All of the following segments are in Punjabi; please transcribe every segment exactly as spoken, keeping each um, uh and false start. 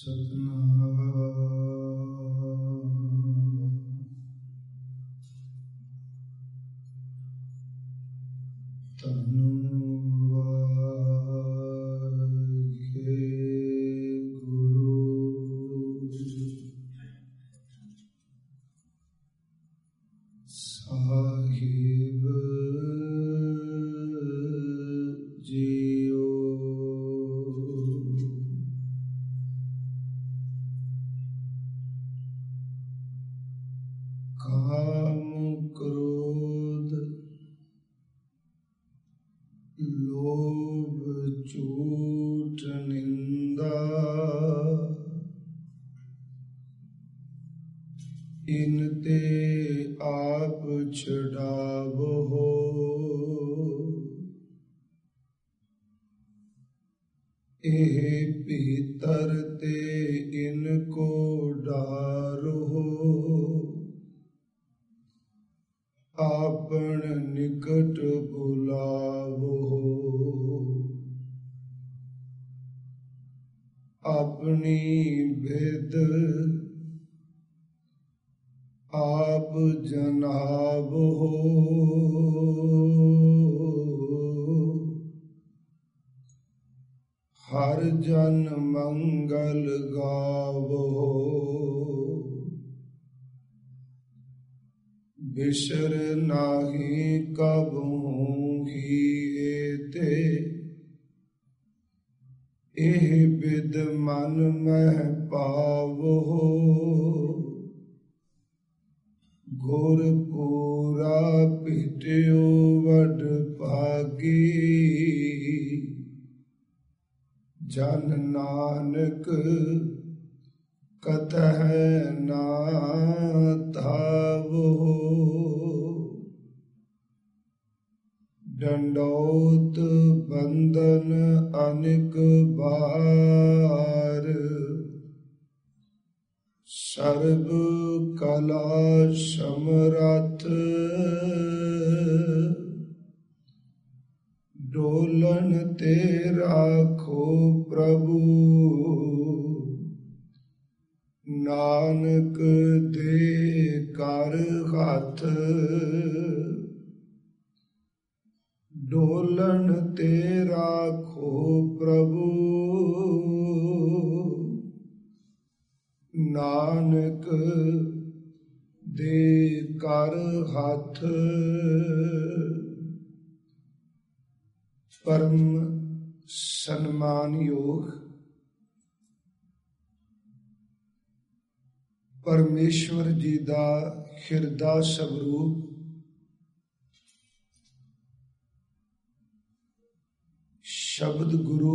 ਬਿਸਰ ਨਾਹੀ ਕਬਹੂ ਕੀਤੇ, ਇਹ ਬਿਦ ਮਨ ਮਹਿ ਪਾਵੋ। ਗੁਰ ਪੂਰਾ ਭੇਟਿਓ ਵਡ ਭਾਗੀ, ਜਨ ਨਾਨਕ ਕਤਹਿ ਨਾ ਧਾਵੋ। ਡੰਡੌਤ ਬੰਧਨ ਅਨਿਕ ਬਾਰ, ਸਰਬ ਕਲਾ ਸਮਰੱਥ। ਡੋਲਣ ਤੇ ਰਾਖੋ ਪ੍ਰਭੂ, ਨਾਨਕ ਦੇ ਕਰ ਹੱਥ। ਡੋਲਣ ਤੇ ਰਾਖੋ ਪ੍ਰਭੂ, ਨਾਨਕ ਦੇ ਕਰ ਹੱਥ। ਪਰਮ ਸਨਮਾਨਯੋਗ ਪਰਮੇਸ਼ਵਰ ਜੀ ਦਾ ਹਿਰਦਾ ਸਵਰੂਪ ਸ਼ਬਦ ਗੁਰੂ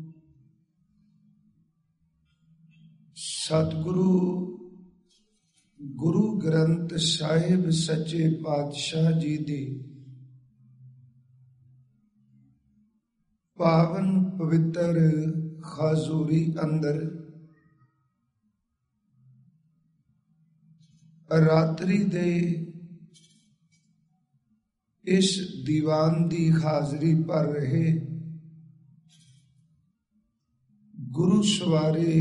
ਸਤਿਗੁਰੂ ਗੁਰੂ ਗ੍ਰੰਥ ਸਾਹਿਬ ਸੱਚੇ ਪਾਤਸ਼ਾਹ ਜੀ ਦੀ ਪਾਵਨ ਪਵਿੱਤਰ ਹਾਜ਼ੂਰੀ ਅੰਦਰ ਰਾਤਰੀ ਦੇ ਇਸ ਦੀਵਾਨ ਦੀ ਹਾਜ਼ਰੀ ਭਰ ਰਹੇ ਗੁਰੂ ਸਵਾਰੇ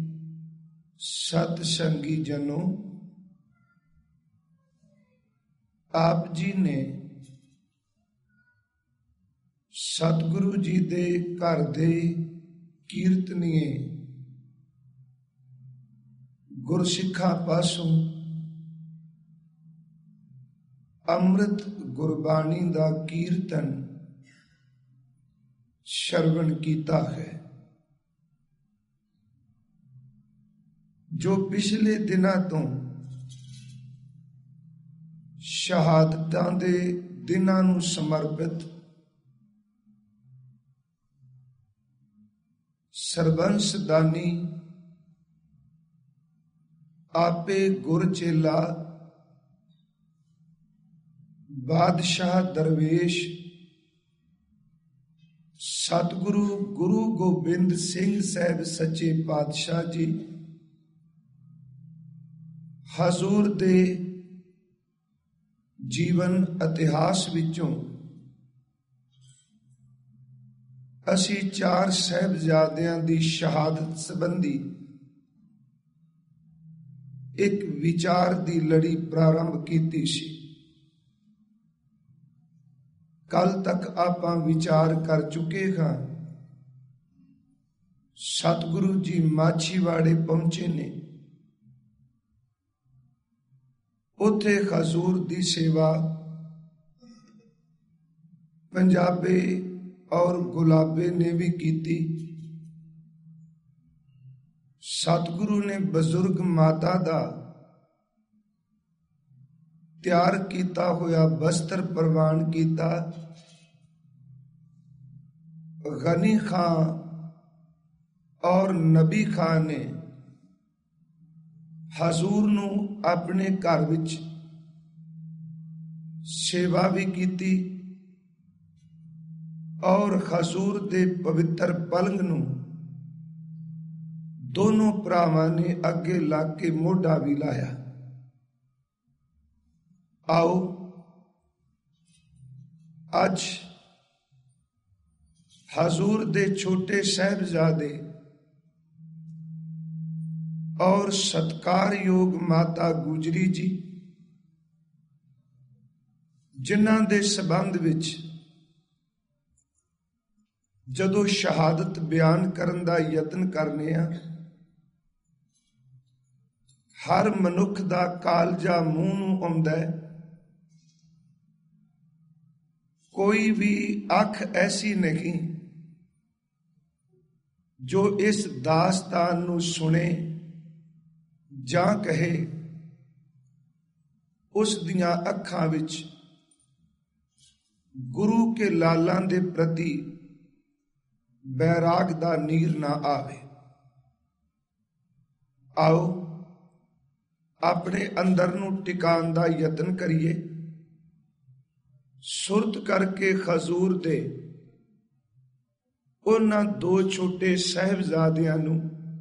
ਸਤ ਸੰਗੀ ਜਨੋ, ਆਪ ਜੀ ਨੇ ਸਤਿਗੁਰੂ ਜੀ ਦੇ ਘਰ ਦੇ ਕੀਰਤਨੀਏ ਗੁਰਸਿੱਖਾਂ ਪਾਸੋਂ ਅੰਮ੍ਰਿਤ ਗੁਰਬਾਣੀ ਦਾ ਕੀਰਤਨ ਸ਼ਰਵਣ ਕੀਤਾ ਹੈ, ਜੋ ਪਿਛਲੇ ਦਿਨਾਂ ਤੋਂ ਸ਼ਹਾਦਤਾਂ ਦੇ ਦਿਨਾਂ ਨੂੰ ਸਮਰਪਿਤ ਸਰਬੰਸ ਦਾਨੀ ਆਪੇ ਗੁਰ ਚੇਲਾ ਬਾਦਸ਼ਾਹ ਦਰਵੇਸ਼ ਸਤਿਗੁਰੂ ਗੁਰੂ ਗੋਬਿੰਦ ਸਿੰਘ ਸਾਹਿਬ ਸੱਚੇ ਪਾਤਸ਼ਾਹ ਜੀ ਹਜ਼ੂਰ ਦੇ ਜੀਵਨ ਇਤਿਹਾਸ ਵਿੱਚੋਂ ਅਸੀਂ ਚਾਰ ਸਾਹਿਬਜ਼ਾਦਿਆਂ ਦੀ ਸ਼ਹਾਦਤ ਸੰਬੰਧੀ ਇੱਕ ਵਿਚਾਰ ਦੀ ਲੜੀ ਪ੍ਰਾਰੰਭ ਕੀਤੀ ਸੀ। ਕੱਲ ਤੱਕ ਆਪਾਂ ਵਿਚਾਰ ਕਰ ਚੁੱਕੇ ਹਾਂ। ਸਤਿਗੁਰੂ ਜੀ ਮਾਛੀਵਾੜੇ ਪਹੁੰਚੇ ਨੇ। ਉੱਥੇ ਹਜ਼ੂਰ ਦੀ ਸੇਵਾ ਪੰਜਾਬੇ ਔਰ ਗੁਲਾਬੇ ਨੇ ਵੀ ਕੀਤੀ। ਸਤਿਗੁਰੂ ਨੇ ਬਜ਼ੁਰਗ ਮਾਤਾ ਦਾ ਤਿਆਰ ਕੀਤਾ ਹੋਇਆ ਬਸਤਰ ਪ੍ਰਵਾਨ ਕੀਤਾ। ਗਨੀ ਖਾਂ ਔਰ ਨਬੀ ਖਾਂ ਨੇ ਹਜ਼ੂਰ ਨੂੰ ਆਪਣੇ ਘਰ ਵਿੱਚ ਸੇਵਾ ਵੀ ਕੀਤੀ ਔਰ ਹਜ਼ੂਰ ਦੇ ਪਵਿੱਤਰ ਪਲੰਗ ਨੂੰ ਦੋਨੋਂ ਭਰਾਵਾਂ ਨੇ ਅੱਗੇ ਲੱਗ ਕੇ ਮੋਢਾ ਵੀ ਲਾਇਆ। ਆਓ ਅੱਜ ਹਜ਼ੂਰ ਦੇ ਛੋਟੇ ਸਾਹਿਬਜ਼ਾਦੇ ਔਰ ਸਤਿਕਾਰਯੋਗ ਮਾਤਾ ਗੁਜਰੀ ਜੀ, ਜਿਨ੍ਹਾਂ ਦੇ ਸੰਬੰਧ ਵਿੱਚ ਜਦੋਂ ਸ਼ਹਾਦਤ ਬਿਆਨ ਕਰਨ ਦਾ ਯਤਨ ਕਰਨੇ ਆ, ਹਰ ਮਨੁੱਖ ਦਾ ਕਾਲਜਾ ਮੂੰਹ ਨੂੰ ਆਉਂਦਾ ਹੈ। ਕੋਈ ਵੀ ਅੱਖ ਐਸੀ ਨਹੀਂ ਜੋ ਇਸ ਦਾਸਤਾਨ ਨੂੰ ਸੁਣੇ ਜਾਂ ਕਹੇ ਉਸ ਦੀਆਂ ਅੱਖਾਂ ਵਿੱਚ ਗੁਰੂ ਕੇ ਲਾਲਾਂ ਦੇ ਪ੍ਰਤੀ ਬੈਰਾਗ ਦਾ ਨੀਰ ਨਾ ਆਵੇ। ਆਓ ਆਪਣੇ ਅੰਦਰ ਨੂੰ ਟਿਕਾਣ ਦਾ ਯਤਨ ਕਰੀਏ। ਸੁਰਤ ਕਰਕੇ ਹਜ਼ੂਰ ਦੇ ਉਹਨਾਂ ਦੋ ਛੋਟੇ ਸਾਹਿਬਜ਼ਾਦਿਆਂ ਨੂੰ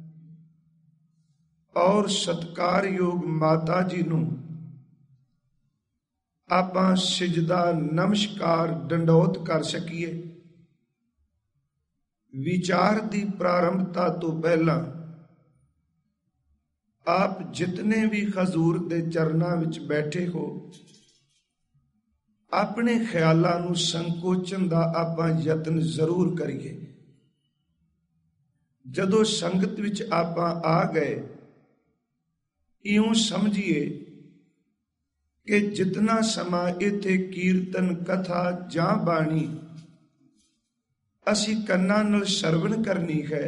ਔਰ ਸਤਿਕਾਰਯੋਗ ਮਾਤਾ ਜੀ ਨੂੰ ਆਪਾਂ ਸਿਜਦਾ ਨਮਸਕਾਰ ਡੰਡੌਤ ਕਰ ਸਕੀਏ। ਵਿਚਾਰ ਦੀ ਪ੍ਰਾਰੰਭਤਾ ਤੋਂ ਪਹਿਲਾਂ ਆਪ ਜਿਤਨੇ ਵੀ ਹਜ਼ੂਰ ਦੇ ਚਰਨਾਂ ਵਿੱਚ ਬੈਠੇ ਹੋ, ਆਪਣੇ ਖਿਆਲਾਂ ਨੂੰ ਸੰਕੋਚਨ ਦਾ ਆਪਾਂ ਯਤਨ ਜ਼ਰੂਰ ਕਰੀਏ। ਜਦੋਂ ਸੰਗਤ ਵਿੱਚ ਆਪਾਂ ਆ ਗਏ, ਇਉਂ ਸਮਝੀਏ ਕਿ ਜਿਤਨਾ ਸਮਾਂ ਇੱਥੇ ਕੀਰਤਨ ਕਥਾ ਜਾਂ ਬਾਣੀ ਅਸੀਂ ਕੰਨਾਂ ਨਾਲ ਸਰਵਣ ਕਰਨੀ ਹੈ,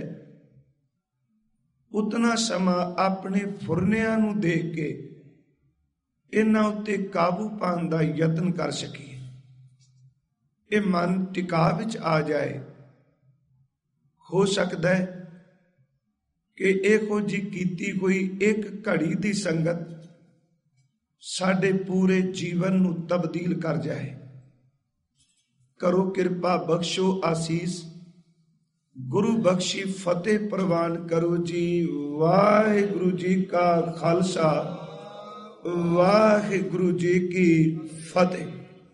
ਉਤਨਾ ਸਮਾਂ ਆਪਣੇ ਫੁਰਨਿਆਂ ਨੂੰ ਦੇਖ ਕੇ ਇਹਨਾਂ ਉੱਤੇ ਕਾਬੂ ਪਾਉਣ ਦਾ ਯਤਨ ਕਰ ਸਕੀਏ। ਇਹ ਮਨ ਟਿਕਾ ਵਿੱਚ ਆ ਜਾਏ। ਹੋ ਸਕਦਾ ਹੈ ਕਿ ਇਹੋ ਜੀ ਕੀਤੀ ਹੋਈ ਇੱਕ ਘੜੀ ਦੀ ਸੰਗਤ ਸਾਡੇ ਪੂਰੇ ਜੀਵਨ ਨੂੰ ਤਬਦੀਲ ਕਰ ਜਾਏ। ਕਰੋ ਕਿਰਪਾ, ਬਖਸ਼ੋ ਆਸੀਸ, ਗੁਰੂ ਬਖਸ਼ੀ ਫਤਿਹ ਪ੍ਰਵਾਨ ਕਰੋ ਜੀ। ਵਾਹਿਗੁਰੂ ਜੀ ਕਾ ਖਾਲਸਾ, ਵਾਹਿਗੁਰੂ ਜੀ ਕੀ ਫਤਿਹ।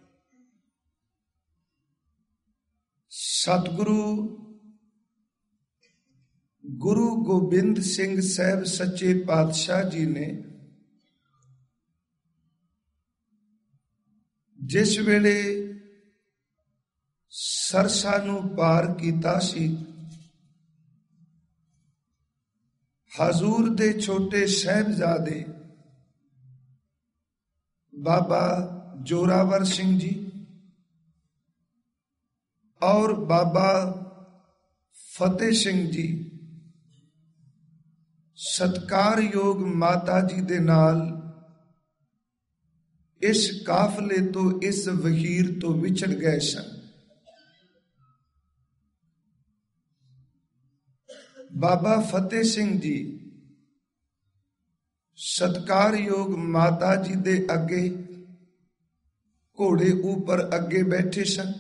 ਸਤਿਗੁਰੂ ਗੁਰੂ ਗੋਬਿੰਦ ਸਿੰਘ ਸਾਹਿਬ ਸੱਚੇ ਪਾਤਸ਼ਾਹ ਜੀ ਨੇ ਜਿਸ ਵੇਲੇ ਸਰਸਾ ਨੂੰ ਪਾਰ ਕੀਤਾ ਸੀ, ਹਜ਼ੂਰ ਦੇ ਛੋਟੇ ਸਾਹਿਬਜ਼ਾਦੇ ਬਾਬਾ ਜੋਰਾਵਰ ਸਿੰਘ ਜੀ ਔਰ ਬਾਬਾ ਫਤਿਹ ਸਿੰਘ ਜੀ ਸਤਿਕਾਰਯੋਗ ਮਾਤਾ ਜੀ ਦੇ ਨਾਲ ਇਸ ਕਾਫਲੇ ਤੋਂ, ਇਸ ਵਹੀਰ ਤੋਂ ਵਿਛੜ ਗਏ ਸਨ। ਬਾਬਾ ਫਤਿਹ ਸਿੰਘ ਜੀ ਸਤਿਕਾਰਯੋਗ ਮਾਤਾ ਜੀ ਦੇ ਅੱਗੇ ਘੋੜੇ ਉੱਪਰ ਅੱਗੇ ਬੈਠੇ ਸਨ।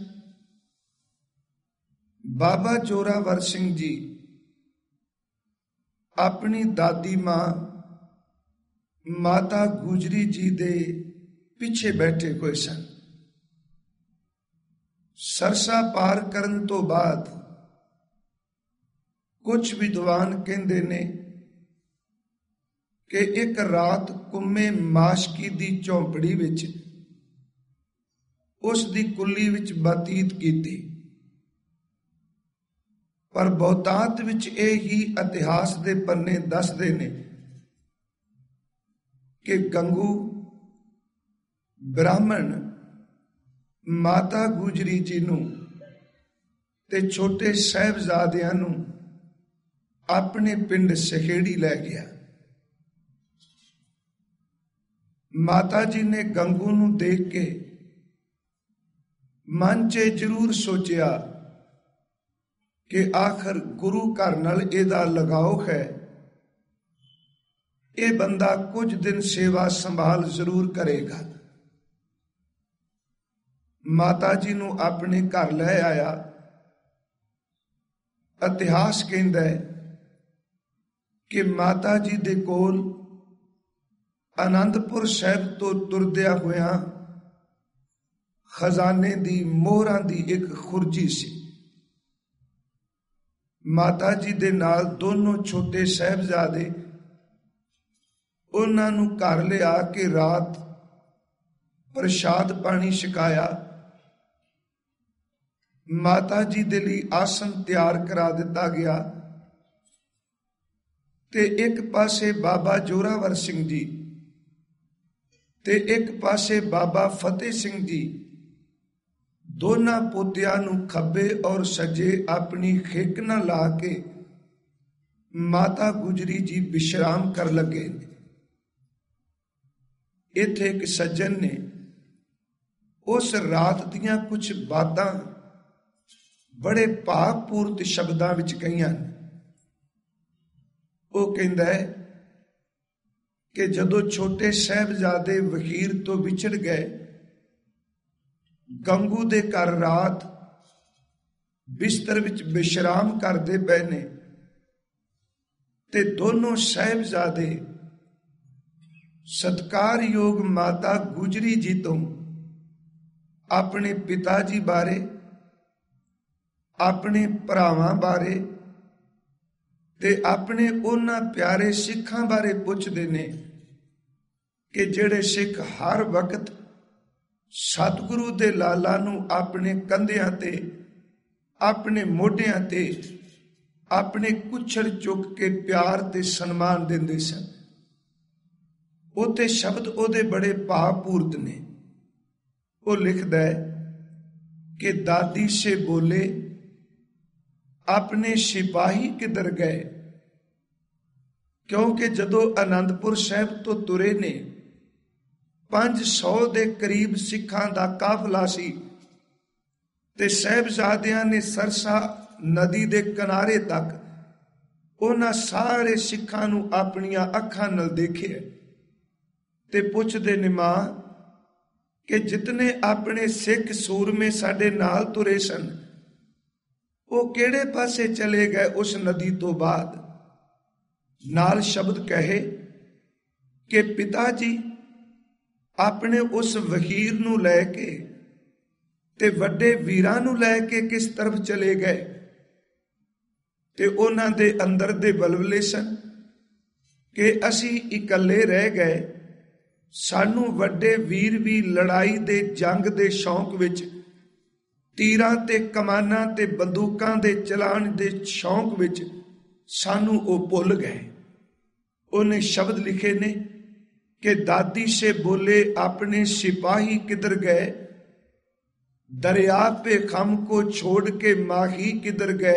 ਬਾਬਾ ਜੋਰਾਵਰ ਸਿੰਘ ਜੀ ਆਪਣੀ ਦਾਦੀ ਮਾਂ ਮਾਤਾ ਗੁਜਰੀ ਜੀ ਦੇ ਪਿੱਛੇ ਬੈਠੇ ਹੋਏ ਸਨ। ਸਰਸਾ ਪਾਰ ਕਰਨ ਤੋਂ ਬਾਅਦ ਕੁਝ ਵਿਦਵਾਨ ਕਹਿੰਦੇ ਨੇ ਕਿ ਇੱਕ ਰਾਤ ਕੁੰਮੇ ਮਾਸ਼ਕੀ ਦੀ ਝੌਂਪੜੀ ਵਿੱਚ ਉਸ ਦੀ ਕੁੱਲੀ ਵਿੱਚ ਬਤੀਤ ਕੀਤੀ। ਪਰ ਬਹੁਤਾਤ ਵਿੱਚ ਇਹ ਹੀ ਇਤਿਹਾਸ ਦੇ ਪੰਨੇ ਦੱਸਦੇ ਨੇ ਕਿ ਗੰਗੂ ਬ੍ਰਾਹਮਣ ਮਾਤਾ ਗੁਜਰੀ ਜੀ ਨੂੰ ਤੇ ਛੋਟੇ ਸਾਹਿਬਜ਼ਾਦਿਆਂ ਨੂੰ ਆਪਣੇ ਪਿੰਡ ਸਹੇੜੀ ਲੈ ਗਿਆ। ਮਾਤਾ ਜੀ ਨੇ ਗੰਗੂ ਨੂੰ ਦੇਖ ਕੇ ਮਨ 'ਚ ਜ਼ਰੂਰ ਸੋਚਿਆ ਕਿ ਆਖਰ ਗੁਰੂ ਘਰ ਨਾਲ ਇਹਦਾ ਲਗਾਓ ਹੈ, ਇਹ ਬੰਦਾ ਕੁਝ ਦਿਨ ਸੇਵਾ ਸੰਭਾਲ ਜ਼ਰੂਰ ਕਰੇਗਾ। ਮਾਤਾ ਜੀ ਨੂੰ ਆਪਣੇ ਘਰ ਲੈ ਆਇਆ। ਇਤਿਹਾਸ ਕਹਿੰਦਾ ਹੈ ਕਿ ਮਾਤਾ ਜੀ ਦੇ ਕੋਲ ਅਨੰਦਪੁਰ ਸਾਹਿਬ ਤੋਂ ਤੁਰਦਿਆਂ ਹੋਇਆਂ ਖਜ਼ਾਨੇ ਦੀ ਮੋਹਰਾਂ ਦੀ ਇੱਕ ਖੁਰਜੀ ਸੀ। ਮਾਤਾ ਜੀ ਦੇ ਨਾਲ ਦੋਨੋਂ ਛੋਟੇ ਸਾਹਿਬਜ਼ਾਦੇ ਉਹਨਾਂ ਨੂੰ ਘਰ ਲਿਆ ਕੇ ਰਾਤ ਪ੍ਰਸ਼ਾਦ ਪਾਣੀ ਛਕਾਇਆ। ਮਾਤਾ ਜੀ ਦੇ ਲਈ ਆਸਣ ਤਿਆਰ ਕਰਾ ਦਿੱਤਾ ਗਿਆ ਤੇ ਇੱਕ ਪਾਸੇ ਬਾਬਾ ਜੋਰਾਵਰ ਸਿੰਘ ਜੀ ਤੇ ਇੱਕ ਪਾਸੇ ਬਾਬਾ ਫਤਿਹ ਸਿੰਘ ਜੀ ਦੋਨਾਂ ਪੋਤਿਆਂ ਨੂੰ ਖੱਬੇ ਔਰ ਸੱਜੇ ਆਪਣੀ ਖੇਕ ਨਾਲ ਲਾ ਕੇ ਮਾਤਾ ਗੁਜਰੀ ਜੀ ਵਿਸ਼ਰਾਮ ਕਰ ਲੱਗੇ। ਇੱਥੇ ਇੱਕ ਸੱਜਣ ਨੇ ਉਸ ਰਾਤ ਦੀਆਂ ਕੁਝ ਬਾਤਾਂ ਬੜੇ ਭਾਵਪੂਰਤ ਸ਼ਬਦਾਂ ਵਿੱਚ ਕਹੀਆਂ। ਉਹ ਕਹਿੰਦਾ ਹੈ ਕਿ ਜਦੋਂ ਛੋਟੇ ਸਾਹਿਬਜ਼ਾਦੇ ਵਖੀਰ ਤੋਂ ਵਿਛੜ ਗਏ, ਗੰਗੂ ਦੇ ਘਰ ਰਾਤ ਬਿਸਤਰ ਵਿੱਚ ਵਿਸ਼ਰਾਮ ਕਰਦੇ ਪਏ ਨੇ ਤੇ ਦੋਨੋਂ ਸਾਹਿਬਜ਼ਾਦੇ ਸਤਿਕਾਰਯੋਗ ਮਾਤਾ ਗੁਜਰੀ ਜੀ ਤੋਂ ਆਪਣੇ ਪਿਤਾ ਜੀ ਬਾਰੇ, ਆਪਣੇ ਭਰਾਵਾਂ ਬਾਰੇ ਤੇ ਆਪਣੇ ਉਹਨਾਂ ਪਿਆਰੇ ਸਿੱਖਾਂ ਬਾਰੇ ਪੁੱਛਦੇ ਨੇ ਕਿ ਜਿਹੜੇ ਸਿੱਖ ਹਰ ਵਕਤ ਸਤਿਗੁਰੂ ਦੇ ਲਾਲਾ ਨੂੰ ਆਪਣੇ ਕੰਧਿਆਂ ਤੇ, ਆਪਣੇ ਮੋਢਿਆਂ ਤੇ, ਆਪਣੇ ਕੁੱਛੜ ਚੁੱਕ ਕੇ ਪਿਆਰ ਤੇ ਸਨਮਾਨ ਦਿੰਦੇ ਸਨ। ਉਹਤੇ ਸ਼ਬਦ ਉਹਦੇ ਬੜੇ ਭਾਵਪੂਰਤ ਨੇ। ਉਹ ਲਿਖਦਾ ਹੈ ਕਿ ਦਾਦੀ ਸੇ ਬੋਲੇ ਆਪਣੇ ਸਿਪਾਹੀ ਕਿਧਰ ਗਏ, ਕਿਉਂਕਿ ਜਦੋਂ ਅਨੰਦਪੁਰ ਸਾਹਿਬ ਤੋਂ ਤੁਰੇ ਨੇ ਪੰਜ ਸੌ ਦੇ ਕਰੀਬ ਸਿੱਖਾਂ ਦਾ ਕਾਫਲਾ ਸੀ ਤੇ ਸਾਹਿਬਜ਼ਾਦਿਆਂ ਨੇ ਸਰਸਾ ਨਦੀ ਦੇ ਕਿਨਾਰੇ ਤੱਕ ਉਹਨਾਂ ਸਾਰੇ ਸਿੱਖਾਂ ਨੂੰ ਆਪਣੀਆਂ ਅੱਖਾਂ ਨਾਲ ਦੇਖਿਆ ਤੇ ਪੁੱਛਦੇ ਨੇ, ਮਾਂ ਕਿ ਜਿਤਨੇ ਆਪਣੇ ਸਿੱਖ ਸੂਰਮੇ ਸਾਡੇ ਨਾਲ ਤੁਰੇ ਸਨ ਉਹ ਕਿਹੜੇ ਪਾਸੇ ਚਲੇ ਗਏ ਉਸ ਨਦੀ ਤੋਂ ਬਾਅਦ? ਨਾਲ ਸ਼ਬਦ ਕਹੇ ਕਿ ਪਿਤਾ ਜੀ ਆਪਣੇ ਉਸ ਵਖੀਰ ਨੂੰ ਲੈ ਕੇ ਤੇ ਵੱਡੇ ਵੀਰਾਂ ਨੂੰ ਲੈ ਕੇ ਕਿਸ ਤਰਫ ਚਲੇ ਗਏ ਤੇ ਉਹਨਾਂ ਦੇ ਅੰਦਰ ਦੇ ਬਲਬਲੇ ਸਨ ਕਿ ਅਸੀਂ ਇਕੱਲੇ ਰਹਿ ਗਏ। ਸਾਨੂੰ ਵੱਡੇ ਵੀਰ ਵੀ ਲੜਾਈ ਦੇ ਜੰਗ ਦੇ ਸ਼ੌਂਕ ਵਿੱਚ, ਤੀਰਾਂ ਤੇ ਕਮਾਨਾਂ ਤੇ ਬੰਦੂਕਾਂ ਦੇ ਚਲਾਣ ਦੇ ਸ਼ੌਂਕ ਵਿੱਚ ਸਾਨੂੰ ਉਹ ਭੁੱਲ ਗਏ। ਉਹਨੇ ਸ਼ਬਦ ਲਿਖੇ ਨੇ ਕਿ ਦਾਦੀ ਸੇ ਬੋਲੇ ਆਪਣੇ ਸਿਪਾਹੀ ਕਿਧਰ ਗਏ, दरिया पे खम को छोड़ के माही किधर गए,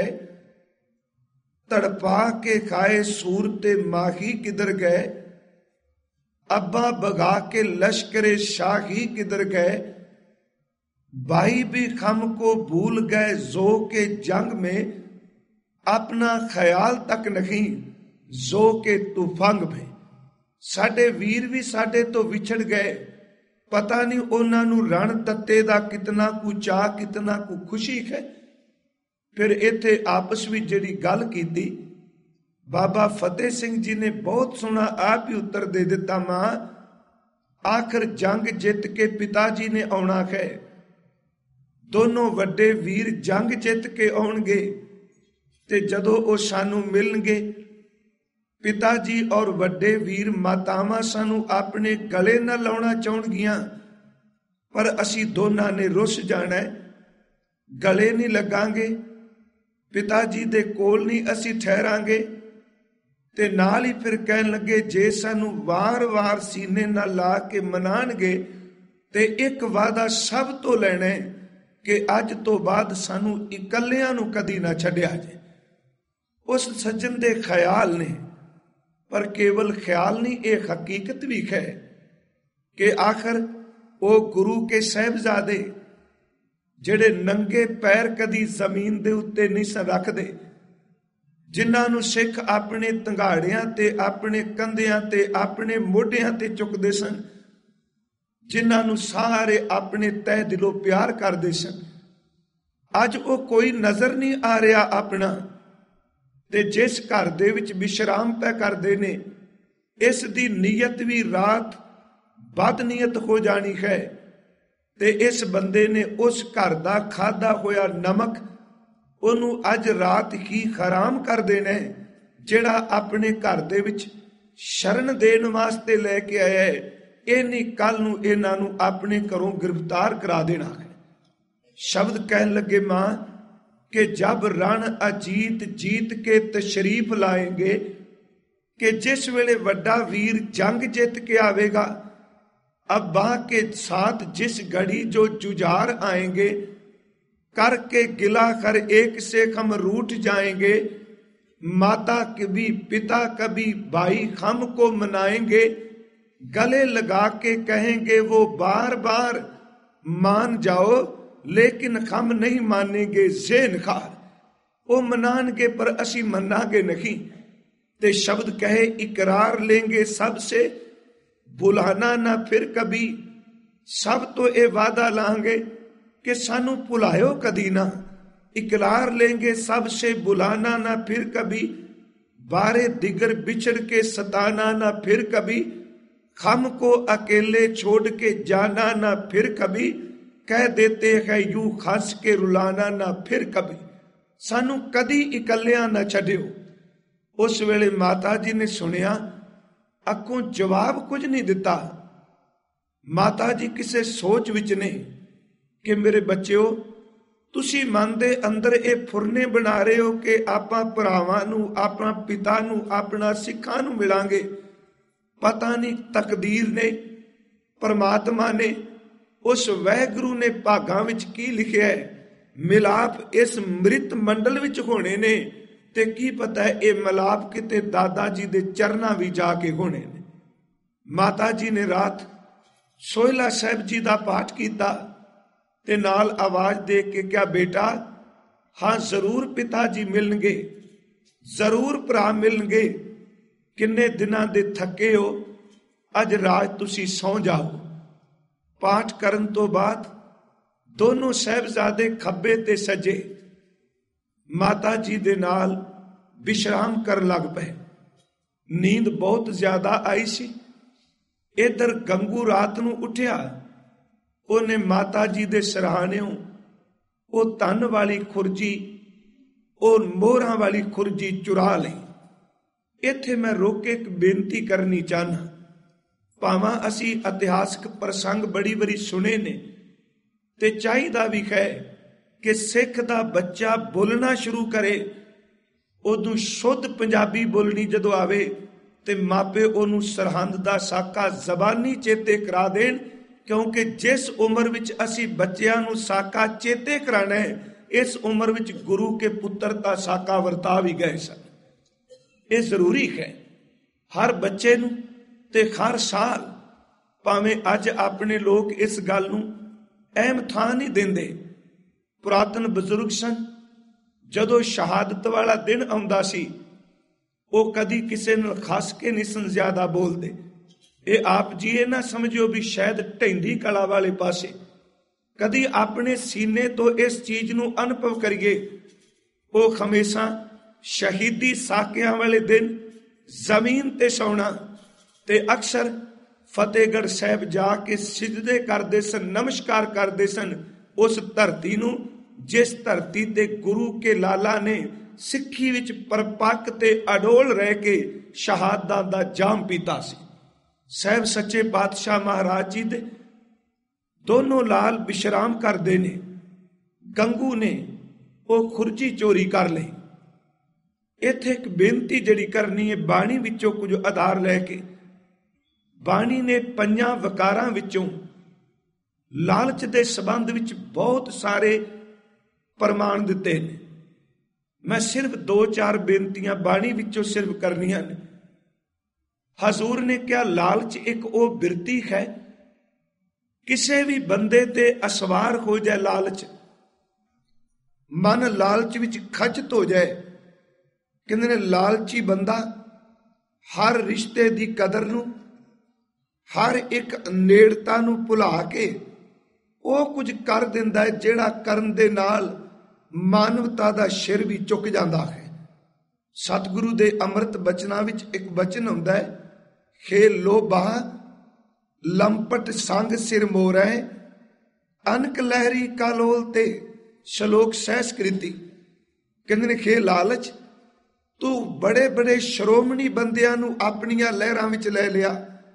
तड़पा के खाए सूरते माही किधर गए, अब्बा बगा के लश्करे शाही किधर गए, भाई भी खम को भूल गए जो के जंग में, अपना ख्याल तक नहीं जो के तूफांग में। साडे वीर भी साडे तो विछड़ गए, पता नहीं उन्होंने रण तत्ते दा कितना कु चाह, कितना कु खुशी है। फिर इत्थे आपस में जिहड़ी गल कीती, बाबा फतेह सिंह जी ने बहुत सोहना आप ही उत्तर दे दिता, मां आखिर जंग जित के पिता जी ने आउणा है, दोनों वड्डे वीर जंग जित के आउणगे ते जदों ओ सानू मिलणगे ਪਿਤਾ ਜੀ ਔਰ ਵੱਡੇ ਵੀਰ ਮਾਤਾਵਾਂ ਸਾਨੂੰ ਆਪਣੇ ਗਲੇ ਨਾਲ ਲਾਉਣਾ ਚਾਹੁਣਗੀਆਂ, ਪਰ ਅਸੀਂ ਦੋਨਾਂ ਨੇ ਰੁੱਸ ਜਾਣਾ, ਗਲੇ ਨਹੀਂ ਲੱਗਾਂਗੇ, ਪਿਤਾ ਜੀ ਦੇ ਕੋਲ ਨਹੀਂ ਅਸੀਂ ਠਹਿਰਾਂਗੇ। ਤੇ ਨਾਲ ਹੀ ਫਿਰ ਕਹਿਣ ਲੱਗੇ, ਜੇ ਸਾਨੂੰ ਵਾਰ-ਵਾਰ ਸੀਨੇ ਨਾਲ ਲਾ ਕੇ ਮਨਾਣਗੇ ਤੇ ਇੱਕ ਵਾਅਦਾ ਸਭ ਤੋਂ ਲੈਣਾ ਕਿ ਅੱਜ ਤੋਂ ਬਾਅਦ ਸਾਨੂੰ ਇਕੱਲਿਆਂ ਨੂੰ ਕਦੀ ਨਾ ਛੱਡਿਆ ਜੇ। ਉਸ ਸੱਜਣ ਦੇ ਖਿਆਲ ਨੇ, ਪਰ ਕੇਵਲ ਖਿਆਲ ਨਹੀਂ, ਇਹ ਹਕੀਕਤ ਵੀ ਹੈ ਕਿ ਆਖਰ ਉਹ ਗੁਰੂ ਕੇ ਸਾਹਿਬਜ਼ਾਦੇ ਜਿਹੜੇ ਨੰਗੇ ਪੈਰ ਕਦੀ ਜ਼ਮੀਨ ਦੇ ਉੱਤੇ ਨਹੀਂ ਸਨ ਰੱਖਦੇ, ਜਿਨ੍ਹਾਂ ਨੂੰ ਸਿੱਖ ਆਪਣੇ ਤੰਗਾੜਿਆਂ ਤੇ ਆਪਣੇ ਕੰਧਿਆਂ ਤੇ ਆਪਣੇ ਮੋਢਿਆਂ ਤੇ ਚੁੱਕਦੇ ਸਨ, ਜਿਨ੍ਹਾਂ ਨੂੰ ਸਾਰੇ ਆਪਣੇ ਤਹਿ ਦਿਲੋਂ ਪਿਆਰ ਕਰਦੇ ਸਨ, ਅੱਜ ਉਹ ਕੋਈ ਨਜ਼ਰ ਨਹੀਂ ਆ ਰਿਹਾ ਆਪਣਾ। ਤੇ ਜਿਸ ਘਰ ਦੇ ਵਿੱਚ ਵਿਸ਼ਰਾਮ ਪੈ ਕਰਦੇ ਨੇ, ਇਸ ਦੀ ਨੀਅਤ ਵੀ ਰਾਤ ਬਦ ਨੀਅਤ ਹੋ ਜਾਣੀ ਹੈ। ਤੇ ਇਸ ਬੰਦੇ ਨੇ ਉਸ ਘਰ ਦਾ ਖਾਧਾ ਹੋਇਆ ਨਮਕ ਉਹਨੂੰ ਅੱਜ ਰਾਤ ਹੀ ਹਰਾਮ ਕਰ ਦੇਣਾ, ਜਿਹੜਾ ਆਪਣੇ ਘਰ ਦੇ ਵਿੱਚ ਸ਼ਰਨ ਦੇਣ ਵਾਸਤੇ ਲੈ ਕੇ ਆਇਆ ਹੈ। ਇਹ ਨਹੀਂ ਕੱਲ ਨੂੰ ਇਹਨਾਂ ਨੂੰ ਆਪਣੇ ਘਰੋਂ ਗ੍ਰਿਫਤਾਰ ਕਰਾ ਦੇਣਾ ਹੈ। ਸ਼ਬਦ ਕਹਿਣ ਲੱਗੇ, ਮਾਂ ਕਿ ਜਬ ਰਣ ਅਜੀਤ ਜੀਤ ਕੇ ਤਸ਼ਰੀਫ ਲਾਏਂਗੇ, ਕਿ ਜਿਸ ਵੇਲੇ ਵੱਡਾ ਵੀਰ ਜੰਗ ਜਿੱਤ ਕੇ ਆਵੇਗਾ, अब्बा के साथ जिस घड़ी जो जुझार आएंगे, करके गिला कर एक से हम रूठ जाएंगे, माता कभी पिता कभी भाई हम को मनाएंगे, गले लगा के कहेंगे वो बार बार मान जाओ लेकिन हम नहीं मानेंगे ज़ेनखार। वो मनाएंगे पर असी मनागे नहीं। ते शब्द कहे इकरार लेंगे सबसे, भुलाना ना फिर कभी। सब तो ये वादा लांगे कि सानू भुलायो कदी ना। इकरार लेंगे सबसे, भुलाना ना फिर कभी। बारे दिगर बिछड़ के सताना ना फिर कभी। हम को अकेले छोड़ के जाना ना फिर कभी। कह देते हैं यूं हंस के रुलाना ना फिर कभी। सानू कदी इकल्लियां ना छड्डियो। उस वेले माता जी ने सुनिया, अखों जवाब कुछ नहीं दिता। माता जी किसे सोच विच ने कि मेरे बच्चों, तुसी मन दे अंदर ये फुरने बना रहे हो कि आपां भरावां नूं, अपना पिता नूं, अपना सिखां नूं मिलांगे। पता नहीं तकदीर ने, परमात्मा ने, उस वैगुरु ने भागां विच की लिखिया है। मिलाप इस मृत मंडल विच होने ने, ते की पता है ये मिलाप किते दादा जी दे चरना भी जाके होने ने। माता जी ने रात सोहला साहब जी दा पाठ कीता ते नाल आवाज दे के, क्या बेटा, हाँ जरूर पिता जी मिलणगे, जरूर भरा मिलणगे। किन्ने दिनां दे थके हो, अज रात तुसी सौ जाओ। पाठ करन तो बाद दोनों साहबजादे खब्बे ते सजे माता जी दे नाल विश्राम कर लग पे। नींद बहुत ज्यादा आई सी। इधर गंगू रात नूं उठिया, ओने माता जी दे सराहणियों ओ धन वाली खुरजी, ओ मोहरां वाली खुरजी चुरा लई। इत्थे मैं रोक के एक बेनती करनी चाहना। भावां असी इतिहासक प्रसंग बड़ी बड़ी सुने ने, ते चाहिदा भी है कि सिख दा बच्चा बोलना शुरू करे, उदू शुद्ध पंजाबी बोलनी जदों आवे ते मापे ओनू सरहंद दा साका जबानी चेते करा देन। क्योंकि जिस उम्र विच असी बच्चियां नू साका चेते कराना है, इस उम्र विच गुरु के पुत्र दा साका वरता भी गए सन। ये जरूरी है हर बच्चे नू ते हर साल। भावें अज अपने लोग इस गल नू अहम थां नहीं देंदे। पुरातन बजुर्ग सन, जदों शहादत वाला दिन आउंदा सी, वो कदी किसे नाल खस के नहीं सन ज्यादा बोलते। ये आप जी ये ना समझियो भी शायद ढेंडी कला वाले पासे। कदी अपने सीने तो इस चीज नू अनुभव करिए। वो हमेशा शहीदी साकियां वाले दिन जमीन ते सौना ते अक्सर फतेहगढ़ साहब जाके सिजदे करते सन, नमस्कार करते सन उस धरती नू जिस धरती ते गुरु के लाला ने ਸਿੱਖੀ ਵਿੱਚ ਪਰਪੱਕ ਤੇ ਅਡੋਲ ਰਹਿ ਕੇ ਸ਼ਹਾਦਤਾਂ ਦਾ ਜਾਮ ਪੀਤਾ ਸੀ। ਸਾਹਿਬ ਸੱਚੇ ਪਾਤਸ਼ਾਹ ਮਹਾਰਾਜ ਜੀ ਦੇ ਦੋਨੋਂ ਲਾਲ ਵਿਸ਼ਰਾਮ ਕਰਦੇ ਨੇ। ਗੰਗੂ ਨੇ ਉਹ ਖੁਰਜੀ ਚੋਰੀ ਕਰ ਲਈ। ਇੱਥੇ ਇੱਕ ਬੇਨਤੀ ਜਿਹੜੀ ਕਰਨੀ ਹੈ, ਬਾਣੀ ਵਿੱਚੋਂ ਕੁਝ ਆਧਾਰ ਲੈ ਕੇ। ਬਾਣੀ ਨੇ ਪੰਜਾਂ ਵਕਾਰਾਂ ਵਿੱਚੋਂ ਲਾਲਚ ਦੇ ਸੰਬੰਧ ਵਿੱਚ ਬਹੁਤ ਸਾਰੇ ਪ੍ਰਮਾਣ ਦਿੱਤੇ ਨੇ। ਮੈਂ ਸਿਰਫ ਦੋ ਚਾਰ ਬੇਨਤੀਆਂ ਬਾਣੀ ਵਿੱਚੋਂ ਸਿਰਫ ਕਰਨੀਆਂ ਨੇ। ਹਜ਼ੂਰ ਨੇ ਕਿਹਾ ਲਾਲਚ ਇੱਕ ਉਹ ਬਿਰਤੀ ਹੈ, ਕਿਸੇ ਵੀ ਬੰਦੇ ਤੇ ਅਸਵਾਰ ਹੋ ਜਾਏ ਲਾਲਚ, ਮਨ ਲਾਲਚ ਵਿੱਚ ਖਚਤ ਹੋ ਜਾਏ। ਕਹਿੰਦੇ ਨੇ ਲਾਲਚੀ ਬੰਦਾ ਹਰ ਰਿਸ਼ਤੇ ਦੀ ਕਦਰ ਨੂੰ, ਹਰ ਇੱਕ ਨੇੜਤਾ ਨੂੰ ਭੁਲਾ ਕੇ ਉਹ ਕੁਝ ਕਰ ਦਿੰਦਾ ਹੈ ਜਿਹੜਾ ਕਰਨ ਦੇ ਨਾਲ ਮਾਨਵਤਾ ਦਾ ਸਿਰ ਵੀ ਝੁਕ ਜਾਂਦਾ ਹੈ। ਸਤਿਗੁਰੂ ਦੇ ਅੰਮ੍ਰਿਤ ਬਚਨਾਂ ਵਿੱਚ ਇੱਕ ਬਚਨ ਹੁੰਦਾ ਹੈ, ਖੇ ਲੋਭਾ ਲੰਪਟ ਸੰਗ ਸਿਰ ਮੋਰੈ ਅਨਕ ਲਹਿਰੀ ਕਾਲੋਲ ਤੇ ਸ਼ਲੋਕ ਸਹਿਸਕ੍ਰਿਤੀ। ਕਹਿੰਦੇ ਨੇ ਖੇ ਲਾਲਚ, ਤੂੰ ਬੜੇ ਬੜੇ ਸ਼੍ਰੋਮਣੀ ਬੰਦਿਆਂ ਨੂੰ ਆਪਣੀਆਂ ਲਹਿਰਾਂ ਵਿੱਚ ਲੈ ਲਿਆ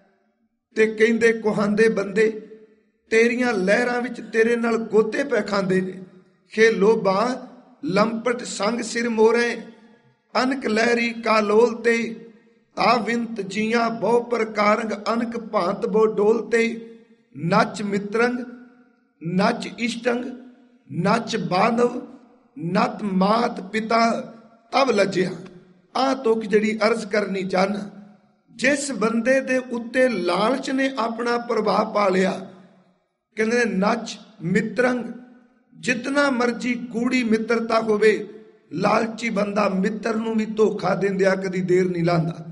ਤੇ ਕਹਿੰਦੇ ਕੁਹਾਂਦੇ ਬੰਦੇ ਤੇਰੀਆਂ ਲਹਿਰਾਂ ਵਿੱਚ ਤੇਰੇ ਨਾਲ ਗੋਤੇ ਪੈ ਖਾਂਦੇ ਨੇ। ਖੇ ਲੋਭਾ ਲੰਪਟ ਸੰਗ ਸਿਰ ਮੋਰੈ ਅਨਕ ਲਹਿਰੀ ਕਾਲੋਲ ਤੇ ਆਵਿੰਤ ਜੀਆਂ ਬਹੁ ਪ੍ਰਕਾਰੰਗ ਅਨਕ ਭਾਂਤ ਬੋ ਡੋਲ ਤੇ ਨੱਚ ਮਿੱਤਰੰਗ ਨੱਚ ਇਸ਼ਟੰਗ ਨੱਚ ਬਾਂਧਵ ਨਤ ਮਾਤ ਪਿਤਾ ਤਬ ਲੱਜਿਆ। ਆਹ ਤੁਕ ਜਿਹੜੀ ਅਰਜ਼ ਕਰਨੀ ਚਾਹਨਾ, ਜਿਸ ਬੰਦੇ ਦੇ ਉੱਤੇ ਲਾਲਚ ਨੇ ਆਪਣਾ ਪ੍ਰਭਾਵ ਪਾ ਲਿਆ, ਕਹਿੰਦੇ ਨੇ ਨੱਚ ਮਿੱਤਰੰਗ, ਜਿਤਨਾ ਮਰਜੀ ਗੂੜੀ ਮਿੱਤਰਤਾ ਹੋਵੇ, ਲਾਲਚੀ ਬੰਦਾ ਮਿੱਤਰ ਨੂੰ ਵੀ ਧੋਖਾ ਦਿੰਦਿਆ ਕਦੀ ਦੇਰ ਨਹੀਂ ਲਾਂਦਾ।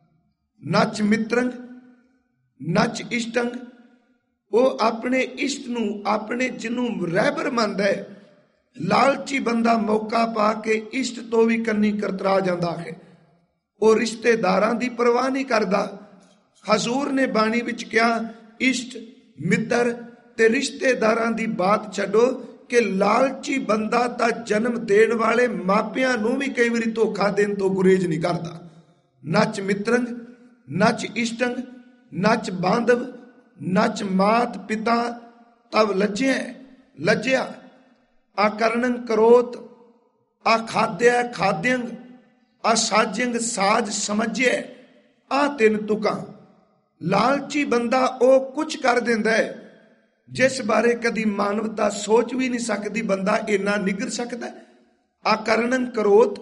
ਨੱਚ ਮਿੱਤਰੰਗ ਨੱਚ ਇਸ਼ਟੰਗ, ਉਹ ਆਪਣੇ ਇਸ਼ਟ ਨੂੰ, ਆਪਣੇ ਜਿਹਨੂੰ ਰਹਿਬਰ ਮੰਨਦਾ ਹੈ, ਲਾਲਚੀ ਬੰਦਾ ਮੌਕਾ ਪਾ ਕੇ ਇਸ਼ਟ ਤੋਂ ਵੀ ਕੰਨੀ ਕਰਤਰਾ ਜਾਂਦਾ ਹੈ। ਉਹ ਰਿਸ਼ਤੇਦਾਰਾਂ ਦੀ ਪਰਵਾਹ ਨਹੀਂ ਕਰਦਾ। ਹਜ਼ੂਰ ਨੇ ਬਾਣੀ ਵਿੱਚ ਕਿਹਾ ਇਸ਼ਟ ਮਿੱਤਰ ਤੇ ਰਿਸ਼ਤੇਦਾਰਾਂ ਦੀ ਬਾਤ ਛੱਡੋ ਕਿ ਲਾਲਚੀ ਬੰਦਾ ਤਾਂ ਜਨਮ ਦੇਣ ਵਾਲੇ ਮਾਪਿਆਂ ਨੂੰ ਵੀ ਕਈ ਵਾਰੀ ਧੋਖਾ ਦੇਣ ਤੋਂ ਗੁਰੇਜ਼ ਨਹੀਂ ਕਰਦਾ। ਨੱਚ ਮਿੱਤਰੰਗ ਨੱਚ ਇਸ਼ਟੰਗ ਨੱਚ ਬਾਂਧਵ ਨੱਚ ਮਾਤ ਪਿਤਾ ਤਬ ਲੱਜਿਆ ਲੱਜਿਆ ਆਕਰਣੰ ਕਰੋਤ ਆਖਾਦਿਆ ਖਾਦਿਅੰਗ ਅਸਾਜਿਅੰਗ ਸਾਜ ਸਮਝਿਆ। ਆ ਤਿੰਨ ਤੁਕਾਂ। ਲਾਲਚੀ ਬੰਦਾ ਉਹ ਕੁਝ ਕਰ ਦਿੰਦਾ ਹੈ ਜਿਸ ਬਾਰੇ ਕਦੀ ਮਾਨਵਤਾ ਸੋਚ ਵੀ ਨਹੀਂ ਸਕਦੀ ਬੰਦਾ ਇੰਨਾ ਨਿਗਰ ਸਕਦਾ। ਆਕਰਣੰ ਕਰੋਤ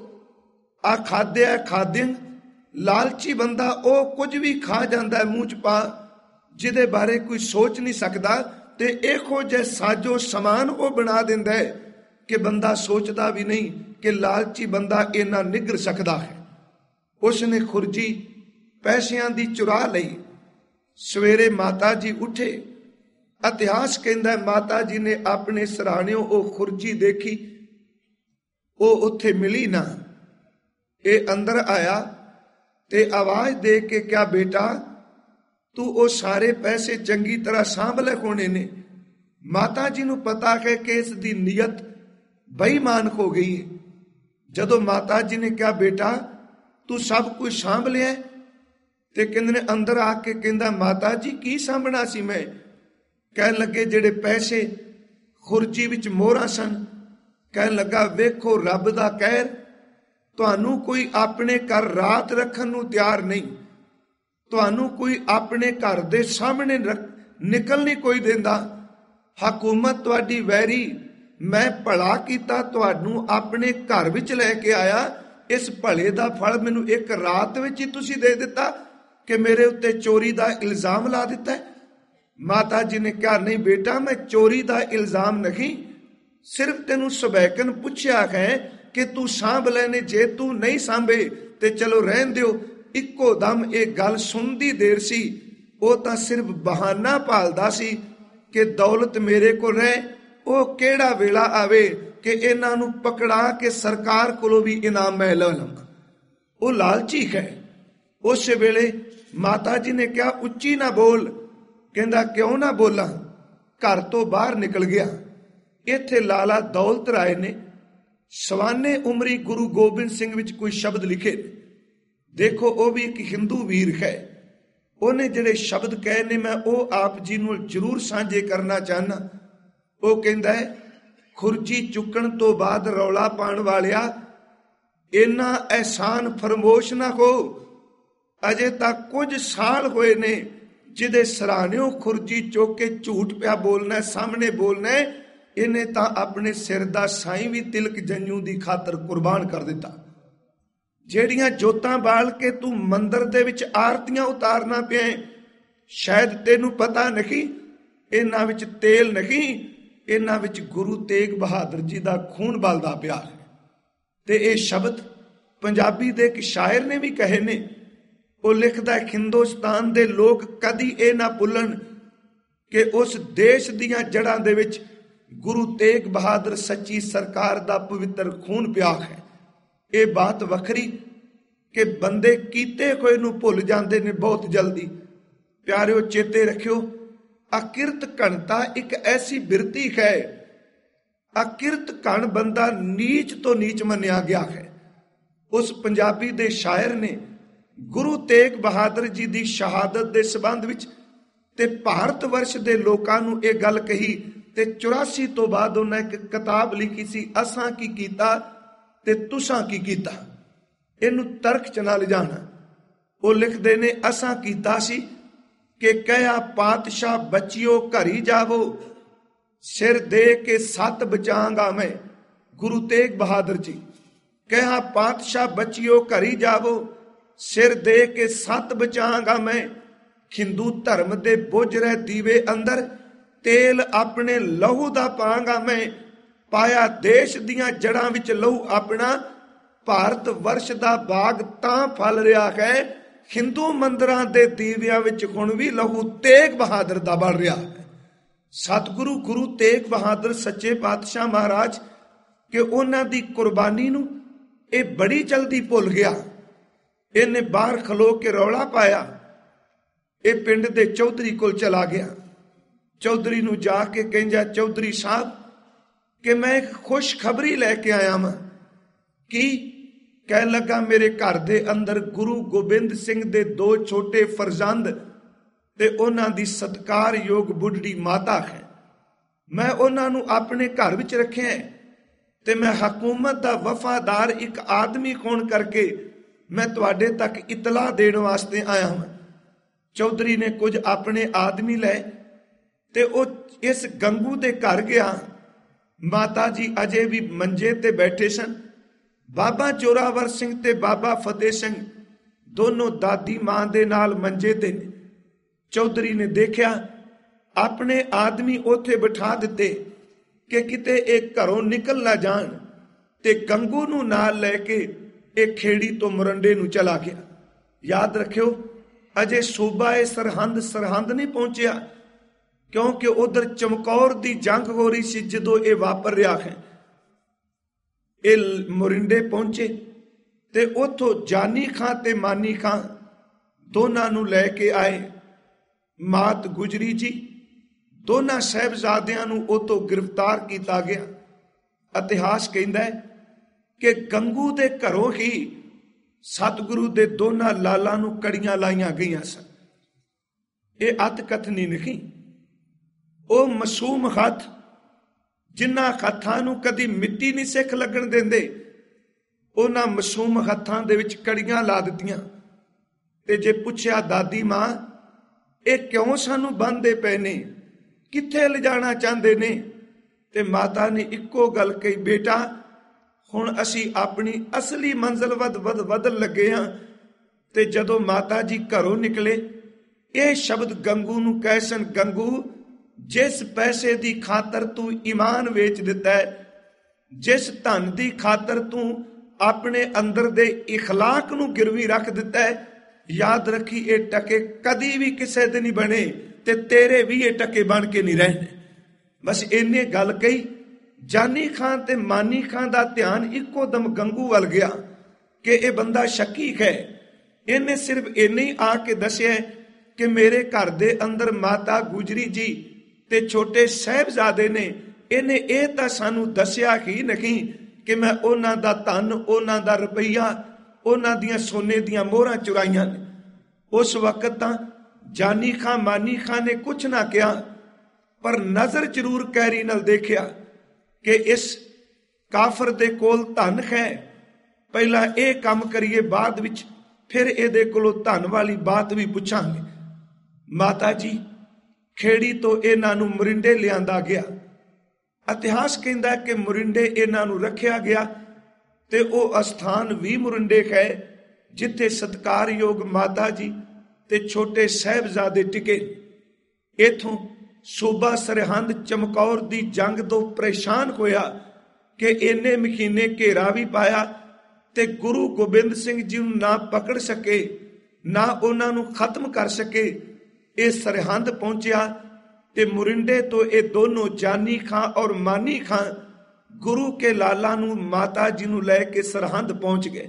ਆਖਾਦਿਆ ਖਾਦਿਅੰਗ, ਲਾਲਚੀ ਬੰਦਾ ਉਹ ਕੁਝ ਵੀ ਖਾ ਜਾਂਦਾ ਮੂੰਹ ਚ ਪਾ ਜਿਹਦੇ ਬਾਰੇ ਕੋਈ ਸੋਚ ਨਹੀਂ ਸਕਦਾ, ਤੇ ਇਹੋ ਜਿਹੇ ਸਾਜੋ ਸਮਾਨ ਉਹ ਬਣਾ ਦਿੰਦਾ ਹੈ ਕਿ ਬੰਦਾ ਸੋਚਦਾ ਵੀ ਨਹੀਂ ਕਿ ਲਾਲਚੀ ਬੰਦਾ ਇੰਨਾ ਨਿਗਰ ਸਕਦਾ ਹੈ। ਉਸ ਨੇ ਖੁਰਜੀ ਪੈਸਿਆਂ ਦੀ ਚੁਰਾ ਲਈ। ਸਵੇਰੇ ਮਾਤਾ ਜੀ ਉੱਠੇ। ਇਤਿਹਾਸ ਕਹਿੰਦਾ ਮਾਤਾ ਜੀ ਨੇ ਆਪਣੇ ਸਰਾਣਿਓਂ ਉਹ ਖੁਰਜੀ ਦੇਖੀ, ਉਹ ਉੱਥੇ ਮਿਲੀ ਨਾ। ਇਹ ਅੰਦਰ ਆਇਆ ਤੇ ਆਵਾਜ਼ ਦੇ ਕੇ ਕਿਹਾ ਬੇਟਾ ਤੂੰ ਉਹ ਸਾਰੇ ਪੈਸੇ ਚੰਗੀ ਤਰ੍ਹਾਂ ਸਾਂਭ ਲੈ ਹੋਣੇ ਨੇ। ਮਾਤਾ ਜੀ ਨੂੰ ਪਤਾ ਹੈ ਕਿ ਇਸ ਦੀ ਨੀਅਤ ਬੇਈਮਾਨ ਹੋ ਗਈ ਹੈ। ਜਦੋਂ ਮਾਤਾ ਜੀ ਨੇ ਕਿਹਾ ਬੇਟਾ ਤੂੰ ਸਭ ਕੁਝ ਸਾਂਭ ਲਿਆ, ਤੇ ਕਹਿੰਦੇ ਨੇ ਅੰਦਰ ਆ ਕੇ ਕਹਿੰਦਾ ਮਾਤਾ ਜੀ ਕੀ ਸਾਂਭਣਾ ਸੀ ਮੈਂ। ਕਹਿਣ ਲੱਗੇ ਜਿਹੜੇ ਪੈਸੇ ਖੁਰਜੀ ਵਿੱਚ ਮੋਹਰਾਂ ਸਨ। ਕਹਿਣ ਲੱਗਾ ਵੇਖੋ ਰੱਬ ਦਾ ਕਹਿਰ, ਤੁਹਾਨੂੰ ਕੋਈ ਆਪਣੇ ਘਰ ਰਾਤ ਰੱਖਣ ਨੂੰ ਤਿਆਰ ਨਹੀਂ, ਤੁਹਾਨੂੰ ਕੋਈ ਆਪਣੇ ਘਰ ਦੇ ਸਾਹਮਣੇ ਨਿਕਲ ਨਹੀਂ ਕੋਈ ਦਿੰਦਾ। ਹਕੂਮਤ ਤੁਹਾਡੀ ਵੈਰੀ, ਮੈਂ ਭਲਾ ਕੀਤਾ ਤੁਹਾਨੂੰ ਆਪਣੇ ਘਰ ਵਿੱਚ ਲੈ ਕੇ ਆਇਆ, ਇਸ ਭਲੇ ਦਾ ਫਲ ਮੈਨੂੰ ਇੱਕ ਰਾਤ ਵਿੱਚ ਹੀ ਤੁਸੀਂ ਦੇ ਦਿੱਤਾ ਕਿ ਮੇਰੇ ਉੱਤੇ ਚੋਰੀ ਦਾ ਇਲਜ਼ਾਮ ਲਾ ਦਿੱਤਾ ਹੈ। ਮਾਤਾ ਜੀ ਨੇ ਕਿਹਾ ਨਹੀਂ ਬੇਟਾ ਮੈਂ ਚੋਰੀ ਦਾ ਇਲਜ਼ਾਮ ਨਹੀਂ, ਸਿਰਫ ਤੈਨੂੰ ਸਬੈਕਨ ਪੁੱਛਿਆ ਹੈ ਕਿ ਤੂੰ ਸਾਂਭ ਲੈਣੇ, ਜੇ ਤੂੰ ਨਹੀਂ ਸਾਂਭੇ ਤੇ ਚਲੋ ਰਹਿਣ ਦਿਓ। ਇੱਕੋ ਦਮ ਇਹ ਗੱਲ ਸੁਣਦੀ ਦੇਰ ਸੀ, ਉਹ ਤਾਂ ਸਿਰਫ ਬਹਾਨਾ ਭਾਲਦਾ ਸੀ ਕਿ ਦੌਲਤ ਮੇਰੇ ਕੋਲ ਰਹੇ, ਉਹ ਕਿਹੜਾ ਵੇਲਾ ਆਵੇ ਕਿ ਇਹਨਾਂ ਨੂੰ ਪਕੜਾ ਕੇ ਸਰਕਾਰ ਕੋਲੋਂ ਵੀ ਇਨਾਮ ਮੈਂ ਲੈ ਲਵਾਂ। ਉਹ ਲਾਲਚੀ ਹੈ। ਉਸ ਵੇਲੇ ਮਾਤਾ ਜੀ ਨੇ ਕਿਹਾ ਉੱਚੀ ਨਾ ਬੋਲ। ਕਹਿੰਦਾ ਕਿਉਂ ਨਾ ਬੋਲਾਂ। ਘਰ ਤੋਂ ਬਾਹਰ ਨਿਕਲ ਗਿਆ। ਇੱਥੇ ਲਾਲਾ ਦੌਲਤ ਰਾਏ ਨੇ ਸਵਾਨੇ ਉਮਰੀ ਗੁਰੂ ਗੋਬਿੰਦ ਸਿੰਘ ਵਿੱਚ ਕੋਈ ਸ਼ਬਦ ਲਿਖੇ। ਦੇਖੋ, ਉਹ ਵੀ ਇੱਕ ਹਿੰਦੂ ਵੀਰ ਹੈ। ਉਹਨੇ ਜਿਹੜੇ ਸ਼ਬਦ ਕਹੇ ਨੇ, ਮੈਂ ਉਹ ਆਪ ਜੀ ਨੂੰ ਜ਼ਰੂਰ ਸਾਂਝੇ ਕਰਨਾ ਚਾਹੁੰਦਾ। ਉਹ ਕਹਿੰਦਾ ਹੈ, ਖੁਰਜੀ ਚੁੱਕਣ ਤੋਂ ਬਾਅਦ ਰੌਲਾ ਪਾਉਣ ਵਾਲਿਆ, ਇੰਨਾ ਅਹਿਸਾਨ ਫਰਮੋਸ਼ ਨਾ ਹੋ। ਅਜੇ ਤੱਕ ਕੁਝ ਸਾਲ ਹੋਏ ਨੇ ਜਿਹਦੇ ਸਰਾਣਿਓਂ ਖੁਰਜੀ ਚੁੱਕ ਕੇ ਝੂਠ ਪਿਆ ਬੋਲਣਾ, ਸਾਹਮਣੇ ਬੋਲਣਾ, ਇਹਨੇ ਤਾਂ ਆਪਣੇ ਸਿਰ ਦਾ ਸਾਈਂ ਵੀ ਤਿਲਕ ਜੰਝੂ ਦੀ ਖਾਤਰ ਕੁਰਬਾਨ ਕਰ ਦਿੱਤਾ। ਜਿਹੜੀਆਂ ਜੋਤਾਂ ਬਾਲ ਕੇ ਤੂੰ ਮੰਦਰ ਦੇ ਵਿੱਚ ਆਰਤੀਆਂ ਉਤਾਰਨਾ ਪਿਆ, ਸ਼ਾਇਦ ਤੈਨੂੰ ਪਤਾ ਨਹੀਂ, ਇਹਨਾਂ ਵਿੱਚ ਤੇਲ ਨਹੀਂ, ਇਹਨਾਂ ਵਿੱਚ ਗੁਰੂ ਤੇਗ ਬਹਾਦਰ ਜੀ ਦਾ ਖੂਨ ਬਲਦਾ ਪਿਆ ਹੈ। ਤੇ ਇਹ ਸ਼ਬਦ ਪੰਜਾਬੀ ਦੇ ਇੱਕ ਸ਼ਾਇਰ ਨੇ ਵੀ ਕਹੇ ਨੇ। ਉਹ ਲਿਖਦਾ, ਹਿੰਦੁਸਤਾਨ ਦੇ ਲੋਕ ਕਦੀ ਇਹ ਨਾ ਭੁੱਲਣ ਕਿ ਉਸ ਦੇਸ਼ ਦੀਆਂ ਜੜ੍ਹਾਂ ਦੇ ਵਿੱਚ ਗੁਰੂ ਤੇਗ ਬਹਾਦਰ ਸੱਚੀ ਸਰਕਾਰ ਦਾ ਪਵਿੱਤਰ ਖੂਨ ਪਿਆ ਹੈ। ਇਹ ਬਾਤ ਵੱਖਰੀ ਕਿ ਬੰਦੇ ਕੀਤੇ ਹੋਏ ਨੂੰ ਭੁੱਲ ਜਾਂਦੇ ਨੇ ਬਹੁਤ ਜਲਦੀ। ਪਿਆਰਿਓ, ਚੇਤੇ ਰੱਖਿਓ, ਅਕਿਰਤ ਘਣਤਾ ਇੱਕ ਐਸੀ ਬਿਰਤੀ ਹੈ, ਅਕਿਰਤ ਘਣ ਬੰਦਾ ਨੀਚ ਤੋਂ ਨੀਚ ਮੰਨਿਆ ਗਿਆ ਹੈ। ਉਸ ਪੰਜਾਬੀ ਦੇ ਸ਼ਾਇਰ ਨੇ ਗੁਰੂ ਤੇਗ ਬਹਾਦਰ ਜੀ ਦੀ ਸ਼ਹਾਦਤ ਦੇ ਸੰਬੰਧ ਵਿੱਚ ਤੇ ਭਾਰਤ ਵਰਸ਼ ਦੇ ਲੋਕਾਂ ਨੂੰ ਇਹ ਗੱਲ ਕਹੀ ਤੇ ਚੁਰਾਸੀ ਤੋਂ ਬਾਅਦ ਉਹਨਾਂ ਇੱਕ ਕਿਤਾਬ ਲਿਖੀ ਸੀ, ਅਸਾਂ ਕੀ ਕੀਤਾ ਤੇ ਤੁਸਾਂ ਕੀ ਕੀਤਾ। ਇਹਨੂੰ ਤਰਕ ਚ ਨਾ ਲਿਜਾਣਾ। ਉਹ ਲਿਖਦੇ ਨੇ, ਅਸਾਂ ਕੀਤਾ ਸੀ ਕਿ ਕਹਿਆ ਪਾਤਸ਼ਾਹ ਬੱਚਿਓ ਘਰੀ ਜਾਵੋ, ਸਿਰ ਦੇ ਕੇ ਸੱਤ ਬਚਾਂਗਾ ਮੈਂ। ਗੁਰੂ ਤੇਗ ਬਹਾਦਰ ਜੀ, ਕਹਿਆ ਪਾਤਸ਼ਾਹ ਬੱਚਿਓ ਘਰੀ ਜਾਵੋ, ਸਿਰ ਦੇ ਕੇ ਸੱਤ ਬਚਾਂਗਾ ਮੈਂ। ਹਿੰਦੂ ਧਰਮ ਦੇ ਬੁਝ ਰਹੇ ਦੀਵੇ ਅੰਦਰ ਤੇਲ ਆਪਣੇ ਲਹੂ ਦਾ ਪਾਂਗਾ ਮੈਂ। ਪਾਇਆ ਦੇਸ਼ ਦੀਆਂ ਜੜ੍ਹਾਂ ਵਿੱਚ ਲਹੂ ਆਪਣਾ, ਭਾਰਤ ਵਰਸ਼ ਦਾ ਬਾਗ ਤਾਂ ਫਲ ਰਿਹਾ ਹੈ। ਹਿੰਦੂ ਮੰਦਰਾਂ ਦੇ ਦੀਵਿਆਂ ਵਿੱਚ ਹੁਣ ਵੀ ਲਹੂ ਤੇਗ ਬਹਾਦਰ ਦਾ ਬਣ ਰਿਹਾ ਹੈ। ਸਤਿਗੁਰੂ ਗੁਰੂ ਤੇਗ ਬਹਾਦਰ ਸੱਚੇ ਪਾਤਸ਼ਾਹ ਮਹਾਰਾਜ ਕਿ ਉਹਨਾਂ ਦੀ ਕੁਰਬਾਨੀ ਨੂੰ ਇਹ ਬੜੀ ਜਲਦੀ ਭੁੱਲ ਗਿਆ। ਇਹਨੇ ਬਾਹਰ ਖਲੋ ਕੇ ਰੌਲਾ ਪਾਇਆ। ਇਹ ਪਿੰਡ ਦੇ ਚੌਧਰੀ ਕੋਲ ਚਲਾ ਗਿਆ। ਚੌਧਰੀ ਨੂੰ ਜਾ ਕੇ ਕਹਿੰਦਾ, ਚੌਧਰੀ ਸਾਹਿਬ ਕਿ ਮੈਂ ਇੱਕ ਖੁਸ਼ਖਬਰੀ ਲੈ ਕੇ ਆਇਆ ਵਾਂ। ਕੀ? ਕਹਿਣ ਲੱਗਾ, ਮੇਰੇ ਘਰ ਦੇ ਅੰਦਰ ਗੁਰੂ ਗੋਬਿੰਦ ਸਿੰਘ ਦੇ ਦੋ ਛੋਟੇ ਫਰਜ਼ੰਦ ਤੇ ਉਹਨਾਂ ਦੀ ਸਤਿਕਾਰਯੋਗ ਬੁੱਢੜੀ ਮਾਤਾ ਹੈ। ਮੈਂ ਉਹਨਾਂ ਨੂੰ ਆਪਣੇ ਘਰ ਵਿੱਚ ਰੱਖਿਆ ਤੇ ਮੈਂ ਹਕੂਮਤ ਦਾ ਵਫਾਦਾਰ ਇੱਕ ਆਦਮੀ ਹੋਣ ਕਰਕੇ ਮੈਂ ਤੁਹਾਡੇ ਤੱਕ ਇਤਲਾਹ ਦੇਣ ਵਾਸਤੇ ਆਇਆ ਹਾਂ। ਚੌਧਰੀ ਨੇ ਕੁਝ ਆਪਣੇ ਆਦਮੀ ਲਏ ਤੇ ਉਹ ਇਸ ਗੰਗੂ ਦੇ ਘਰ ਗਿਆ। ਮਾਤਾ ਜੀ ਅਜੇ ਵੀ ਮੰਜੇ ਤੇ ਬੈਠੇ ਸਨ। ਬਾਬਾ ਜੋਰਾਵਰ ਸਿੰਘ ਤੇ ਬਾਬਾ ਫਤਿਹ ਸਿੰਘ ਦੋਨੋਂ ਦਾਦੀ ਮਾਂ ਦੇ ਨਾਲ ਮੰਜੇ ਤੇ ਨੇ। ਚੌਧਰੀ ਨੇ ਦੇਖਿਆ ਆਪਣੇ ਆਦਮੀ ਉੱਥੇ ਬਿਠਾ ਦਿੱਤੇ ਕਿ ਕਿਤੇ ਇਹ ਘਰੋਂ ਨਿਕਲ ਨਾ ਜਾਣ, ਤੇ ਗੰਗੂ ਨੂੰ ਨਾਲ ਲੈ ਕੇ ਇਹ ਖੇੜੀ ਤੋਂ ਮੁਰੰਡੇ ਨੂੰ ਚਲਾ ਗਿਆ। ਯਾਦ ਰੱਖਿਓ, ਅਜੇ ਸੂਬਾ ਇਹ ਸਰਹੰਦ ਸਰਹੰਦ ਨਹੀਂ ਪਹੁੰਚਿਆ, ਕਿਉਂਕਿ ਉਧਰ ਚਮਕੌਰ ਦੀ ਜੰਗ ਹੋ ਰਹੀ ਸੀ ਜਦੋਂ ਇਹ ਵਾਪਰ ਰਿਹਾ ਹੈ। ਇਹ ਮੁਰਿੰਡੇ ਪਹੁੰਚੇ ਤੇ ਉੱਥੋਂ ਜਾਨੀ ਖਾਂ ਤੇ ਮਾਨੀ ਖਾਂ ਦੋਨਾਂ ਨੂੰ ਲੈ ਕੇ ਆਏ। ਮਾਤ ਗੁਜਰੀ ਜੀ ਦੋਨਾਂ ਸਾਹਿਬਜ਼ਾਦਿਆਂ ਨੂੰ ਉੱਥੋਂ ਗ੍ਰਿਫਤਾਰ ਕੀਤਾ ਗਿਆ। ਇਤਿਹਾਸ ਕਹਿੰਦਾ ਹੈ ਕਿ ਗੰਗੂ ਦੇ ਘਰੋਂ ਹੀ ਸਤਿਗੁਰੂ ਦੇ ਦੋਨਾਂ ਲਾਲਾਂ ਨੂੰ ਕੜੀਆਂ ਲਾਈਆਂ ਗਈਆਂ ਸਨ। ਇਹ ਅਤ ਕਥਨੀ ਨਹੀਂ, ਉਹ ਮਾਸੂਮ ਹੱਥ ਜਿਨ੍ਹਾਂ ਹੱਥਾਂ ਨੂੰ ਕਦੀ ਮਿੱਟੀ ਨਹੀਂ ਸਿੱਖ ਲੱਗਣ ਦਿੰਦੇ, ਉਹਨਾਂ ਮਾਸੂਮ ਹੱਥਾਂ ਦੇ ਵਿੱਚ ਕੜੀਆਂ ਲਾ ਦਿੱਤੀਆਂ। ਤੇ ਜੇ ਪੁੱਛਿਆ ਦਾਦੀ ਮਾਂ ਇਹ ਕਿਉਂ ਸਾਨੂੰ ਬੰਨ੍ਹਦੇ ਪਏ ਨੇ, ਕਿੱਥੇ ਲਿਜਾਣਾ ਚਾਹੁੰਦੇ ਨੇ, ਤੇ ਮਾਤਾ ਨੇ ਇੱਕੋ ਗੱਲ ਕਹੀ, ਬੇਟਾ ਹੁਣ ਅਸੀਂ ਆਪਣੀ ਅਸਲੀ ਮੰਜ਼ਿਲ ਵੱਧ ਵੱਧ ਵਧਣ ਲੱਗੇ ਹਾਂ। ਤੇ ਜਦੋਂ ਮਾਤਾ ਜੀ ਘਰੋਂ ਨਿਕਲੇ ਇਹ ਸ਼ਬਦ ਗੰਗੂ ਨੂੰ ਕਹੇ ਸਨ, ਗੰਗੂ ਜਿਸ ਪੈਸੇ ਦੀ ਖਾਤਰ ਤੂੰ ਈਮਾਨ ਵੇਚ ਦਿੱਤਾ ਹੈ, ਜਿਸ ਧਨ ਦੀ ਖਾਤਰ ਤੂੰ ਆਪਣੇ ਅੰਦਰ ਦੇ ਇਖਲਾਕ ਨੂੰ ਗਿਰਵੀ ਰੱਖ ਦਿੱਤਾ ਹੈ, ਯਾਦ ਰੱਖੀ ਇਹ ਟਕੇ ਕਦੀ ਵੀ ਕਿਸੇ ਦੇ ਨਹੀਂ ਬਣੇ ਤੇ ਤੇਰੇ ਵੀ ਇਹ ਟਕੇ ਬਣ ਕੇ ਨਹੀਂ ਰਹਿਣੇ। ਬਸ ਇੰਨੇ ਗੱਲ ਕਹੀ। ਜਾਨੀ ਖਾਂ ਤੇ ਮਾਨੀ ਖਾਂ ਦਾ ਧਿਆਨ ਇੱਕੋ ਦਮ ਗੰਗੂ ਵੱਲ ਗਿਆ ਕਿ ਇਹ ਬੰਦਾ ਸ਼ੱਕੀ ਹੈ। ਇਹਨੇ ਸਿਰਫ ਇੰਨੇ ਹੀ ਆ ਕੇ ਦੱਸਿਆ ਕਿ ਮੇਰੇ ਘਰ ਦੇ ਅੰਦਰ ਮਾਤਾ ਗੁਜਰੀ ਜੀ ਤੇ ਛੋਟੇ ਸਾਹਿਬਜ਼ਾਦੇ ਨੇ। ਇਹਨੇ ਇਹ ਤਾਂ ਸਾਨੂੰ ਦੱਸਿਆ ਹੀ ਨਹੀਂ ਕਿ ਮੈਂ ਉਹਨਾਂ ਦਾ ਧਨ, ਉਹਨਾਂ ਦਾ ਰੁਪਈਆ, ਉਹਨਾਂ ਦੀਆਂ ਸੋਨੇ ਦੀਆਂ ਮੋਹਰਾਂ ਚੁਰਾਈਆਂ ਨੇ। ਉਸ ਵਕਤ ਤਾਂ ਜਾਨੀ ਖਾਂ ਮਾਨੀ ਖਾਂ ਨੇ ਕੁਛ ਨਾ ਕਿਹਾ, ਪਰ ਨਜ਼ਰ ਜ਼ਰੂਰ ਕੈਰੀ ਨਾਲ ਦੇਖਿਆ ਕਿ ਇਸ ਕਾਫਰ ਦੇ ਕੋਲ ਧਨ ਹੈ, ਪਹਿਲਾਂ ਇਹ ਕੰਮ ਕਰੀਏ, ਬਾਅਦ ਵਿੱਚ ਫਿਰ ਇਹਦੇ ਕੋਲੋਂ ਧਨ ਵਾਲੀ ਬਾਤ ਵੀ ਪੁੱਛਾਂਗੇ। ਮਾਤਾ ਜੀ ਖੇੜੀ ਤੋਂ ਇਹਨਾਂ ਨੂੰ ਮੋਰਿੰਡੇ ਲਿਆਂਦਾ ਗਿਆ। ਇਤਿਹਾਸ ਕਹਿੰਦਾ ਕਿ ਮੋਰਿੰਡੇ ਇਹਨਾਂ ਨੂੰ ਰੱਖਿਆ ਗਿਆ ਤੇ ਉਹ ਅਸਥਾਨ ਵੀ ਮੋਰਿੰਡੇ ਹੈ ਜਿੱਥੇ ਸਤਿਕਾਰਯੋਗ ਮਾਤਾ ਜੀ ਤੇ ਛੋਟੇ ਸਾਹਿਬਜ਼ਾਦੇ ਟਿਕੇ। ਇਥੋਂ ਸੂਬਾ ਸਰਹੰਦ ਚਮਕੌਰ ਦੀ ਜੰਗ ਤੋਂ ਪਰੇਸ਼ਾਨ ਹੋਇਆ ਕਿ ਇੰਨੇ ਮਹੀਨੇ ਘੇਰਾ ਵੀ ਪਾਇਆ ਤੇ ਗੁਰੂ ਗੋਬਿੰਦ ਸਿੰਘ ਜੀ ਨੂੰ ਨਾ ਪਕੜ ਸਕੇ, ਨਾ ਉਹਨਾਂ ਨੂੰ ਖਤਮ ਕਰ ਸਕੇ। ਇਹ ਸਰਹੰਦ ਪਹੁੰਚਿਆ ਤੇ ਮੋਰਿੰਡੇ ਤੋਂ ਇਹ ਦੋਨੋਂ ਜਾਨੀ ਖਾਂ ਔਰ ਮਾਨੀ ਖਾਂ ਗੁਰੂ ਕੇ ਲਾਲਾ ਨੂੰ ਮਾਤਾ ਜੀ ਨੂੰ ਲੈ ਕੇ ਸਰਹੰਦ ਪਹੁੰਚ ਗਏ।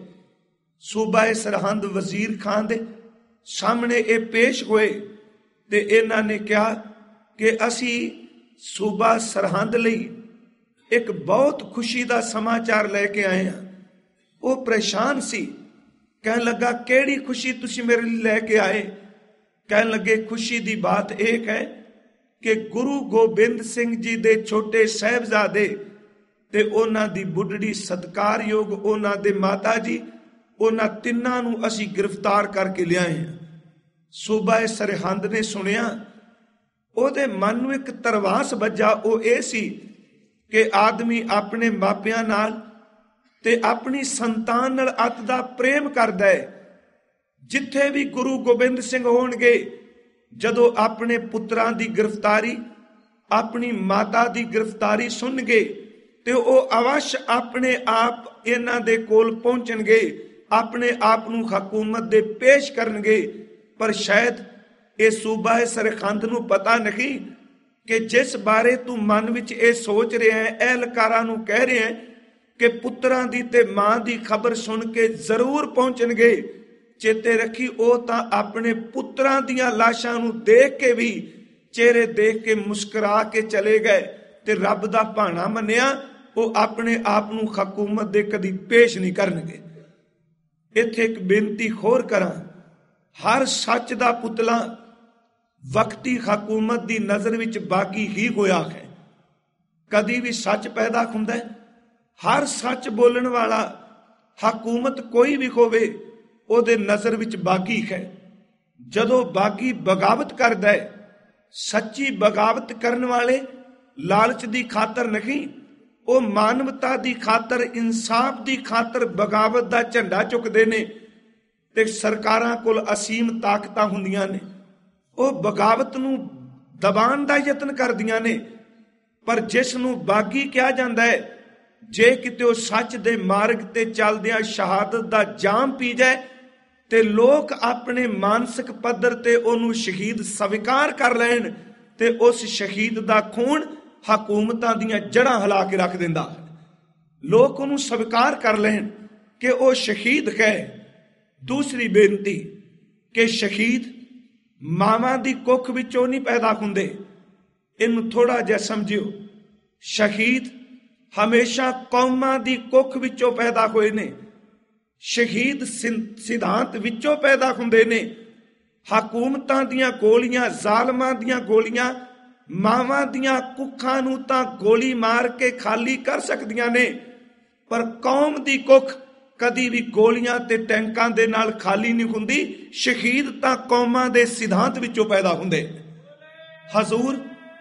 ਸੂਬਾ ਸਰਹੰਦ ਵਜ਼ੀਰ ਖਾਨ ਦੇ ਸਾਹਮਣੇ ਇਹ ਪੇਸ਼ ਹੋਏ ਤੇ ਇਹਨਾਂ ਨੇ ਕਿਹਾ ਕਿ ਅਸੀਂ ਸੂਬਾ ਸਰਹੰਦ ਲਈ ਇੱਕ ਬਹੁਤ ਖੁਸ਼ੀ ਦਾ ਸਮਾਚਾਰ ਲੈ ਕੇ ਆਏ ਹਾਂ। ਉਹ ਪਰੇਸ਼ਾਨ ਸੀ, ਕਹਿਣ ਲੱਗਾ ਕਿਹੜੀ ਖੁਸ਼ੀ ਤੁਸੀਂ ਮੇਰੇ ਲਈ ਲੈ ਕੇ ਆਏ? ਕਹਿਣ ਲੱਗੇ ਖੁਸ਼ੀ ਦੀ ਬਾਤ ਇਹ ਹੈ ਕਿ ਗੁਰੂ ਗੋਬਿੰਦ ਸਿੰਘ ਜੀ ਦੇ ਛੋਟੇ ਸਾਹਿਬਜ਼ਾਦੇ ਤੇ ਉਹਨਾਂ ਦੀ ਬੁੱਢੜੀ ਸਤਿਕਾਰਯੋਗ ਉਹਨਾਂ ਦੇ ਮਾਤਾ ਜੀ, ਉਹਨਾਂ ਤਿੰਨਾਂ ਨੂੰ ਅਸੀਂ ਗ੍ਰਿਫਤਾਰ ਕਰਕੇ ਲਿਆਏ ਹਾਂ। ਸੂਬਾ ਸਰਹੰਦ ਨੇ ਸੁਣਿਆ, ਉਹਦੇ ਮਨ ਨੂੰ ਇੱਕ ਤਰਵਾਸ ਵੱਜਾ। ਉਹ ਇਹ ਸੀ ਕਿ ਆਦਮੀ ਆਪਣੇ ਮਾਪਿਆਂ ਨਾਲ ਤੇ ਆਪਣੀ ਸੰਤਾਨ ਨਾਲ ਅਤ ਦਾ ਪ੍ਰੇਮ ਕਰਦਾ ਹੈ। ਜਿੱਥੇ ਵੀ ਗੁਰੂ ਗੋਬਿੰਦ ਸਿੰਘ ਹੋਣਗੇ, ਜਦੋਂ ਆਪਣੇ ਪੁੱਤਰਾਂ ਦੀ ਗ੍ਰਿਫਤਾਰੀ, ਆਪਣੀ ਮਾਤਾ ਦੀ ਗ੍ਰਿਫਤਾਰੀ ਸੁਣਨਗੇ ਤੇ ਉਹ ਅਵਸ਼ ਆਪਣੇ ਆਪ ਇਹਨਾਂ ਦੇ ਕੋਲ ਪਹੁੰਚਣਗੇ, ਆਪਣੇ ਆਪ ਨੂੰ ਹਕੂਮਤ ਦੇ ਪੇਸ਼ ਕਰਨਗੇ। ਪਰ ਸ਼ਾਇਦ ਇਹ ਸੂਬਾ ਸਰਹੰਦ ਨੂੰ ਪਤਾ ਨਹੀਂ ਕਿ ਜਿਸ ਬਾਰੇ ਤੂੰ ਮਨ ਵਿੱਚ ਇਹ ਸੋਚ ਰਿਹਾ ਹੈ, ਅਹਿਲਕਾਰਾਂ ਨੂੰ ਕਹਿ ਰਿਹਾ ਹੈ ਕਿ ਪੁੱਤਰਾਂ ਦੀ ਤੇ ਮਾਂ ਦੀ ਖਬਰ ਸੁਣ ਕੇ ਜ਼ਰੂਰ ਪਹੁੰਚਣਗੇ। ਚੇਤੇ ਰੱਖੀ, ਉਹ ਤਾਂ ਆਪਣੇ ਪੁੱਤਰਾਂ ਦੀਆਂ ਲਾਸ਼ਾਂ ਨੂੰ ਦੇਖ ਕੇ ਵੀ ਚਿਹਰੇ ਦੇਖ ਕੇ ਮੁਸਕਰਾ ਕੇ ਚਲੇ ਗਏ ਤੇ ਰੱਬ ਦਾ ਭਾਣਾ ਮੰਨਿਆ। ਉਹ ਆਪਣੇ ਆਪ ਨੂੰ ਹਕੂਮਤ ਦੇ ਕਦੀ ਪੇਸ਼ ਨਹੀਂ ਕਰਨਗੇ। ਇੱਥੇ ਇੱਕ ਬੇਨਤੀ ਹੋਰ ਕਰਾਂ, ਹਰ ਸੱਚ ਦਾ ਪੁਤਲਾ ਵਕਤੀ ਹਕੂਮਤ ਦੀ ਨਜ਼ਰ ਵਿੱਚ ਬਾਗੀ ਹੀ ਹੋਇਆ ਹੈ। ਕਦੀ ਵੀ ਸੱਚ ਪੈਦਾ ਹੁੰਦਾ ਹੈ। ਹਰ ਸੱਚ ਬੋਲਣ ਵਾਲਾ ਹਕੂਮਤ ਕੋਈ ਵੀ ਹੋਵੇ, ਉਹਦੇ ਨਜ਼ਰ ਵਿੱਚ ਬਾਗੀ ਹੈ। ਜਦੋਂ ਬਾਗੀ ਬਗਾਵਤ ਕਰਦਾ ਹੈ, ਸੱਚੀ ਬਗਾਵਤ ਕਰਨ ਵਾਲੇ ਲਾਲਚ ਦੀ ਖਾਤਰ ਨਹੀਂ, ਉਹ ਮਾਨਵਤਾ ਦੀ ਖਾਤਰ, ਇਨਸਾਫ ਦੀ ਖਾਤਰ ਬਗਾਵਤ ਦਾ ਝੰਡਾ ਚੁੱਕਦੇ ਨੇ। ਤੇ ਸਰਕਾਰਾਂ ਕੋਲ ਅਸੀਮ ਤਾਕਤਾਂ ਹੁੰਦੀਆਂ ਨੇ, ਉਹ ਬਗਾਵਤ ਨੂੰ ਦਬਾਉਣ ਦਾ ਯਤਨ ਕਰਦੀਆਂ ਨੇ। ਪਰ ਜਿਸ ਨੂੰ ਬਾਗੀ ਕਿਹਾ ਜਾਂਦਾ ਹੈ, ਜੇ ਕਿਤੇ ਉਹ ਸੱਚ ਦੇ ਮਾਰਗ ਤੇ ਚੱਲਦਿਆਂ ਸ਼ਹਾਦਤ ਦਾ ਜਾਮ ਪੀ ਜਾਏ ਤੇ ਲੋਕ ਆਪਣੇ ਮਾਨਸਿਕ ਪੱਧਰ ਤੇ ਉਹਨੂੰ ਸ਼ਹੀਦ ਸਵੀਕਾਰ ਕਰ ਲੈਣ ਤੇ ਉਸ ਸ਼ਹੀਦ ਦਾ ਖੂਨ ਹਕੂਮਤਾਂ ਦੀਆਂ ਜੜ੍ਹਾਂ ਹਿਲਾ ਕੇ ਰੱਖ ਦਿੰਦਾ। ਲੋਕ ਉਹਨੂੰ ਸਵੀਕਾਰ ਕਰ ਲੈਣ ਕਿ ਉਹ ਸ਼ਹੀਦ ਹੈ। ਦੂਸਰੀ ਬੇਨਤੀ ਕਿ ਸ਼ਹੀਦ ਮਾਵਾਂ ਦੀ ਕੁੱਖ ਵਿੱਚੋਂ ਨਹੀਂ ਪੈਦਾ ਹੁੰਦੇ। ਇਹਨੂੰ ਥੋੜਾ ਜਿਹਾ ਸਮਝਿਓ। ਸ਼ਹੀਦ ਹਮੇਸ਼ਾ ਕੌਮਾਂ ਦੀ ਕੁੱਖ ਵਿੱਚੋਂ ਪੈਦਾ ਹੋਏ ਨੇ। ਸ਼ਹੀਦ ਸਿਧਾਂਤ ਵਿੱਚੋਂ ਪੈਦਾ ਹੁੰਦੇ ਨੇ। ਹਕੂਮਤਾਂ ਦੀਆਂ ਗੋਲੀਆਂ, ਜ਼ਾਲਮਾਂ ਦੀਆਂ ਗੋਲੀਆਂ ਮਾਵਾਂ ਦੀਆਂ ਕੁੱਖਾਂ ਨੂੰ ਤਾਂ ਗੋਲੀ ਮਾਰ ਕੇ ਖਾਲੀ ਕਰ ਸਕਦੀਆਂ ਨੇ, ਪਰ ਕੌਮ ਦੀ ਕੁੱਖ ਕਦੀ ਵੀ ਗੋਲੀਆਂ ਤੇ ਟੈਂਕਾਂ ਦੇ ਨਾਲ ਖਾਲੀ ਨਹੀਂ ਹੁੰਦੀ। ਸ਼ਹੀਦ ਤਾਂ ਕੌਮਾਂ ਦੇ ਸਿਧਾਂਤ ਵਿੱਚੋਂ ਪੈਦਾ ਹੁੰਦੇ। ਹਜ਼ੂਰ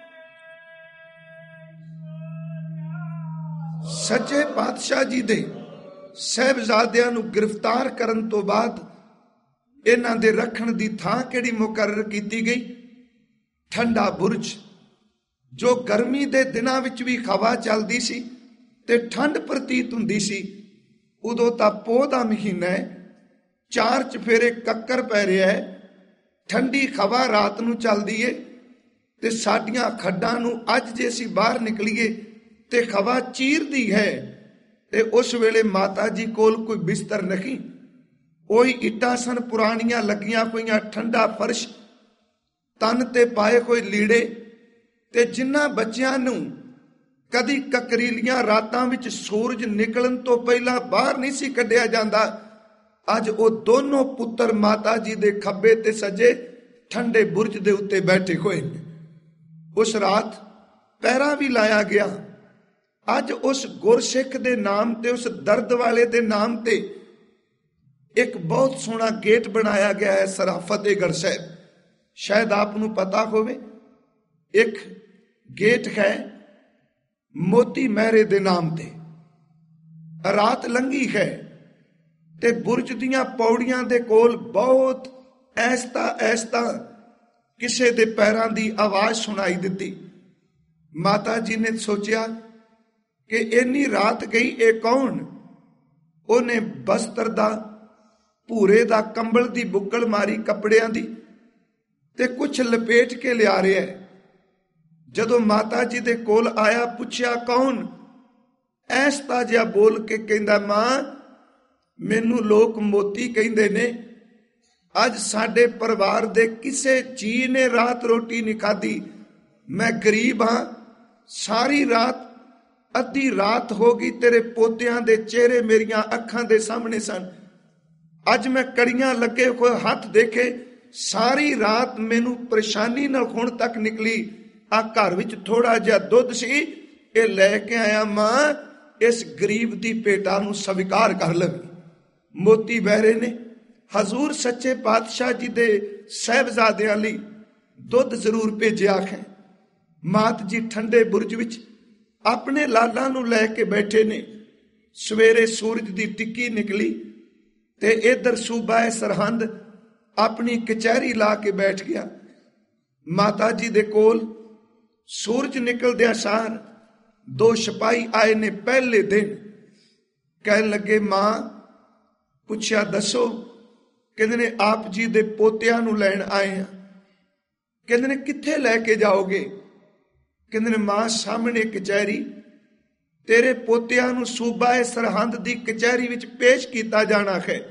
ਸੱਚੇ ਪਾਤਸ਼ਾਹ ਜੀ ਦੇ ਸਾਹਿਬਜ਼ਾਦਿਆਂ ਨੂੰ ਗ੍ਰਿਫਤਾਰ ਕਰਨ ਤੋਂ ਬਾਅਦ ਇਹਨਾਂ ਦੇ ਰੱਖਣ ਦੀ ਥਾਂ ਕਿਹੜੀ ਮੁਕਰਰ ਕੀਤੀ ਗਈ? ਠੰਡਾ ਬੁਰਜ, ਜੋ ਗਰਮੀ ਦੇ ਦਿਨਾਂ ਵਿੱਚ ਵੀ ਹਵਾ ਚੱਲਦੀ ਸੀ ਤੇ ਠੰਡ ਪ੍ਰਤੀਤ ਹੁੰਦੀ ਸੀ। ਉਦੋਂ ਤਾਂ ਪੋਹ ਦਾ ਮਹੀਨਾ ਹੈ, ਚਾਰ ਚਫੇਰੇ ਕੱਕਰ ਪੈ ਰਿਹਾ ਹੈ, ਠੰਡੀ ਹਵਾ ਰਾਤ ਨੂੰ ਚੱਲਦੀ ਏ ਤੇ ਸਾਡੀਆਂ ਖੱਡਾਂ ਨੂੰ ਅੱਜ ਜੇ ਅਸੀਂ ਬਾਹਰ ਨਿਕਲੀਏ ਤੇ ਹਵਾ ਚੀਰਦੀ ਹੈ। ਤੇ ਉਸ ਵੇਲੇ ਮਾਤਾ ਜੀ ਕੋਲ ਕੋਈ ਬਿਸਤਰ ਨਹੀਂ, ਉਹੀ ਇੱਟਾਂ ਸਨ ਪੁਰਾਣੀਆਂ ਲੱਗੀਆਂ ਹੋਈਆਂ, ਠੰਡਾ ਫਰਸ਼, ਤਨ ਤੇ ਪਾਏ ਹੋਏ ਲੀੜੇ। ਤੇ ਜਿਨ੍ਹਾਂ ਬੱਚਿਆਂ ਨੂੰ ਕਦੀ ਕਕਰੀਲੀਆਂ ਰਾਤਾਂ ਵਿੱਚ ਸੂਰਜ ਨਿਕਲਣ ਤੋਂ ਪਹਿਲਾਂ ਬਾਹਰ ਨਹੀਂ ਸੀ ਕੱਢਿਆ ਜਾਂਦਾ। ਅੱਜ ਉਹ ਦੋਨੋਂ ਪੁੱਤਰ ਮਾਤਾ ਜੀ ਦੇ ਖੱਬੇ ਤੇ ਸੱਜੇ ਠੰਡੇ ਬੁਰਜ ਦੇ ਉੱਤੇ ਬੈਠੇ ਹੋਏ ਨੇ। ਉਸ ਰਾਤ ਪਹਿਰਾ ਵੀ ਲਾਇਆ ਗਿਆ। ਅੱਜ ਉਸ ਗੁਰਸਿੱਖ ਦੇ ਨਾਮ ਤੇ, ਉਸ ਦਰਦ ਵਾਲੇ ਦੇ ਨਾਮ ਤੇ ਇੱਕ ਬਹੁਤ ਸੋਹਣਾ ਗੇਟ ਬਣਾਇਆ ਗਿਆ ਹੈ ਸਰਾ ਫਤਿਹਗੜ੍ਹ ਸਾਹਿਬ। ਸ਼ਾਇਦ ਆਪ ਨੂੰ ਪਤਾ ਹੋਵੇ, ਇੱਕ ਗੇਟ ਹੈ ਮੋਤੀ ਮਹਿਰੇ ਦੇ ਨਾਮ ਤੇ। ਰਾਤ ਲੰਘੀ ਹੈ ਤੇ ਬੁਰਜ ਦੀਆਂ ਪੌੜੀਆਂ ਦੇ ਕੋਲ ਬਹੁਤ ਐਸਤਾ ਐਸਤਾ ਕਿਸੇ ਦੇ ਪੈਰਾਂ ਦੀ ਆਵਾਜ਼ ਸੁਣਾਈ ਦਿੱਤੀ। ਮਾਤਾ ਜੀ ਨੇ ਸੋਚਿਆ ਕਿ ਇੰਨੀ ਰਾਤ ਗਈ, ਇਹ ਕੌਣ? ਉਹਨੇ ਬਸਤਰ ਦਾ, ਭੂਰੇ ਦਾ ਕੰਬਲ ਦੀ ਬੁੱਕਲ ਮਾਰੀ ਕੱਪੜਿਆਂ ਦੀ ਤੇ ਕੁਛ ਲਪੇਟ ਕੇ ਲਿਆ ਰਿਹਾ ਹੈ। ਜਦੋਂ ਮਾਤਾ ਜੀ ਦੇ ਕੋਲ ਆਇਆ, ਪੁੱਛਿਆ ਕੌਣ? ਐਸਤਾ ਜਿਹਾ ਬੋਲ ਕੇ ਕਹਿੰਦਾ, ਮਾਂ ਮੈਨੂੰ ਲੋਕ ਮੋਤੀ ਕਹਿੰਦੇ ਨੇ। ਅੱਜ ਸਾਡੇ ਪਰਿਵਾਰ ਦੇ ਕਿਸੇ ਜੀ ਨੇ ਰਾਤ ਰੋਟੀ ਨਹੀਂ ਖਾਧੀ। ਮੈਂ ਗਰੀਬ ਹਾਂ। ਸਾਰੀ ਰਾਤ, ਅੱਧੀ ਰਾਤ ਹੋ ਗਈ, ਤੇਰੇ ਪੋਤਿਆਂ ਦੇ ਚਿਹਰੇ ਮੇਰੀਆਂ ਅੱਖਾਂ ਦੇ ਸਾਹਮਣੇ ਸਨ। ਅੱਜ ਮੈਂ ਕੜੀਆਂ ਲੱਗੇ ਹੋਏ ਹੱਥ ਦੇਖੇ। ਸਾਰੀ ਰਾਤ ਮੈਨੂੰ ਪਰੇਸ਼ਾਨੀ ਨਾਲ ਹੁਣ ਤੱਕ ਨਿਕਲੀ। ਆ ਘਰ ਵਿੱਚ ਥੋੜਾ ਜਿਹਾ ਦੁੱਧ ਸੀ, ਇਹ ਲੈ ਕੇ ਆਇਆ। ਮਾਂ ਇਸ ਗਰੀਬ ਦੀ ਭੇਟਾ ਨੂੰ ਸਵੀਕਾਰ ਕਰ ਲਵੇ। ਮੋਤੀ ਮਹਿਰੇ ਨੇ ਹਜ਼ੂਰ ਸੱਚੇ ਪਾਤਸ਼ਾਹ ਜੀ ਦੇ ਸਾਹਿਬਜ਼ਾਦਿਆਂ ਲਈ ਦੁੱਧ ਜ਼ਰੂਰ ਭੇਜਿਆ ਹੈ। ਮਾਤ ਜੀ ਠੰਡੇ ਬੁਰਜ ਵਿੱਚ ਆਪਣੇ ਲਾਲਾਂ ਨੂੰ ਲੈ ਕੇ ਬੈਠੇ ਨੇ। ਸਵੇਰੇ ਸੂਰਜ ਦੀ ਟਿੱਕੀ ਨਿਕਲੀ ਤੇ ਇਧਰ ਸੂਬਾ ਹੈ ਸਰਹੰਦ ਆਪਣੀ ਕਚਹਿਰੀ ਲਾ ਕੇ ਬੈਠ ਗਿਆ। ਮਾਤਾ ਜੀ ਦੇ ਕੋਲ ਸੂਰਜ ਨਿਕਲਦਿਆਂ ਸਾਰ ਦੋ ਸਿਪਾਹੀ ਆਏ ਨੇ ਪਹਿਲੇ ਦਿਨ। ਕਹਿਣ ਲੱਗੇ, ਮਾਂ। ਪੁੱਛਿਆ, ਦੱਸੋ? ਕਹਿੰਦੇ ਨੇ ਆਪ ਜੀ ਦੇ ਪੋਤਿਆਂ ਨੂੰ ਲੈਣ ਆਏ ਆ। ਕਹਿੰਦੇ ਨੇ ਕਿੱਥੇ ਲੈ ਕੇ ਜਾਓਗੇ? ਕਹਿੰਦੇ ਨੇ ਮਾਂ ਸਾਹਮਣੇ ਕਚਹਿਰੀ, ਤੇਰੇ ਪੋਤਿਆਂ ਨੂੰ ਸੂਬਾ ਸਰਹੰਦ ਦੀ ਕਚਹਿਰੀ ਵਿੱਚ ਪੇਸ਼ ਕੀਤਾ ਜਾਣਾ ਹੈ।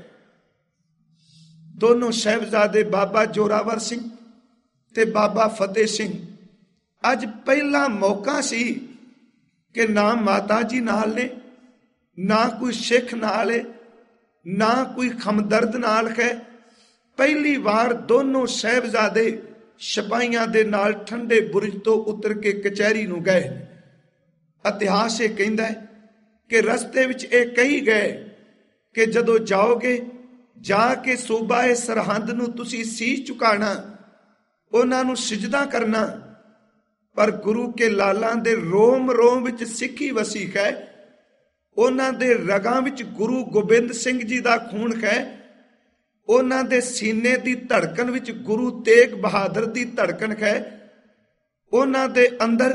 ਦੋਨੋਂ ਸਾਹਿਬਜ਼ਾਦੇ ਬਾਬਾ ਜੋਰਾਵਰ ਸਿੰਘ ਤੇ ਬਾਬਾ ਫਤਿਹ ਸਿੰਘ, ਅੱਜ ਪਹਿਲਾ ਮੌਕਾ ਸੀ ਕਿ ਨਾ ਮਾਤਾ ਜੀ ਨਾਲ ਨੇ, ਨਾ ਕੋਈ ਸਿੱਖ ਨਾਲ ਹੈ, ਨਾ ਕੋਈ ਹਮਦਰਦ ਨਾਲ ਹੈ। ਪਹਿਲੀ ਵਾਰ ਦੋਨੋਂ ਸਾਹਿਬਜ਼ਾਦੇ ਸਿਪਾਹੀਆਂ ਦੇ ਨਾਲ ਠੰਡੇ ਬੁਰਜ ਤੋਂ ਉਤਰ ਕੇ ਕਚਹਿਰੀ ਨੂੰ ਗਏ। ਇਤਿਹਾਸ ਇਹ ਕਹਿੰਦਾ ਹੈ ਕਿ ਰਸਤੇ ਵਿੱਚ ਇਹ ਕਹੀ ਗਏ ਕਿ ਜਦੋਂ ਜਾਓਗੇ, ਜਾ ਕੇ ਸੂਬਾ ਸਰਹੰਦ ਨੂੰ ਤੁਸੀਂ ਸੀਸ ਝੁਕਾਣਾ, ਉਹਨਾਂ ਨੂੰ ਸਿਜਦਾ ਕਰਨਾ। ਪਰ ਗੁਰੂ ਕੇ ਲਾਲਾਂ ਦੇ ਰੋਮ ਰੋਮ ਵਿੱਚ ਸਿੱਖੀ ਵਸੀ ਹੈ। ਉਹਨਾਂ ਦੇ ਰਗਾਂ ਵਿੱਚ ਗੁਰੂ ਗੋਬਿੰਦ ਸਿੰਘ ਜੀ ਦਾ ਖੂਨ ਹੈ। ਉਹਨਾਂ ਦੇ ਸੀਨੇ ਦੀ ਧੜਕਣ ਵਿੱਚ ਗੁਰੂ ਤੇਗ ਬਹਾਦਰ ਦੀ ਧੜਕਣ ਹੈ। ਉਹਨਾਂ ਦੇ ਅੰਦਰ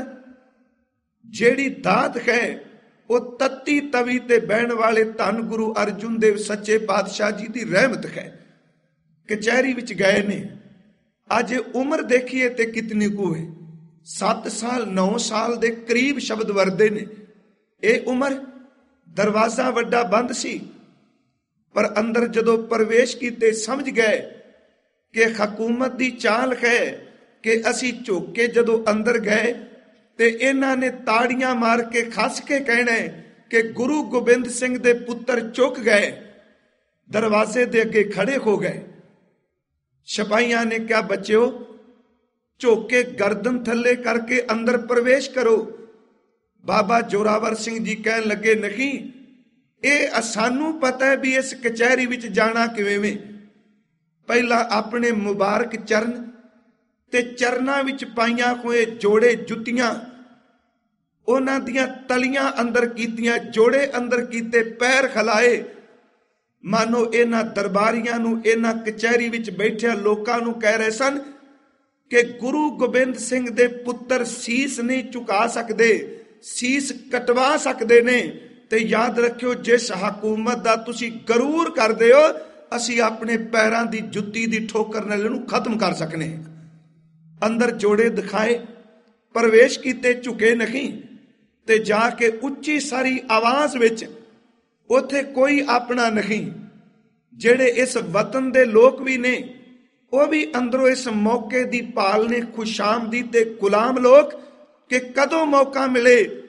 ਜਿਹੜੀ ਦਾਤ ਹੈ, ਉਹ ਤੱਤੀ ਤਵੀ ਤੇ ਬਹਿਣ ਵਾਲੇ ਧੰਨ ਗੁਰੂ ਅਰਜੁਨ ਦੇਵ ਸੱਚੇ ਪਾਤਸ਼ਾਹ ਜੀ ਦੀ ਰਹਿਮਤ ਹੈ। ਕਚਹਿਰੀ ਵਿੱਚ ਗਏ ਨੇ। ਅੱਜ ਉਮਰ ਦੇਖੀਏ ਤੇ ਕਿਤਨੀ ਕੁ ਹੈ। ਸੱਤ ਸਾਲ ਨੌ ਸਾਲ ਦੇ ਕਰੀਬ ਸ਼ਬਦ ਵਰਦੇ ਨੇ। ਇਹ ਉਮਰ ਦਰਵਾਜ਼ਾ ਵੱਡਾ ਬੰਦ ਸੀ, ਪਰ ਅੰਦਰ ਜਦੋਂ ਪ੍ਰਵੇਸ਼ ਕੀਤੇ ਸਮਝ ਗਏ ਕਿ ਹਕੂਮਤ ਦੀ ਚਾਲ ਹੈ ਕਿ ਅਸੀਂ ਝੁਕ ਕੇ ਜਦੋਂ ਅੰਦਰ ਗਏ ਤੇ ਇਹਨਾਂ ਨੇ ਤਾੜੀਆਂ ਮਾਰ ਕੇ ਖੱਸ ਕੇ ਕਹਿਣਾ ਕਿ ਗੁਰੂ ਗੋਬਿੰਦ ਸਿੰਘ ਦੇ ਪੁੱਤਰ ਝੁਕ ਗਏ। ਦਰਵਾਜ਼ੇ ਦੇ ਅੱਗੇ ਖੜੇ ਹੋ ਗਏ। ਸਿਪਾਹੀਆਂ ਨੇ ਕਿਹਾ, ਬੱਚਿਓ ਝੁਕ ਕੇ ਗਰਦਨ ਥੱਲੇ ਕਰਕੇ ਅੰਦਰ ਪ੍ਰਵੇਸ਼ ਕਰੋ। ਬਾਬਾ ਜੋਰਾਵਰ ਸਿੰਘ ਜੀ ਕਹਿਣ ਲੱਗੇ, ਨਹੀਂ, ਇਹ ਸਾਨੂੰ ਪਤਾ ਹੈ ਵੀ ਇਸ ਕਚਹਿਰੀ ਵਿੱਚ ਜਾਣਾ ਕਿਵੇਂ ਵੇ। ਪਹਿਲਾਂ ਆਪਣੇ ਮੁਬਾਰਕ ਚਰਨ ਤੇ ਚਰਨਾਂ ਵਿੱਚ ਪਾਈਆਂ ਹੋਏ ਜੋੜੇ ਜੁੱਤੀਆਂ, ਉਹਨਾਂ ਦੀਆਂ ਤਲੀਆਂ ਅੰਦਰ ਕੀਤੀਆਂ, ਜੋੜੇ ਅੰਦਰ ਕੀਤੇ, ਪੈਰ ਖਲਾਏ। ਮਾਨੋ ਇਹਨਾਂ ਦਰਬਾਰੀਆਂ ਨੂੰ, ਇਹਨਾਂ ਕਚਹਿਰੀ ਵਿੱਚ ਬੈਠਿਆਂ ਲੋਕਾਂ ਨੂੰ ਕਹਿ ਰਹੇ ਸਨ ਕਿ ਗੁਰੂ ਗੋਬਿੰਦ ਸਿੰਘ ਦੇ ਪੁੱਤਰ ਸੀਸ ਨਹੀਂ ਝੁਕਾ ਸਕਦੇ, ਸੀਸ ਕਟਵਾ ਸਕਦੇ ਨੇ। ਤੇ ਯਾਦ ਰੱਖਿਓ, ਜਿਸ ਹਕੂਮਤ ਦਾ ਤੁਸੀਂ ਗਰੂਰ ਕਰਦੇ ਹੋ, ਅਸੀਂ ਆਪਣੇ ਪੈਰਾਂ ਦੀ ਜੁੱਤੀ ਦੀ ਠੋਕਰ ਨਾਲ ਇਹਨੂੰ ਖਤਮ ਕਰ ਸਕਨੇ। ਅੰਦਰ ਜੋੜੇ ਦਿਖਾਏ, ਪ੍ਰਵੇਸ਼ ਕੀਤੇ, ਝੁਕੇ ਨਹੀਂ। ਤੇ ਜਾ ਕੇ ਉੱਚੀ ਸਾਰੀ ਆਵਾਜ਼ ਵਿੱਚ, ਉੱਥੇ ਕੋਈ ਆਪਣਾ ਨਹੀਂ। ਜਿਹੜੇ ਇਸ ਵਤਨ ਦੇ ਲੋਕ ਵੀ ਨੇ, ਉਹ ਵੀ ਅੰਦਰੋਂ ਇਸ ਮੌਕੇ ਦੀ ਭਾਲ ਨੇ, ਖੁਸ਼ਾਮਦੀ ਤੇ ਗੁਲਾਮ ਲੋਕ, ਕਿ ਕਦੋਂ ਮੌਕਾ ਮਿਲੇ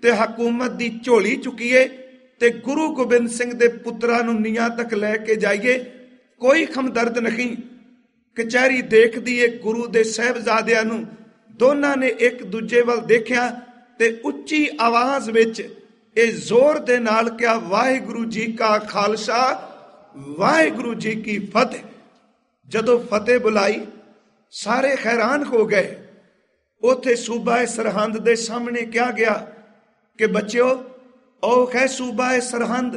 ਤੇ ਹਕੂਮਤ ਦੀ ਝੋਲੀ ਚੁੱਕੀਏ ਤੇ ਗੁਰੂ ਗੋਬਿੰਦ ਸਿੰਘ ਦੇ ਪੁੱਤਰਾਂ ਨੂੰ ਨੀਹਾਂ ਤੱਕ ਲੈ ਕੇ ਜਾਈਏ। ਕੋਈ ਹਮਦਰਦ ਨਹੀਂ। ਕਚਹਿਰੀ ਦੇਖਦੀ ਏ ਗੁਰੂ ਦੇ ਸਾਹਿਬਜ਼ਾਦਿਆਂ ਨੂੰ। ਦੋਨਾਂ ਨੇ ਇੱਕ ਦੂਜੇ ਵੱਲ ਦੇਖਿਆ ਤੇ ਉੱਚੀ ਆਵਾਜ਼ ਵਿੱਚ ਇਹ ਜ਼ੋਰ ਦੇ ਨਾਲ ਕਿਹਾ, ਵਾਹਿਗੁਰੂ ਜੀ ਕਾ ਖਾਲਸਾ ਵਾਹਿਗੁਰੂ ਜੀ ਕੀ ਫਤਿਹ। ਜਦੋਂ ਫਤਿਹ ਬੁਲਾਈ ਸਾਰੇ ਹੈਰਾਨ ਹੋ ਗਏ। ਉੱਥੇ ਸੂਬਾ ਸਰਹੰਦ ਦੇ ਸਾਹਮਣੇ ਕਿਹਾ ਗਿਆ ਕਿ ਬੱਚਿਓ, ਉਹ ਹੈ ਸੂਬਾ ਸਰਹੰਦ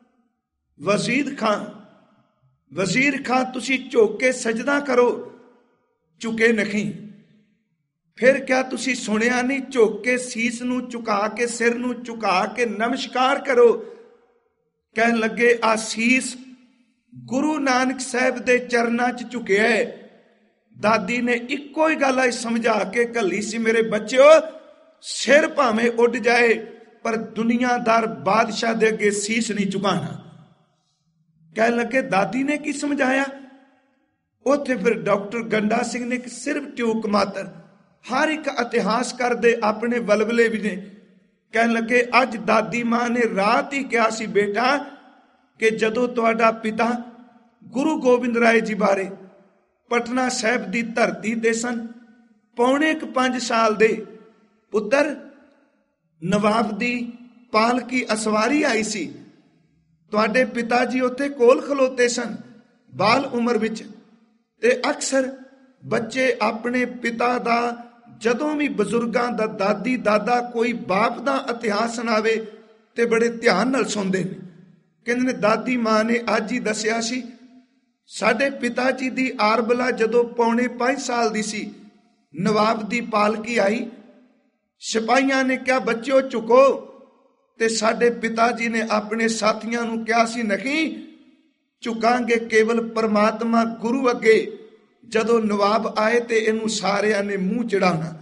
ਵਜ਼ੀਰ ਖਾਨ। ਵਜ਼ੀਰ ਖਾਨ ਤੁਸੀਂ ਝੁਕ ਕੇ ਸਜਦਾ ਕਰੋ। ਝੁਕੇ ਨਹੀਂ। ਫਿਰ ਕਿਆ ਤੁਸੀਂ ਸੁਣਿਆ ਨਹੀਂ, ਝੁਕ ਕੇ ਸੀਸ ਨੂੰ ਝੁਕਾ ਕੇ ਸਿਰ ਨੂੰ ਝੁਕਾ ਕੇ ਨਮਸਕਾਰ ਕਰੋ। ਕਹਿਣ ਲੱਗੇ ਆ ਸੀਸ ਗੁਰੂ ਨਾਨਕ ਸਾਹਿਬ ਦੇ ਚਰਨਾਂ 'ਚ ਝੁਕਿਆ ਹੈ। ਦਾਦੀ ਨੇ ਇੱਕੋ ਹੀ ਗੱਲ ਸਮਝਾ ਕੇ ਘੱਲੀ ਸੀ, ਮੇਰੇ ਬੱਚਿਓ, ਸਿਰ ਭਾਵੇਂ ਉੱਡ ਜਾਏ ਪਰ ਦੁਨੀਆਦਾਰ ਬਾਦਸ਼ਾਹ ਦੇ ਅੱਗੇ ਸੀਸ ਨਹੀਂ ਝੁਕਾਣਾ। ਕਹਿਣ ਲੱਗੇ ਦਾਦੀ ਨੇ ਕੀ ਸਮਝਾਇਆ? ਉੱਥੇ ਫਿਰ ਡਾਕਟਰ ਗੰਡਾ ਸਿੰਘ ਨੇ ਸਿਰਫ ਟਿਊਕ ਮਾਤਰ, ਹਰ ਇੱਕ ਇਤਿਹਾਸਕਾਰ ਦੇ ਆਪਣੇ ਵਲਵਲੇ ਵੀ ਨੇ। ਕਹਿਣ ਲੱਗੇ ਅੱਜ ਦਾਦੀ ਮਾਂ ਨੇ ਰਾਤ ਹੀ ਕਿਹਾ ਸੀ ਬੇਟਾ ਕਿ ਜਦੋਂ ਤੁਹਾਡਾ ਪਿਤਾ ਗੁਰੂ ਗੋਬਿੰਦ ਰਾਏ ਜੀ ਬਾਰੇ ਪਟਨਾ ਸਾਹਿਬ ਦੀ ਧਰਤੀ ਤੇ ਸਨ, ਪੌਣੇ ਇੱਕ ਪੰਜ ਸਾਲ ਦੇ ਪੁੱਤਰ ਨਵਾਬ ਦੀ ਪਾਲਕੀ ਅਸਵਾਰੀ ਆਈ ਸੀ। ਤੁਹਾਡੇ ਪਿਤਾ ਜੀ ਉੱਥੇ ਕੋਲ ਖਲੋਤੇ ਸਨ ਬਾਲ ਉਮਰ ਵਿੱਚ। ਤੇ ਅਕਸਰ ਬੱਚੇ ਆਪਣੇ ਪਿਤਾ ਦਾ, ਜਦੋਂ ਵੀ ਬਜ਼ੁਰਗਾਂ ਦਾ, ਦਾਦੀ ਦਾਦਾ ਕੋਈ ਬਾਪ ਦਾ ਇਤਿਹਾਸ ਸੁਣਾਵੇ ਤੇ ਬੜੇ ਧਿਆਨ ਨਾਲ ਸੁਣਦੇ ਨੇ। ਕਹਿੰਦੇ ਨੇ ਦਾਦੀ ਮਾਂ ਨੇ ਅੱਜ ਹੀ ਦੱਸਿਆ ਸੀ, ਸਾਡੇ ਪਿਤਾ ਜੀ ਦੀ ਆਰਬਲਾ ਜਦੋਂ ਪੌਣੇ ਪੰਜ ਸਾਲ ਦੀ ਸੀ, ਨਵਾਬ ਦੀ ਪਾਲਕੀ ਆਈ। ਸਿਪਾਹੀਆਂ ਨੇ ਕਿਹਾ ਬੱਚਿਓ ਝੁਕੋ, ਤੇ ਸਾਡੇ ਪਿਤਾ ਜੀ ਨੇ ਆਪਣੇ ਸਾਥੀਆਂ ਨੂੰ ਕਿਹਾ ਸੀ ਨਹੀਂ ਝੁਕਾਂਗੇ ਕੇਵਲ ਪਰਮਾਤਮਾ ਗੁਰੂ ਅੱਗੇ। ਜਦੋਂ ਨਵਾਬ ਆਏ ਤੇ ਇਹਨੂੰ ਸਾਰਿਆਂ ਨੇ ਮੂੰਹ ਚੜਾਉਣਾ।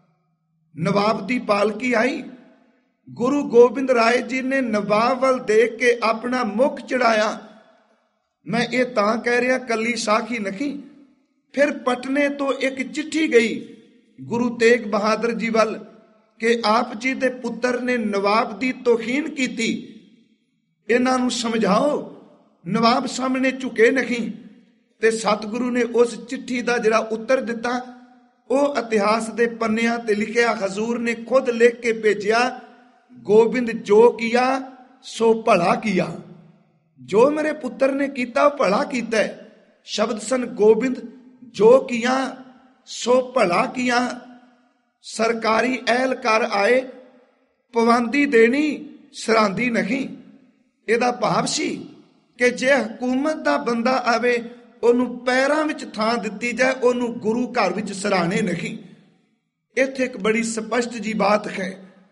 ਨਵਾਬ ਦੀ ਪਾਲਕੀ ਆਈ, ਗੁਰੂ ਗੋਬਿੰਦ ਰਾਏ ਜੀ ਨੇ ਨਵਾਬ ਵੱਲ ਦੇਖ ਕੇ ਆਪਣਾ ਮੁਖ ਚੜਾਇਆ। ਮੈਂ ਇਹ ਤਾਂ ਕਹਿ ਰਿਹਾ ਕੱਲੀ ਸਾਖੀ ਨਹੀਂ। ਫਿਰ ਪਟਨੇ ਤੋਂ ਇੱਕ ਚਿੱਠੀ ਗਈ ਗੁਰੂ ਤੇਗ ਬਹਾਦਰ ਜੀ ਵੱਲ ਕਿ ਆਪ ਜੀ ਦੇ ਪੁੱਤਰ ਨੇ ਨਵਾਬ ਦੀ ਤੋਹੀਨ ਕੀਤੀ, ਇਹਨਾਂ ਨੂੰ ਸਮਝਾਓ। ਨਵਾਬ ਸਾਹਮਣੇ ਝੁਕੇ ਨਹੀਂ। ਤੇ ਸਤਿਗੁਰੂ ਨੇ ਉਸ ਚਿੱਠੀ ਦਾ ਜਿਹੜਾ ਉੱਤਰ ਦਿੱਤਾ ਉਹ ਇਤਿਹਾਸ ਦੇ ਪੰਨਿਆਂ ਤੇ ਲਿਖਿਆ। ਹਜ਼ੂਰ ਨੇ ਖੁਦ ਲਿਖ ਕੇ ਭੇਜਿਆ, ਗੋਬਿੰਦ ਜੋ ਕੀਆ ਸੋ ਭਲਾ ਕੀਆ। ਜੋ ਮੇਰੇ ਪੁੱਤਰ ਨੇ ਕੀਤਾ ਉਹ ਭਲਾ ਕੀਤਾ। ਸ਼ਬਦ ਸਨ ਗੋਬਿੰਦ ਜੋ ਕੀਆ ਸੋ ਭਲਾ ਕੀਆ। ਸਰਕਾਰੀ ਅਹਿਲਕਾਰ ਆਏ, ਪਵੰਦੀ ਦੇਣੀ ਸਰਾਂਦੀ ਨਹੀਂ। ਇਹਦਾ ਭਾਵ ਸੀ ਕਿ ਜੇ ਹਕੂਮਤ ਦਾ ਬੰਦਾ ਆਵੇ ਉਹਨੂੰ ਪੈਰਾਂ ਵਿੱਚ ਥਾਂ ਦਿੱਤੀ ਜਾਏ, ਉਹਨੂੰ ਗੁਰੂ ਘਰ ਵਿੱਚ ਸਰਾਣੇ ਨਹੀਂ। ਇੱਥੇ ਇੱਕ ਬੜੀ ਸਪਸ਼ਟ ਜੀ ਬਾਤ ਹੈ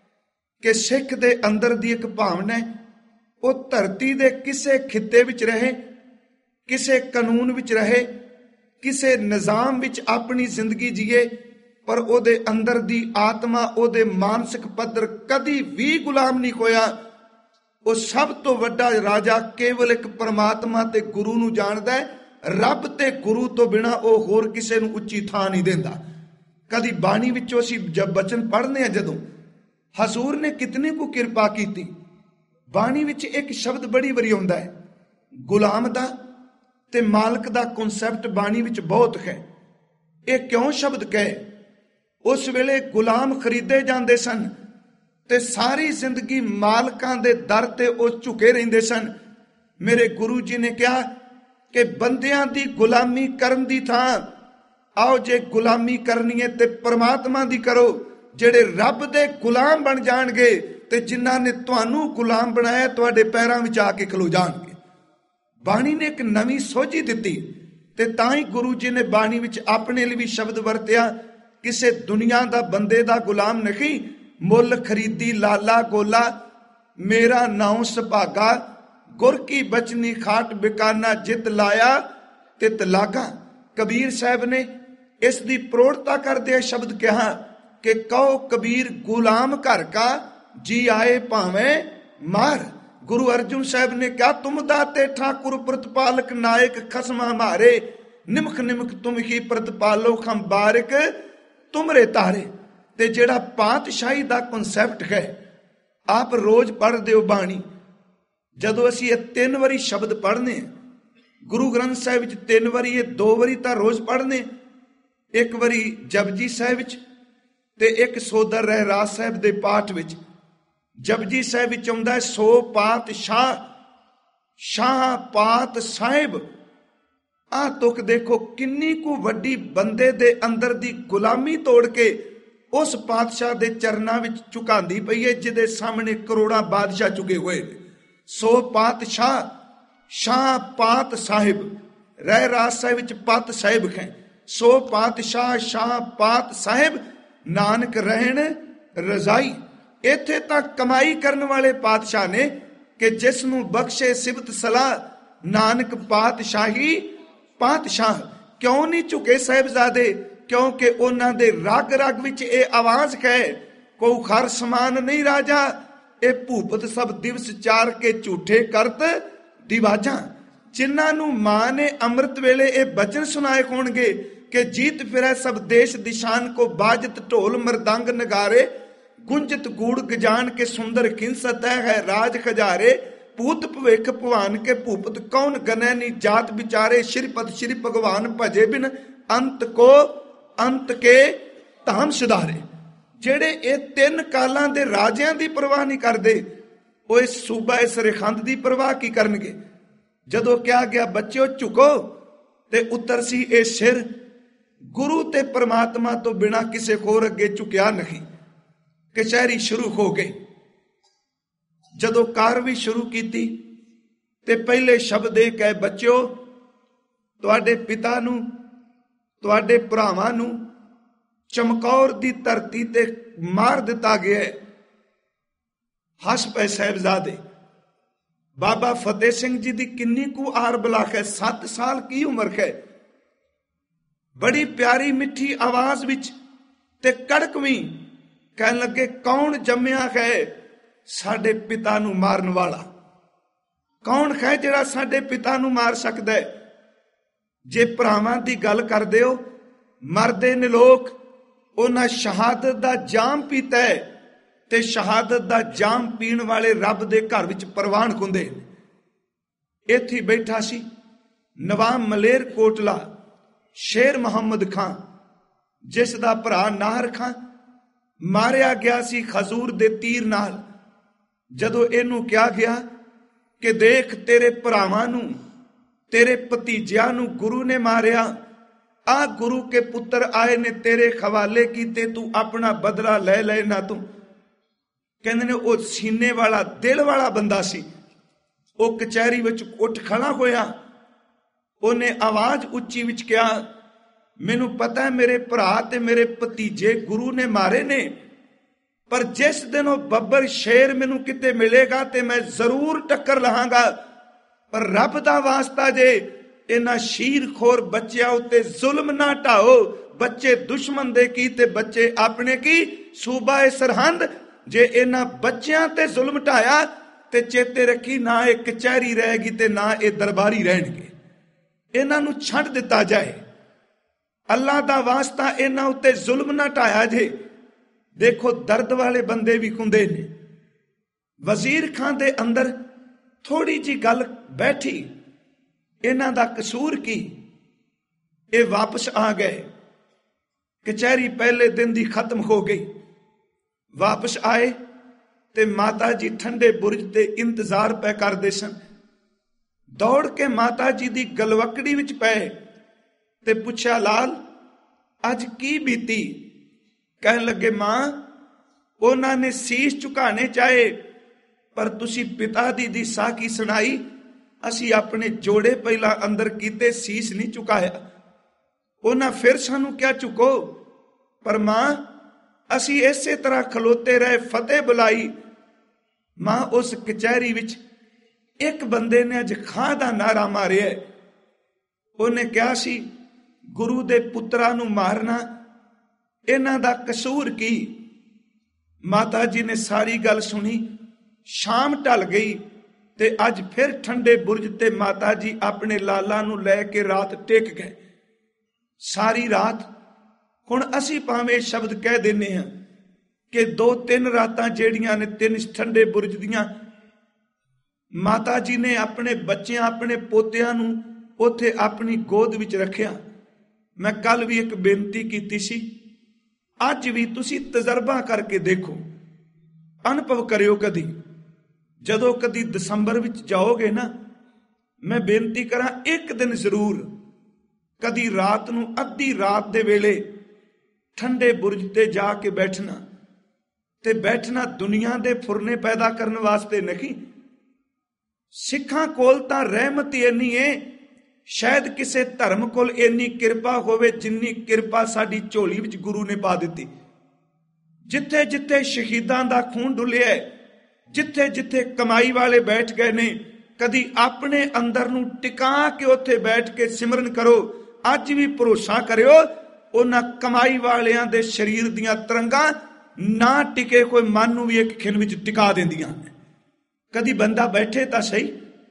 ਕਿ ਸਿੱਖ ਦੇ ਅੰਦਰ ਦੀ ਇੱਕ ਭਾਵਨਾ ਹੈ, ਉਹ ਧਰਤੀ ਦੇ ਕਿਸੇ ਖਿੱਤੇ ਵਿੱਚ ਰਹੇ, ਕਿਸੇ ਕਾਨੂੰਨ ਵਿੱਚ ਰਹੇ, ਕਿਸੇ ਨਿਜ਼ਾਮ ਵਿੱਚ ਆਪਣੀ ਜ਼ਿੰਦਗੀ ਜੀਏ, ਪਰ ਉਹਦੇ ਅੰਦਰ ਦੀ ਆਤਮਾ, ਉਹਦੇ ਮਾਨਸਿਕ ਪੱਧਰ ਕਦੀ ਵੀ ਗੁਲਾਮ ਨਹੀਂ ਹੋਇਆ। ਉਹ ਸਭ ਤੋਂ ਵੱਡਾ ਰਾਜਾ ਕੇਵਲ ਇੱਕ ਪਰਮਾਤਮਾ ਤੇ ਗੁਰੂ ਨੂੰ ਜਾਣਦਾ ਹੈ। ਰੱਬ ਤੇ ਗੁਰੂ ਤੋਂ ਬਿਨਾ ਉਹ ਹੋਰ ਕਿਸੇ ਨੂੰ ਉੱਚੀ ਥਾਂ ਨਹੀਂ ਦਿੰਦਾ। ਕਦੀ ਬਾਣੀ ਵਿੱਚੋਂ ਅਸੀਂ ਜਦ ਬਚਨ ਪੜ੍ਹਨੇ ਆ, ਜਦੋਂ ਹਜ਼ੂਰ ਨੇ ਕਿਤਨੀ ਕੁ ਕਿਰਪਾ ਕੀਤੀ। ਬਾਣੀ ਵਿੱਚ ਇੱਕ ਸ਼ਬਦ ਬੜੀ ਵਾਰੀ ਆਉਂਦਾ ਹੈ, ਗੁਲਾਮ ਦਾ ਤੇ ਮਾਲਕ ਦਾ ਕਨਸੈਪਟ ਬਾਣੀ ਵਿੱਚ ਬਹੁਤ ਹੈ। ਇਹ ਕਿਉਂ ਸ਼ਬਦ ਕਹੇ? ਉਸ ਵੇਲੇ ਗੁਲਾਮ ਖਰੀਦੇ ਜਾਂਦੇ ਸਨ ਤੇ ਸਾਰੀ ਜ਼ਿੰਦਗੀ ਮਾਲਕਾਂ ਦੇ ਦਰ ਤੇ ਉਹ ਝੁਕੇ ਰਹਿੰਦੇ ਸਨ। ਮੇਰੇ ਗੁਰੂ ਜੀ ਨੇ ਕਿਹਾ ਕਿ ਬੰਦਿਆਂ ਦੀ ਗੁਲਾਮੀ ਕਰਨ ਦੀ ਥਾਂ ਆਓ ਜੇ ਗੁਲਾਮੀ ਕਰਨੀ ਹੈ ਤੇ ਪਰਮਾਤਮਾ ਦੀ ਕਰੋ। ਜਿਹੜੇ ਰੱਬ ਦੇ ਗੁਲਾਮ ਬਣ ਜਾਣਗੇ ਤੇ ਜਿਨ੍ਹਾਂ ਨੇ ਤੁਹਾਨੂੰ ਗੁਲਾਮ ਬਣਾਇਆ ਤੁਹਾਡੇ ਪੈਰਾਂ ਵਿੱਚ ਆ ਕੇ ਖਲੋ ਜਾਣਗੇ। ਬਾਣੀ ਨੇ ਇੱਕ ਨਵੀਂ ਸੋਝੀ ਦਿੱਤੀ ਤੇ ਤਾਂ ਹੀ ਗੁਰੂ ਜੀ ਨੇ ਬਾਣੀ ਵਿੱਚ ਆਪਣੇ ਲਈ ਵੀ ਸ਼ਬਦ ਵਰਤਿਆ, ਕਿਸੇ ਦੁਨੀਆ ਦਾ ਬੰਦੇ ਦਾ ਗੁਲਾਮ ਨਹੀਂ। ਮੁੱਲ ਖਰੀਦੀ ਲਾਲਾ ਗੋਲਾ, ਮੇਰਾ ਨਾਉ ਸੁਭਾਗਾ, ਗੁਰ ਕੀ ਬਚਨੀ ਖਾਟ ਬਿਕਾਨਾ, ਜਿਤ ਲਾਇਆ ਤਿਤ ਲਾਗਾ। ਕਬੀਰ ਸਾਹਿਬ ਨੇ ਇਸ ਦੀ ਪ੍ਰੋੜਤਾ ਕਰਦੇ ਸ਼ਬਦ ਕਿਹਾ ਕਿ ਕਹੋ ਕਬੀਰ ਗੁਲਾਮ ਘਰ ਕਾ, ਜੀ ਆਏ ਭਾਵੇਂ ਮਾਰ। ਗੁਰੂ ਅਰਜਨ ਸਾਹਿਬ ਨੇ ਕਿਹਾ ਤੁਮ ਦਾਤੇ ਠਾਕੁਰ ਪ੍ਰਤਪਾਲਕ ਨਾਇਕ ਖਸਮਾ ਮਾਰੇ, ਨਿਮਖ ਨਿਮਖ ਤੁਮ ਹੀ ਪ੍ਰਤਪਾਲੋ ਖਮ ਬਾਰਿਕ ਤੁਮਰੇ ਤਾਰੇ। ਤੇ ਜਿਹੜਾ ਪਾਤਸ਼ਾਹੀ ਦਾ ਕਨਸੈਪਟ ਹੈ ਆਪ ਰੋਜ਼ ਪੜ੍ਹਦੇ ਹੋ ਬਾਣੀ। ਜਦੋਂ ਅਸੀਂ ਇਹ ਤਿੰਨ ਵਾਰੀ ਸ਼ਬਦ ਪੜ੍ਹਨੇ, ਗੁਰੂ ਗ੍ਰੰਥ ਸਾਹਿਬ ਵਿੱਚ ਤਿੰਨ ਵਾਰੀ, ਇਹ ਦੋ ਵਾਰੀ ਤਾਂ ਰੋਜ਼ ਪੜ੍ਹਨੇ, ਇੱਕ ਵਾਰੀ ਜਪਜੀ ਸਾਹਿਬ ਵਿੱਚ ਤੇ ਇੱਕ ਸੋਦਰ ਰਹਿਰਾਸ ਸਾਹਿਬ ਦੇ ਪਾਠ ਵਿੱਚ। ਜਪਜੀ ਸਾਹਿਬ ਵਿੱਚ ਆਉਂਦਾ ਸੋ ਪਾਤਸ਼ਾਹ ਸ਼ਾਹ ਪਾਤ ਸਾਹਿਬ। ਆਹ ਤੁਕ ਦੇਖੋ ਕਿੰਨੀ ਕੁ ਵੱਡੀ ਬੰਦੇ ਦੇ ਅੰਦਰ ਦੀ ਗੁਲਾਮੀ ਤੋੜ ਕੇ ਉਸ ਪਾਤਸ਼ਾਹ ਦੇ ਚਰਨਾਂ ਵਿੱਚ ਝੁਕਾਉਂਦੀ ਪਈ ਹੈ, ਜਿਹਦੇ ਸਾਹਮਣੇ ਕਰੋੜਾਂ ਬਾਦਸ਼ਾਹ ਝੁਕੇ ਹੋਏ ਨੇ। ਸੋ ਪਾਤਸ਼ਾਹ ਸ਼ਾਹ ਪਾਤ ਸਾਹਿਬ, ਰਹਿਰਾਸ ਸਾਹਿਬ ਵਿੱਚ ਪਤ ਸਾਹਿਬ ਹੈ। ਸੋ ਪਾਤਸ਼ਾਹ ਸ਼ਾਹ ਪਾਤ ਸਾਹਿਬ, ਨਾਨਕ ਰਹਿਣ ਰਜ਼ਾਈ। ਇੱਥੇ ਤਾਂ ਕਮਾਈ ਕਰਨ ਵਾਲੇ ਪਾਤਸ਼ਾਹ ਨੇ ਕਿ ਜਿਸ ਨੂੰ ਬਖਸ਼ੇ ਸਿਫਤ ਸਲਾਹ, ਨਾਨਕ ਪਾਤਸ਼ਾਹੀ ਪਾਤਸ਼ਾਹ। ਕਿਉਂ ਨਹੀਂ ਝੁਕੇ ਸਾਹਿਬਜ਼ਾਦੇ? ਕਿਉਂਕਿ ਉਹਨਾਂ ਦੇ ਰਗ ਰਗ ਵਿੱਚ ਇਹ ਆਵਾਜ਼ ਹੈ, ਕੋ ਖਰ ਸਮਾਨ ਨਹੀਂ ਰਾਜਾ, ਇਹ ਭੂਪਤ ਸਭ ਦਿਵਸ ਚਾਰ ਕੇ ਝੂਠੇ ਕਰਤ ਦਿਵਾਜਾਂ। ਜਿਨ੍ਹਾਂ ਨੂੰ ਮਾਂ ਨੇ ਅੰਮ੍ਰਿਤ ਵੇਲੇ ਇਹ ਬਚਨ ਸੁਣਾਏ ਹੋਣਗੇ ਕਿ ਜੀਤ ਫਿਰੈ ਸਭ ਦੇਸ਼ ਦਿਸ਼ਾਨ ਕੋ, ਬਾਜਤ ਢੋਲ ਮਰਦੰਗ ਨਗਾਰੇ, ਗੁੰਜਤ ਗੂੜ ਗਜਾਨ ਕੇ ਸੁੰਦਰ ਕਿੰਸਤ ਹੈ ਰਾਜ ਖਜਾਰੇ, ਭੂਤ ਭਵਿਖ ਭਵਾਨ ਕੇ ਭੂਪਤ ਕੌਣ ਗਨੈ ਨੀ ਜਾਤ ਵਿਚਾਰੇ, ਸ਼੍ਰੀਪਦ ਸ਼੍ਰੀ ਭਗਵਾਨ ਭਜੇ ਬਿਨ ਅੰਤ ਕੋ ਅੰਤ ਕੇ ਧਾਮ ਸੁਧਾਰੇ। ਜਿਹੜੇ ਇਹ ਤਿੰਨ ਕਾਲਾਂ ਦੇ ਰਾਜਿਆਂ ਦੀ ਪਰਵਾਹ ਨਹੀਂ ਕਰਦੇ, ਉਹ ਇਸ ਸੂਬਾ ਇਸ ਸਰਖੰਡ ਦੀ ਪਰਵਾਹ ਕੀ ਕਰਨਗੇ? ਜਦੋਂ ਕਿਹਾ ਗਿਆ ਬੱਚਿਓ ਝੁਕੋ, ਤੇ ਉੱਤਰ ਸੀ ਇਹ ਸਿਰ ਗੁਰੂ ਤੇ ਪਰਮਾਤਮਾ ਤੋਂ ਬਿਨਾਂ ਕਿਸੇ ਹੋਰ ਅੱਗੇ ਝੁਕਿਆ ਨਹੀਂ। ਕਚਹਿਰੀ ਸ਼ੁਰੂ ਹੋ ਗਈ। ਜਦੋਂ ਕਾਰਵਾਈ ਸ਼ੁਰੂ ਕੀਤੀ ਤੇ ਪਹਿਲੇ ਸ਼ਬਦ ਇਹ ਕਹੇ, ਬੱਚਿਓ ਤੁਹਾਡੇ ਪਿਤਾ ਨੂੰ, ਤੁਹਾਡੇ ਭਰਾਵਾਂ ਨੂੰ ਚਮਕੌਰ ਦੀ ਧਰਤੀ ਤੇ ਮਾਰ ਦਿੱਤਾ ਗਿਆ। ਹੱਸ ਪਏ ਸਾਹਿਬਜ਼ਾਦੇ। ਬਾਬਾ ਫਤਿਹ ਸਿੰਘ ਜੀ ਦੀ ਕਿੰਨੀ ਕੁ ਆਰ ਬਲਾਕ ਹੈ, ਸੱਤ ਸਾਲ ਕੀ ਉਮਰ ਹੈ। ਬੜੀ ਪਿਆਰੀ ਮਿੱਠੀ ਆਵਾਜ਼ ਵਿੱਚ ਤੇ ਕੜਕਵੀਂ ਕਹਿਣ ਲੱਗੇ, ਕੌਣ ਜੰਮਿਆ ਹੈ ਸਾਡੇ ਪਿਤਾ ਨੂੰ ਮਾਰਨ ਵਾਲਾ? ਕੌਣ ਹੈ ਜਿਹੜਾ ਸਾਡੇ ਪਿਤਾ ਨੂੰ ਮਾਰ ਸਕਦਾ ਹੈ? ਜੇ ਭਰਾਵਾਂ ਦੀ ਗੱਲ ਕਰਦੇ ਹੋ, ਮਰਦੇ ਨੇ ਲੋਕ, ਉਹਨਾਂ ਸ਼ਹਾਦਤ ਦਾ ਜਾਮ ਪੀਤਾ ਹੈ, ਤੇ ਸ਼ਹਾਦਤ ਦਾ ਜਾਮ ਪੀਣ ਵਾਲੇ ਰੱਬ ਦੇ ਘਰ ਵਿੱਚ ਪ੍ਰਵਾਨ ਹੁੰਦੇ ਨੇ। ਇੱਥੇ ਬੈਠਾ ਸੀ ਨਵਾਬ ਮਲੇਰ ਕੋਟਲਾ ਸ਼ੇਰ ਮੁਹੰਮਦ ਖਾਂ, ਜਿਸ ਦਾ ਭਰਾ ਨਾਹਰ ਖਾਂ ਮਾਰਿਆ ਗਿਆ ਸੀ ਖਜ਼ੂਰ ਦੇ ਤੀਰ ਨਾਲ। ਜਦੋਂ ਇਹਨੂੰ ਕਿਹਾ ਗਿਆ ਕਿ ਦੇਖ ਤੇਰੇ ਭਰਾਵਾਂ ਨੂੰ, ਤੇਰੇ ਭਤੀਜਿਆਂ ਨੂੰ ਗੁਰੂ ਨੇ ਮਾਰਿਆ, ਆ ਗੁਰੂ ਕੇ ਪੁੱਤਰ ਆਏ ਨੇ ਤੇਰੇ ਖਵਾਲੇ ਕੀਤੇ, ਤੂੰ ਆਪਣਾ ਬਦਲਾ ਲੈ ਲੈ ਨਾ ਤੂੰ। ਕਹਿੰਦੇ ਨੇ ਉਹ ਸੀਨੇ ਵਾਲਾ ਦਿਲ ਵਾਲਾ ਬੰਦਾ ਸੀ। ਉਹ ਕਚਹਿਰੀ ਵਿੱਚ ਉੱਠ ਖੜਾ ਹੋਇਆ। ਉਹਨੇ ਆਵਾਜ਼ ਉੱਚੀ ਵਿੱਚ ਕਿਹਾ, ਮੈਨੂੰ ਪਤਾ ਹੈ ਮੇਰੇ ਭਰਾ ਤੇ ਮੇਰੇ ਭਤੀਜੇ ਗੁਰੂ ਨੇ ਮਾਰੇ ਨੇ, ਪਰ ਜਿਸ ਦਿਨ ਉਹ ਬੱਬਰ ਸ਼ੇਰ ਮੈਨੂੰ ਕਿਤੇ ਮਿਲੇਗਾ ਤੇ ਮੈਂ ਜ਼ਰੂਰ ਟੱਕਰ ਲਹਾਂਗਾ। ਪਰ ਰੱਬ ਦਾ ਵਾਸਤਾ ਜੇ ਇਹਨਾਂ ਸ਼ੀਰਖੋਰ ਬੱਚਿਆਂ ਉੱਤੇ ਜ਼ੁਲਮ ਨਾ ਢਾਓ। ਬੱਚੇ ਦੁਸ਼ਮਣ ਦੇ ਕੀ ਤੇ ਬੱਚੇ ਆਪਣੇ ਕੀ, ਸੂਬਾ ਸਰਹੰਦ। ਜੇ ਇਹਨਾਂ ਬੱਚਿਆਂ ਤੇ ਜ਼ੁਲਮ ਢਾਇਆ ਤੇ ਚੇਤੇ ਰੱਖੀ, ਨਾ ਇਹ ਕਚਹਿਰੀ ਰਹੇਗੀ ਤੇ ਨਾ ਇਹ ਦਰਬਾਰੀ ਰਹਿਣਗੇ। ਇਹਨਾਂ ਨੂੰ ਛੱਡ ਦਿੱਤਾ ਜਾਏ। ਅੱਲਾ ਦਾ ਵਾਸਤਾ ਇਹਨਾਂ ਉੱਤੇ ਜ਼ੁਲਮ ਨਾ ਢਾਇਆ ਜੇ। ਦੇਖੋ ਦਰਦ ਵਾਲੇ ਬੰਦੇ ਵੀ ਹੁੰਦੇ ਨੇ। ਵਜ਼ੀਰ ਖਾਨ ਦੇ ਅੰਦਰ ਥੋੜੀ ਜੀ ਗੱਲ ਬੈਠੀ, ਇਹਨਾਂ ਦਾ ਕਸੂਰ ਕੀ? ਇਹ ਵਾਪਸ ਆ ਗਏ। ਕਚਹਿਰੀ ਪਹਿਲੇ ਦਿਨ ਦੀ ਖਤਮ ਹੋ ਗਈ। ਵਾਪਸ ਆਏ ਤੇ ਮਾਤਾ ਜੀ ਠੰਡੇ ਬੁਰਜ ਤੇ ਇੰਤਜ਼ਾਰ ਪੈ ਕਰਦੇ ਸਨ। ਦੌੜ ਕੇ ਮਾਤਾ ਜੀ ਦੀ ਗਲਵਕੜੀ ਵਿੱਚ ਪਏ ਤੇ ਪੁੱਛਿਆ, ਲਾਲ ਅੱਜ ਕੀ ਬੀਤੀ? ਕਹਿਣ ਲੱਗੇ, ਮਾਂ ਉਹਨਾਂ ਨੇ ਸੀਸ ਝੁਕਾਣੇ ਚਾਹੇ, ਪਰ ਤੁਸੀਂ ਪਿਤਾ ਦੀ ਦੀ ਸਾਖੀ ਸੁਣਾਈ, ਅਸੀਂ ਆਪਣੇ ਜੋੜੇ ਪਹਿਲਾਂ ਅੰਦਰ ਕੀਤੇ, ਸੀਸ ਨਹੀਂ ਝੁਕਾਇਆ। ਉਹਨਾਂ ਫਿਰ ਸਾਨੂੰ ਕਿਹਾ ਝੁਕੋ, ਪਰ ਮਾਂ ਅਸੀਂ ਇਸੇ ਤਰ੍ਹਾਂ ਖਲੋਤੇ ਰਹੇ, ਫਤਿਹ ਬੁਲਾਈ। ਮਾਂ ਉਸ ਕਚਹਿਰੀ ਵਿੱਚ ਇੱਕ ਬੰਦੇ ਨੇ ਅੱਜ ਖਾਂ ਦਾ ਨਾਰਾ ਮਾਰਿਆ। ਉਹਨੇ ਕਿਹਾ ਸੀ, ਗੁਰੂ ਦੇ ਪੁੱਤਰਾਂ ਨੂੰ ਮਾਰਨਾ ਇਹਨਾਂ ਦਾ ਕਸੂਰ ਕੀ? ਮਾਤਾ ਜੀ ਨੇ ਸਾਰੀ ਗੱਲ ਸੁਣੀ। ਸ਼ਾਮ ਢਲ ਗਈ ਤੇ ਅੱਜ ਫਿਰ ਠੰਡੇ ਬੁਰਜ ਤੇ ਮਾਤਾ ਜੀ ਆਪਣੇ ਲਾਲਾ ਨੂੰ ਲੈ ਕੇ ਰਾਤ ਟਿਕ ਗਏ। ਸਾਰੀ ਰਾਤ ਹੁਣ ਅਸੀਂ ਭਾਵੇਂ ਸ਼ਬਦ ਕਹਿ ਦਿੰਨੇ ਹਾਂ कि दो तीन रातां ਜਿਹੜੀਆਂ ने तीन ठंडे बुरज दियां माता जी ने अपने बच्चों अपने पोतियां नूं उत्थे अपनी गोद विच रखिया। मैं कल भी एक बेनती की सी, अज भी तुसी तजर्बा करके देखो, अनुभव करियो। कदी जदों कदी दसंबर विच जाओगे ना, मैं बेनती करा एक दिन जरूर कदी रात नूं अद्धी रात दे वेले ठंडे बुरज ते जाके बैठना। ते बैठना दुनिया दे फुरने पैदा करने वास्ते नहीं। सिखां कोल तां रहमत इन्नी है, शायद किसी धर्म कोल इन्नी किरपा होवे जिन्नी किरपा साडी झोली विच गुरु ने पा दित्ती। जिथे जिथे शहीदां दा खून डुलिया, जिथे जिथे कमाई वाले बैठ गए ने, कदी अपने अंदर नूं टिका के उत्थे बैठ के सिमरन करो। अज भी भरोसा करियो, उन्हां कमाई वालियां दे शरीर दियां तरंगां ना टिके कोई मन नूं भी एक खिन विच टिका दिंदियां। कदी बंदा बैठे तां सही,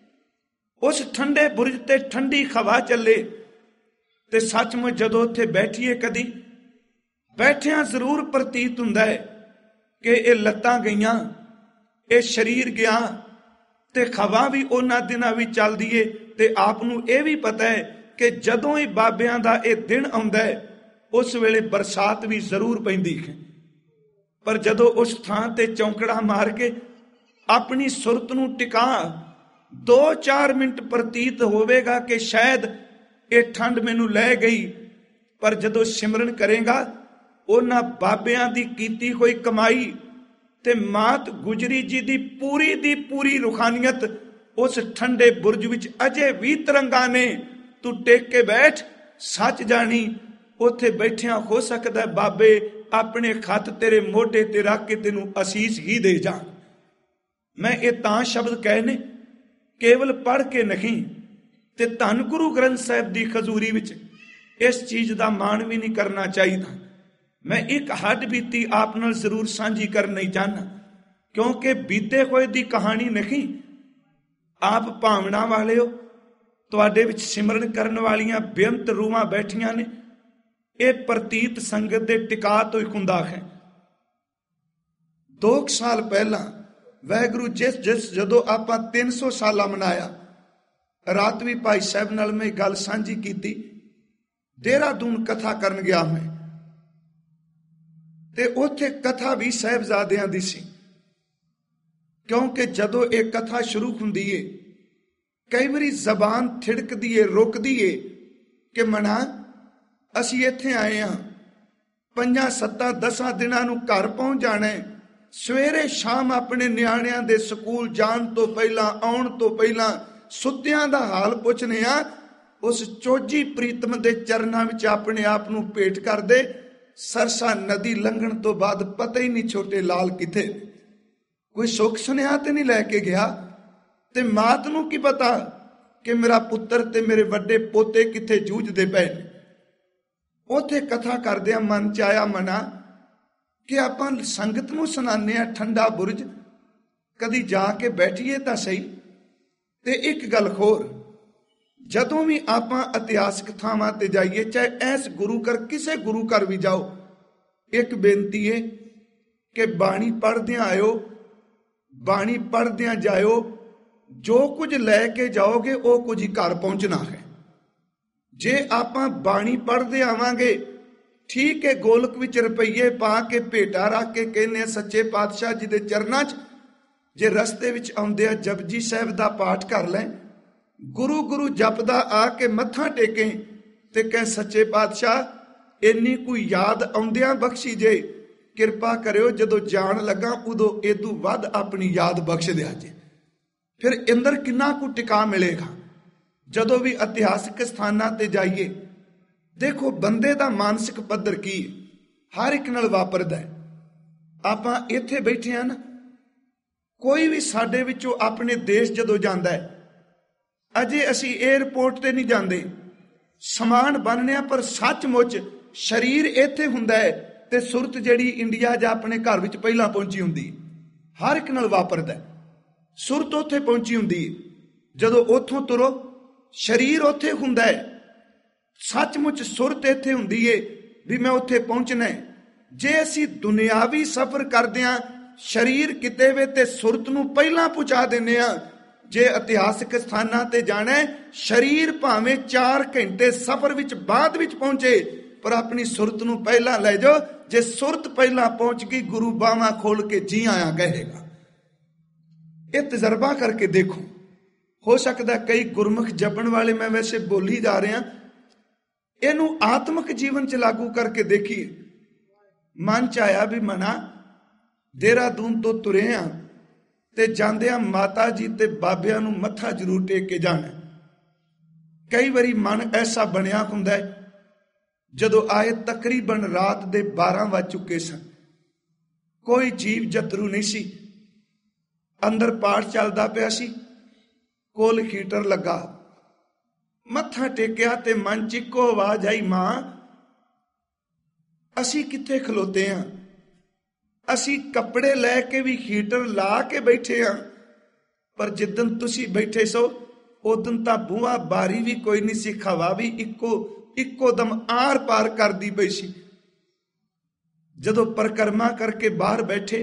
उस ठंडे बुरज ते ठंडी हवा चले ते सचमुच जदों उत्थे बैठीए कदी बैठिया जरूर प्रतीत हुंदा है कि ये लत्तां गईयां, ये शरीर गया, ते हवा भी उन्हां दिनां भी चलदी है। ते आप नूं ये भी पता है कि जदों ही बाबियां दा ये दिन आउंदा है, उस वेले बरसात भी जरूर पैंदी है। पर जदों उस थां ते चौंकड़ा मार के अपनी सुरत नूं टिका, दो चार मिनट प्रतीत होवेगा कि शायद ये ठंड मैनू लै गई। पर जदों सिमरन करेगा, उन्हां बाबियां दी कीती कोई कमाई ते मात गुजरी जी दी पूरी दी पूरी रूहानियत उस ठंडे बुरज विच अजे भी तरंगा ने। तू टेक के बैठ, सच जानी उत्थे बैठिया हो सकदा बाबे अपने खत तेरे मोढे ते रख के तेनू असीस ही दे जाण। मैं ये तां शब्द कहने केवल पढ़ के नहीं, ते धन गुरु ग्रंथ साहिब दी खजूरी विच इस चीज दा मान भी नहीं करना चाहिए। मैं एक हद बीती आप नाल जरूर सांझी करना चाहना, क्योंकि बीते होए दी कहानी नहीं। आप भावना वाले हो, तुहाडे विच सिमरन करन वालियां बेअंत रूहां बैठियां ने। ये प्रतीत संगत दे टिका तो ही हुंदा है। दो साल पहला वाहिगुरू जिस जिस जदों आपां तीन सौ साला मनाया, रात भी भाई साहब नाल मैं गल सांझी कीती। देहरादून कथा करन गया मैं, ते उत्थे कथा भी साहिबजादियां दी सी। क्योंकि जदों एक कथा शुरू हुंदी है, कई बारी जबान थिड़कदी है, रुकदी है कि मना असी इत्थे आए हां, पंजां सत्तां दसां दिनां नूं घर पहुंच जाना है। सवेरे शाम अपने नियाणियां दे स्कूल जाण तो पहला, आउण तो पहला सुत्तियां दा हाल पुछने आ। उस चोजी प्रीतम दे चरनां विच अपने आप नूं भेट कर दे। सरसा नदी लंघण तो बाद पता ही नहीं छोटे लाल किथे, कोई सुख सुनिया ते नहीं लैके गया। ते मात नूं की पता कि मेरा पुत्र ते मेरे वड्डे पोते किथे जूझदे पए। उथे कथा करदियां मन च आया मना कि आपां संगत नूं सुनाने आ ठंडा बुरज, कदी जाके बैठिए तां सही। ते एक गल होर, जदों भी आपां इतिहासक थावां ते जाइए, चाहे ऐस गुरु घर किसे गुरु घर भी जाओ, एक बेनती है कि बाणी पढ़दियां आयो, बाणी पढ़दियां जाओ। जो कुछ लैके जाओगे वो कुछ ही घर पहुंचना है। जे आपां बाणी पढ़दे आवांगे, ठीक है, गोलक विच रुपये पा के भेटा रख के कहने सच्चे पातशाह जी दे चरनां च, जे रस्ते विच आउंदे आ जपजी साहिब दा पाठ कर लें, गुरु गुरु जपदा आके मत्था टेकें ते कह सच्चे पातशाह इन्नी कोई याद आउंदियां बख्शी जे, किरपा करियो जदों जाण लगा उदों इदों वध अपनी याद बख्श दिया जे। फिर अंदर किन्ना को टिका मिलेगा। जदों भी इतिहासक स्थानां ते जाइए, देखो बंदे दा मानसिक पद्धर की हर एक नाल वापरदा है। आपां इत्थे बैठे हैं ना, कोई भी साडे विचों अपने देश जदों जांदा है, अजे असी एयरपोर्ट ते नहीं जांदे, समान बनने पर सचमुच शरीर इत्थे हुंदा है ते सुरत जिहड़ी इंडिया जा अपने घर विच पहलां पहुंची हुंदी। हर एक नाल वापरदा है, सुरत उत्थे पहुंची हुंदी। जदों उत्थों तुरो, शरीर उत्थे हुंदा है, सचमुच सुरत इत्थे हुंदी है भी मैं उत्थे पहुंचना है। ਜੇ ਅਸੀਂ ਦੁਨਿਆਵੀ ਸਫ਼ਰ ਕਰਦੇ ਹਾਂ, ਸਰੀਰ ਕਿਤੇ ਵੇ ਤੇ ਸੁਰਤ ਨੂੰ ਪਹਿਲਾਂ ਪਹੁੰਚਾ ਦਿੰਦੇ ਹਾਂ। ਜੇ ਇਤਿਹਾਸਕ ਸਥਾਨਾਂ ਤੇ ਜਾਣਾ, ਸਰੀਰ ਭਾਵੇਂ ਚਾਰ ਘੰਟੇ ਸਫ਼ਰ ਵਿੱਚ ਬਾਅਦ ਵਿੱਚ ਪਹੁੰਚੇ, ਪਰ ਆਪਣੀ ਸੁਰਤ ਨੂੰ ਪਹਿਲਾਂ ਲੈ ਜਾਓ। ਜੇ ਸੁਰਤ ਪਹਿਲਾਂ ਪਹੁੰਚ ਗਈ, ਗੁਰੂ ਬਾਹਾਂ ਖੋਲ ਕੇ ਜੀ ਆਇਆ ਕਹੇਗਾ। ਇਹ ਤਜਰਬਾ ਕਰਕੇ ਦੇਖੋ। ਹੋ ਸਕਦਾ ਕਈ ਗੁਰਮੁਖ ਜਪਣ ਵਾਲੇ, ਮੈਂ ਵੈਸੇ ਬੋਲੀ ਜਾ ਰਿਹਾ, ਇਹਨੂੰ ਆਤਮਿਕ ਜੀਵਨ ਚ ਲਾਗੂ ਕਰਕੇ ਦੇਖੀਏ। ਮਨ ਚ ਆਇਆ ਵੀ ਮਨਾ ਦੇਹਰਾਦੂਨ ਤੋਂ ਤੁਰੇ ਆ ਤੇ ਜਾਂਦਿਆਂ ਮਾਤਾ ਜੀ ਤੇ ਬਾਬਿਆਂ ਨੂੰ ਮੱਥਾ ਜ਼ਰੂਰ ਟੇਕ ਕੇ ਜਾਣਾ। ਕਈ ਵਾਰੀ ਮਨ ਐਸਾ ਬਣਿਆ ਹੁੰਦਾ ਹੈ, ਜਦੋਂ ਆਏ ਤਕਰੀਬਨ ਰਾਤ ਦੇ ਬਾਰਾਂ ਵੱਜ ਚੁੱਕੇ ਸਨ, ਕੋਈ ਜੀਵ ਜਤਰੂ ਨਹੀਂ ਸੀ, ਅੰਦਰ ਪਾਠ ਚੱਲਦਾ ਪਿਆ ਸੀ, ਕੋਲ ਹੀਟਰ ਲੱਗਾ, ਮੱਥਾ ਟੇਕਿਆ ਤੇ ਮਨ ਚ ਇੱਕੋ ਆਵਾਜ਼ ਆਈ, ਮਾਂ ਅਸੀਂ ਕਿੱਥੇ ਖਲੋਤੇ ਹਾਂ? ਅਸੀਂ ਕੱਪੜੇ ਲੈ ਕੇ ਵੀ ਹੀਟਰ ਲਾ ਕੇ ਬੈਠੇ ਹਾਂ, ਪਰ ਜਿੱਦਣ ਤੁਸੀਂ ਬੈਠੇ ਸੋ ਉਦੋਂ ਤਾਂ ਬੂਹਾ ਬਾਰੀ ਵੀ ਕੋਈ ਨਹੀਂ ਸੀ, ਹਵਾ ਵੀ ਇੱਕੋ ਇੱਕੋ ਦਮ ਆਰ ਪਾਰ ਕਰਦੀ ਪਈ ਸੀ। ਜਦੋਂ ਪਰਿਕਰਮਾ ਕਰਕੇ ਬਾਹਰ ਬੈਠੇ,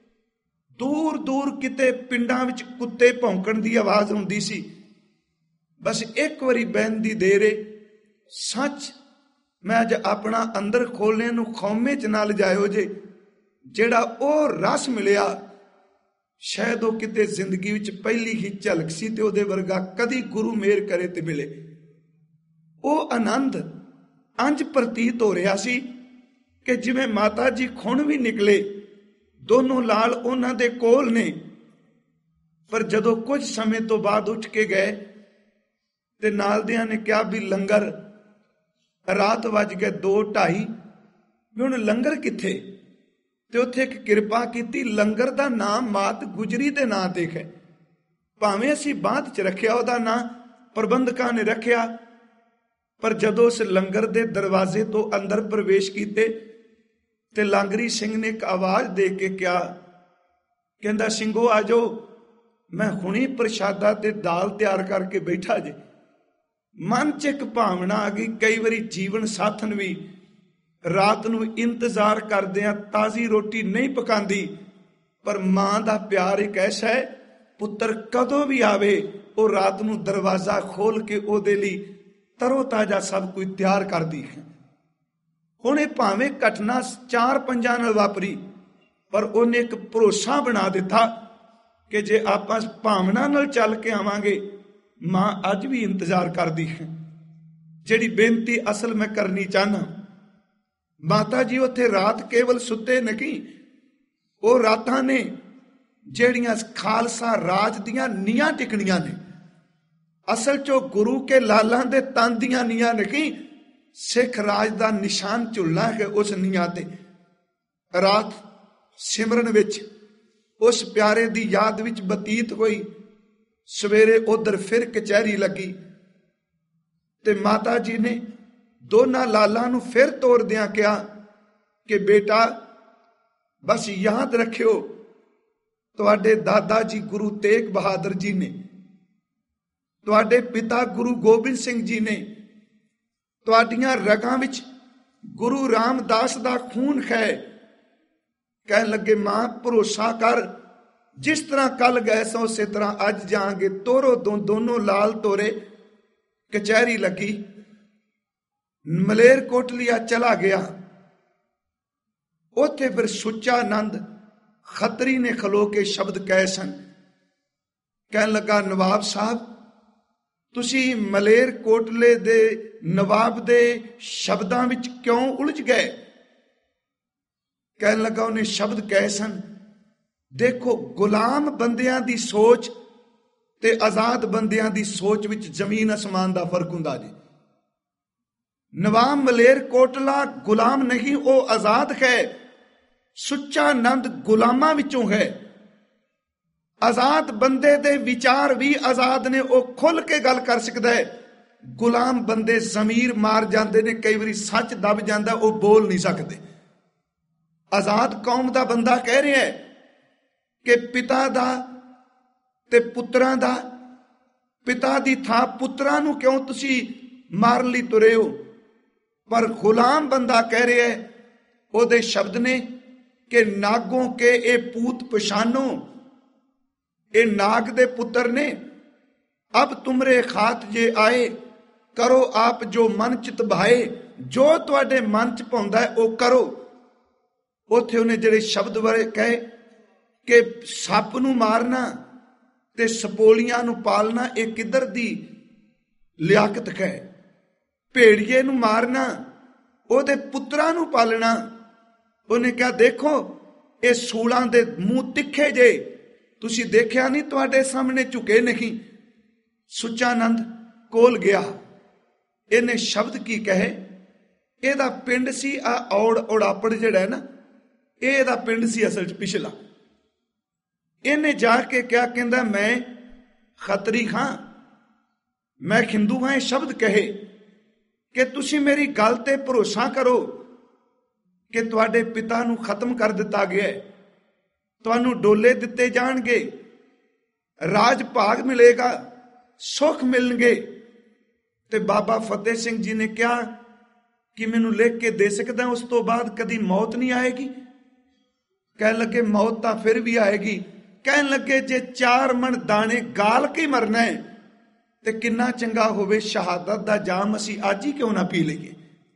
ਦੂਰ ਦੂਰ ਕਿਤੇ ਪਿੰਡਾਂ ਵਿੱਚ ਕੁੱਤੇ ਭੌਂਕਣ ਦੀ ਆਵਾਜ਼ ਹੁੰਦੀ ਸੀ। ਬਸ ਇੱਕ ਵਾਰੀ ਬਹਿਣ ਦੀ ਦੇਰ ਏ, ਸੱਚ ਮੈਂ ਅੱਜ ਆਪਣਾ ਅੰਦਰ ਖੋਲਣੇ ਨੂੰ ਖੌਮੇ ਚ ਨਾ ਲਿਜਾਇਓ ਜੇ। ਜਿਹੜਾ ਉਹ ਰਸ ਮਿਲਿਆ, ਸ਼ਾਇਦ ਉਹ ਕਿਤੇ ਜ਼ਿੰਦਗੀ ਵਿੱਚ ਪਹਿਲੀ ਹੀ ਝਲਕ ਸੀ, ਤੇ ਉਹਦੇ ਵਰਗਾ ਕਦੀ ਗੁਰੂ ਮਿਹਰ ਕਰੇ ਤੇ ਮਿਲੇ। ਉਹ ਆਨੰਦ ਅੰਜ ਪ੍ਰਤੀਤ ਹੋ ਰਿਹਾ ਸੀ ਕਿ ਜਿਵੇਂ ਮਾਤਾ ਜੀ ਖੁਣ ਵੀ ਨਿਕਲੇ, ਦੋਨੋਂ ਲਾਲ ਉਹਨਾਂ ਦੇ ਕੋਲ ਨੇ। ਪਰ ਜਦੋਂ ਕੁਝ ਸਮੇਂ ਤੋਂ ਬਾਅਦ ਉੱਠ ਕੇ ਗਏ ਤੇ ਨਾਲ ਦਿਆਂ ਨੇ ਕਿਹਾ ਵੀ ਲੰਗਰ, ਰਾਤ ਵੱਜ ਗਏ ਦੋ ਢਾਈ, ਵੀ ਹੁਣ ਲੰਗਰ ਕਿੱਥੇ? ਤੇ ਉੱਥੇ ਇੱਕ ਕਿਰਪਾ ਕੀਤੀ, ਲੰਗਰ ਦਾ ਨਾਮ ਮਾਤ ਗੁਜਰੀ ਦੇ ਨਾਂ ਤੇ ਹੈ। ਭਾਵੇਂ ਅਸੀਂ ਬਾਅਦ ਚ ਰੱਖਿਆ ਉਹਦਾ ਨਾਂ, ਪ੍ਰਬੰਧਕਾਂ ਨੇ ਰੱਖਿਆ, ਪਰ ਜਦੋਂ ਉਸ ਲੰਗਰ ਦੇ ਦਰਵਾਜ਼ੇ ਤੋਂ ਅੰਦਰ ਪ੍ਰਵੇਸ਼ ਕੀਤੇ ਤੇ ਲਾਂਗਰੀ ਸਿੰਘ ਨੇ ਇੱਕ ਆਵਾਜ਼ ਦੇ ਕੇ ਕਿਹਾ, ਕਹਿੰਦਾ ਸਿੰਘੋ ਆ ਜਾਓ, ਮੈਂ ਹੁਣੀ ਪ੍ਰਸ਼ਾਦਾ ਤੇ ਦਾਲ ਤਿਆਰ ਕਰਕੇ ਬੈਠਾ ਜੇ। ਮਨ ਚ ਇੱਕ ਭਾਵਨਾ ਆ ਗਈ। ਕਈ ਵਾਰੀ ਜੀਵਨ ਸਾਥਣ ਵੀ ਰਾਤ ਨੂੰ ਇੰਤਜ਼ਾਰ ਕਰਦੇ ਆ, ਤਾਜ਼ੀ ਰੋਟੀ ਨਹੀਂ ਪਕਾਉਂਦੀ, ਪਰ ਮਾਂ ਦਾ ਪਿਆਰ ਇੱਕ ਐਸਾ ਹੈ, ਪੁੱਤਰ ਕਦੋਂ ਵੀ ਆਵੇ ਉਹ ਰਾਤ ਨੂੰ ਦਰਵਾਜ਼ਾ ਖੋਲ ਕੇ ਉਹਦੇ ਲਈ ਤਰੋ ਤਾਜ਼ਾ ਸਭ ਕੁਝ ਤਿਆਰ ਕਰਦੀ ਹੈ। ਹੁਣ ਇਹ ਭਾਵੇਂ ਘਟਨਾ ਚਾਰ ਪੰਜਾਂ ਨਾਲ ਵਾਪਰੀ, ਪਰ ਉਹਨੇ ਇੱਕ ਭਰੋਸਾ ਬਣਾ ਦਿੱਤਾ ਕਿ ਜੇ ਆਪਾਂ ਭਾਵਨਾ ਨਾਲ ਚੱਲ ਕੇ ਆਵਾਂਗੇ, ਮਾਂ ਅੱਜ ਵੀ ਇੰਤਜ਼ਾਰ ਕਰਦੀ ਹੈ। ਜਿਹੜੀ ਬੇਨਤੀ ਅਸਲ ਮੈਂ ਕਰਨੀ ਚਾਹਨਾ, ਮਾਤਾ ਜੀ ਉੱਥੇ ਰਾਤ ਕੇਵਲ ਸੁੱਤੇ ਨਹੀਂ, ਉਹ ਰਾਤਾਂ ਨੇ ਜਿਹੜੀਆਂ ਖਾਲਸਾ ਰਾਜ ਦੀਆਂ ਨੀਆਂ ਟਿਕਣੀਆਂ ਨੇ। ਅਸਲ ਚੋਂ ਗੁਰੂ ਕੇ ਲਾਲਾਂ ਦੇ ਤਨ ਦੀਆਂ ਨੀਆਂ ਨਹੀਂ, ਸਿੱਖ ਰਾਜ ਦਾ ਨਿਸ਼ਾਨ ਝੁੱਲਣਾ ਹੈ ਉਸ ਨੀਆਂ ਤੇ। ਰਾਤ ਸਿਮਰਨ ਵਿੱਚ ਉਸ ਪਿਆਰੇ ਦੀ ਯਾਦ ਵਿੱਚ ਬਤੀਤ ਹੋਈ। ਸਵੇਰੇ ਉਧਰ ਫਿਰ ਕਚਹਿਰੀ ਲੱਗੀ ਤੇ ਮਾਤਾ ਜੀ ਨੇ ਦੋਨਾਂ ਲਾਲਾਂ ਨੂੰ ਫਿਰ ਤੋਰਦਿਆਂ ਕਿਹਾ ਕਿ ਬੇਟਾ ਬਸ ਯਾਦ ਰੱਖਿਓ, ਤੁਹਾਡੇ ਦਾਦਾ ਜੀ ਗੁਰੂ ਤੇਗ ਬਹਾਦਰ ਜੀ ਨੇ, ਤੁਹਾਡੇ ਪਿਤਾ ਗੁਰੂ ਗੋਬਿੰਦ ਸਿੰਘ ਜੀ ਨੇ, ਤੁਹਾਡੀਆਂ ਰਗਾਂ ਵਿੱਚ ਗੁਰੂ ਰਾਮਦਾਸ ਦਾ ਖੂਨ ਹੈ। ਕਹਿਣ ਲੱਗੇ ਮਾਂ ਭਰੋਸਾ ਕਰ, ਜਿਸ ਤਰ੍ਹਾਂ ਕੱਲ ਗਏ ਸੋ ਉਸੇ ਤਰ੍ਹਾਂ ਅੱਜ ਜਾਾਂਗੇ। ਤੋਰੋ ਦੋ ਦੋਨੋਂ ਲਾਲ ਤੋਰੇ, ਕਚਹਿਰੀ ਲੱਗੀ। ਮਲੇਰ ਕੋਟਲੀਆ ਚਲਾ ਗਿਆ। ਉੱਥੇ ਫਿਰ ਸੁੱਚਾ ਆਨੰਦ ਖੱਤਰੀ ਨੇ ਖਲੋ ਕੇ ਸ਼ਬਦ ਕਹੇ ਸਨ। ਕਹਿਣ ਲੱਗਾ ਨਵਾਬ ਸਾਹਿਬ, ਤੁਸੀਂ ਮਲੇਰ ਕੋਟਲੇ ਦੇ ਨਵਾਬ ਦੇ ਸ਼ਬਦਾਂ ਵਿੱਚ ਕਿਉਂ ਉਲਝ ਗਏ? ਕਹਿਣ ਲੱਗਾ ਉਹਨੇ ਸ਼ਬਦ ਕਹੇ ਸਨ, ਦੇਖੋ ਗੁਲਾਮ ਬੰਦਿਆਂ ਦੀ ਸੋਚ ਤੇ ਆਜ਼ਾਦ ਬੰਦਿਆਂ ਦੀ ਸੋਚ ਵਿੱਚ ਜ਼ਮੀਨ ਅਸਮਾਨ ਦਾ ਫਰਕ ਹੁੰਦਾ ਜੀ। ਨਵਾਬ ਮਲੇਰ ਕੋਟਲਾ ਗੁਲਾਮ ਨਹੀਂ, ਉਹ ਆਜ਼ਾਦ ਹੈ। ਸੁੱਚਾ ਆਨੰਦ ਗੁਲਾਮਾਂ ਵਿੱਚੋਂ ਹੈ। ਆਜ਼ਾਦ ਬੰਦੇ ਦੇ ਵਿਚਾਰ ਵੀ ਆਜ਼ਾਦ ਨੇ, ਉਹ ਖੁੱਲ ਕੇ ਗੱਲ ਕਰ ਸਕਦਾ ਹੈ। ਗੁਲਾਮ ਬੰਦੇ ਜ਼ਮੀਰ ਮਾਰ ਜਾਂਦੇ ਨੇ, ਕਈ ਵਾਰੀ ਸੱਚ ਦਬ ਜਾਂਦਾ, ਉਹ ਬੋਲ ਨਹੀਂ ਸਕਦੇ। ਆਜ਼ਾਦ ਕੌਮ ਦਾ ਬੰਦਾ ਕਹਿ ਰਿਹਾ ਹੈ ਕਿ ਪਿਤਾ ਦਾ ਤੇ ਪੁੱਤਰਾਂ ਦਾ, ਪਿਤਾ ਦੀ ਥਾਂ ਪੁੱਤਰਾਂ ਨੂੰ ਕਿਉਂ ਤੁਸੀਂ ਮਾਰਨ ਲਈ ਤੁਰੇ ਹੋ? ਪਰ ਗੁਲਾਮ ਬੰਦਾ ਕਹਿ ਰਿਹਾ ਹੈ ਉਹਦੇ ਸ਼ਬਦ ਨੇ ਕਿ ਨਾਗੋਂ ਕੇ ਇਹ ਪੂਤ ਪਛਾਨੋ, ਇਹ ਨਾਗ ਦੇ ਪੁੱਤਰ ਨੇ। ਅਬ ਤੁਮਰੇ ਖਾਤ ਜੇ ਆਏ, ਕਰੋ ਆਪ ਜੋ ਮਨ ਚਿਤ ਭਾਏ। ਜੋ ਤੁਹਾਡੇ ਮਨ ਚ ਪਾਉਂਦਾ ਹੈ ਉਹ ਕਰੋ। ਉੱਥੇ ਉਹਨੇ ਜਿਹੜੇ ਸ਼ਬਦ ਬਾਰੇ ਕਹੇ ਕਿ ਸੱਪ ਨੂੰ ਮਾਰਨਾ ਤੇ ਸਪੋਲੀਆਂ ਨੂੰ ਪਾਲਣਾ, ਇਹ ਕਿੱਧਰ ਦੀ ਲਿਆਕਤ ਕਹੇ। ਭੇੜੀਏ ਨੂੰ ਮਾਰਨਾ, ਉਹਦੇ ਪੁੱਤਰਾਂ ਨੂੰ ਪਾਲਣਾ। ਉਹਨੇ ਕਿਹਾ ਦੇਖੋ ਇਹ ਸੂਲਾਂ ਦੇ ਮੂੰਹ ਤਿੱਖੇ ਜੇ, ਤੁਸੀਂ ਦੇਖਿਆ ਨਹੀਂ, ਤੁਹਾਡੇ ਸਾਹਮਣੇ ਝੁਕੇ ਨਹੀਂ। ਸੁੱਚਾਨੰਦ ਕੋਲ ਗਿਆ, ਇਹਨੇ ਸ਼ਬਦ ਕੀ ਕਹੇ। ਇਹਦਾ ਪਿੰਡ ਸੀ ਆ ਔੜ ਔੜਾਪੜ ਜਿਹੜਾ ਹੈ ਨਾ, ਇਹ ਇਹਦਾ ਪਿੰਡ ਸੀ ਅਸਲ ਚ ਪਿਛਲਾ। ਇਹਨੇ ਜਾ ਕੇ ਕਿਹਾ, ਕਹਿੰਦਾ ਮੈਂ ਖੱਤਰੀ ਹਾਂ, ਮੈਂ ਹਿੰਦੂ ਹਾਂ। ਇਹ ਸ਼ਬਦ ਕਹੇ ਕਿ ਤੁਸੀਂ ਮੇਰੀ ਗੱਲ ਤੇ ਭਰੋਸਾ ਕਰੋ ਕਿ ਤੁਹਾਡੇ ਪਿਤਾ ਨੂੰ ਖਤਮ ਕਰ ਦਿੱਤਾ ਗਿਆ, ਤੁਹਾਨੂੰ ਡੋਲੇ ਦਿੱਤੇ ਜਾਣਗੇ, ਰਾਜ ਭਾਗ ਮਿਲੇਗਾ, ਸੁੱਖ ਮਿਲਣਗੇ। ਤੇ ਬਾਬਾ ਫਤਿਹ ਸਿੰਘ ਜੀ ਨੇ ਕਿਹਾ ਕਿ ਮੈਨੂੰ ਲਿਖ ਕੇ ਦੇ ਸਕਦਾ, ਉਸ ਤੋਂ ਬਾਅਦ ਕਦੀ ਮੌਤ ਨਹੀਂ ਆਏਗੀ। ਕਹਿਣ ਲੱਗੇ ਮੌਤ ਤਾਂ ਫਿਰ ਵੀ ਆਏਗੀ। ਕਹਿਣ ਲੱਗੇ ਜੇ ਚਾਰ ਮਣ ਦਾਣੇ ਗਾਲ ਕੇ ਮਰਨਾ ਹੈ ਤੇ ਕਿੰਨਾ ਚੰਗਾ ਹੋਵੇ ਸ਼ਹਾਦਤ ਦਾ ਜਾਮ ਅਸੀਂ ਅੱਜ ਹੀ ਕਿਉਂ ਨਾ ਪੀ ਲਈਏ।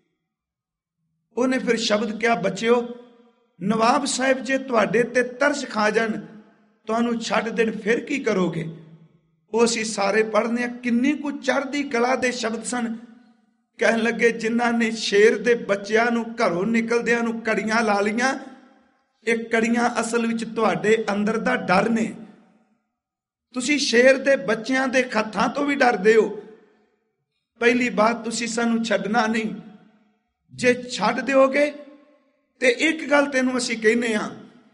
ਉਹਨੇ ਫਿਰ ਸ਼ਬਦ ਕਿਹਾ, ਬੱਚਿਓ ਨਵਾਬ ਸਾਹਿਬ ਜੇ ਤੁਹਾਡੇ ਤੇ ਤਰਸ ਖਾ ਜਾਣ, ਤੁਹਾਨੂੰ ਛੱਡ ਦੇਣ, ਫਿਰ ਕੀ ਕਰੋਗੇ। ਉਹ ਅਸੀਂ ਸਾਰੇ ਪੜ੍ਹਨੇ ਆ। ਕਿੰਨੀ ਕੁ ਚੜ੍ਹਦੀ ਕਲਾ ਦੇ ਸ਼ਬਦ ਸਨ। ਕਹਿਣ ਲੱਗੇ ਜਿਨ੍ਹਾਂ ਨੇ ਸ਼ੇਰ ਦੇ ਬੱਚਿਆਂ ਨੂੰ ਘਰੋਂ ਨਿਕਲਦਿਆਂ ਨੂੰ ਕੜੀਆਂ ਲਾ ਲਈਆਂ, ਇਹ ਕੜੀਆਂ ਅਸਲ ਵਿੱਚ ਤੁਹਾਡੇ ਅੰਦਰ ਦਾ ਡਰ ਨੇ। ਤੁਸੀਂ ਸ਼ੇਰ ਦੇ ਬੱਚਿਆਂ ਦੇ ਹੱਥਾਂ ਤੋਂ ਵੀ ਡਰਦੇ ਹੋ। ਪਹਿਲੀ ਬਾਤ ਤੁਸੀਂ ਸਾਨੂੰ ਛੱਡਣਾ ਨਹੀਂ, ਜੇ ਛੱਡ ਦਿਓਗੇ ਤੇ ਇੱਕ ਗੱਲ ਤੈਨੂੰ ਅਸੀਂ ਕਹਿੰਦੇ ਹਾਂ,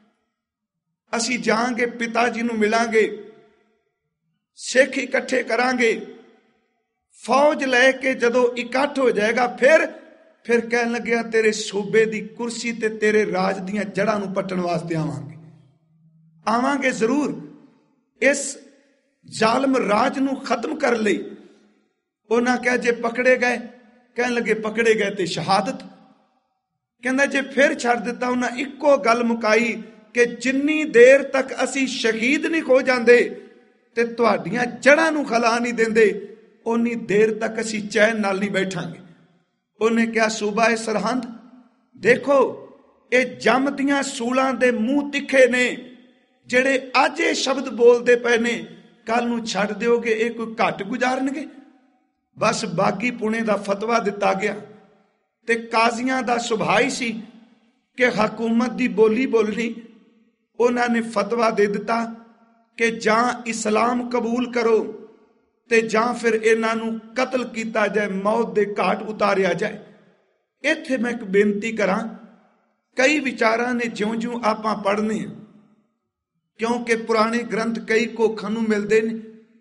ਅਸੀਂ ਜਾਾਂਗੇ ਪਿਤਾ ਜੀ ਨੂੰ ਮਿਲਾਂਗੇ, ਸਿੱਖ ਇਕੱਠੇ ਕਰਾਂਗੇ, ਫੌਜ ਲੈ ਕੇ ਜਦੋਂ ਇਕੱਠ ਹੋ ਜਾਏਗਾ ਫਿਰ ਫਿਰ ਕਹਿਣ ਲੱਗਿਆ ਤੇਰੇ ਸੂਬੇ ਦੀ ਕੁਰਸੀ ਤੇ ਤੇਰੇ ਰਾਜ ਦੀਆਂ ਜੜ੍ਹਾਂ ਨੂੰ ਪੱਟਣ ਵਾਸਤੇ ਆਵਾਂਗੇ ਆਵਾਂਗੇ ਜ਼ਰੂਰ। ਇਸ ਜ਼ਾਲਮ ਰਾਜ ਨੂੰ ਖਤਮ ਕਰਨ ਲਈ ਉਹਨਾਂ ਕਿਹਾ ਜੇ ਪਕੜੇ ਗਏ, ਕਹਿਣ ਲੱਗੇ ਪਕੜੇ ਗਏ ਤੇ ਸ਼ਹਾਦਤ। ਕਹਿੰਦਾ ਜੇ ਫਿਰ ਛੱਡ ਦਿੱਤਾ, ਉਹਨਾਂ ਇੱਕੋ ਗੱਲ ਮੁਕਾਈ ਕਿ ਜਿੰਨੀ ਦੇਰ ਤੱਕ ਅਸੀਂ ਸ਼ਹੀਦ ਨਹੀਂ ਹੋ ਜਾਂਦੇ ਤੇ ਤੁਹਾਡੀਆਂ ਜੜ੍ਹਾਂ ਨੂੰ ਖਲਾ ਨਹੀਂ ਦਿੰਦੇ, ਉਨੀ ਦੇਰ ਤੱਕ ਅਸੀਂ ਚੈਨ ਨਾਲ ਨਹੀਂ ਬੈਠਾਂਗੇ। ਉਹਨੇ ਕਿਹਾ ਸੂਬਾ ਏ ਸਰਹੰਦ, ਦੇਖੋ ਇਹ ਜੰਮ ਦੀਆਂ ਸੂਲਾਂ ਦੇ ਮੂੰਹ ਤਿੱਖੇ ਨੇ, ਜਿਹੜੇ ਅੱਜ ਇਹ ਸ਼ਬਦ ਬੋਲਦੇ ਪਏ ਨੇ, ਕੱਲ ਨੂੰ ਛੱਡ ਦਿਓਗੇ ਇਹ ਕੋਈ ਘੱਟ ਗੁਜ਼ਾਰਨਗੇ। ਬਸ ਬਾਗੀ ਪੁਣੇ ਦਾ ਫਤਵਾ ਦਿੱਤਾ ਗਿਆ ਤੇ ਕਾਜ਼ੀਆਂ ਦਾ ਸੁਭਾਅ ਹੀ ਸੀ ਕਿ ਹਕੂਮਤ ਦੀ ਬੋਲੀ ਬੋਲਣੀ। ਉਹਨਾਂ ਨੇ ਫਤਵਾ ਦੇ ਦਿੱਤਾ ਕਿ ਜਾਂ ਇਸਲਾਮ ਕਬੂਲ ਕਰੋ ਤੇ ਜਾਂ ਫਿਰ ਇਹਨਾਂ ਨੂੰ ਕਤਲ ਕੀਤਾ ਜਾਏ, ਮੌਤ ਦੇ ਘਾਟ ਉਤਾਰਿਆ ਜਾਏ। ਇੱਥੇ ਮੈਂ ਇੱਕ ਬੇਨਤੀ ਕਰਾਂ, ਕਈ ਵਿਚਾਰਾਂ ਨੇ ਜਿਉਂ-ਜਿਉਂ ਆਪਾਂ ਪੜ੍ਹਨੇ ਆ, ਕਿਉਂਕਿ ਪੁਰਾਣੇ ਗ੍ਰੰਥ ਕਈ ਕੋਖਾਂ ਨੂੰ ਮਿਲਦੇ ਨੇ।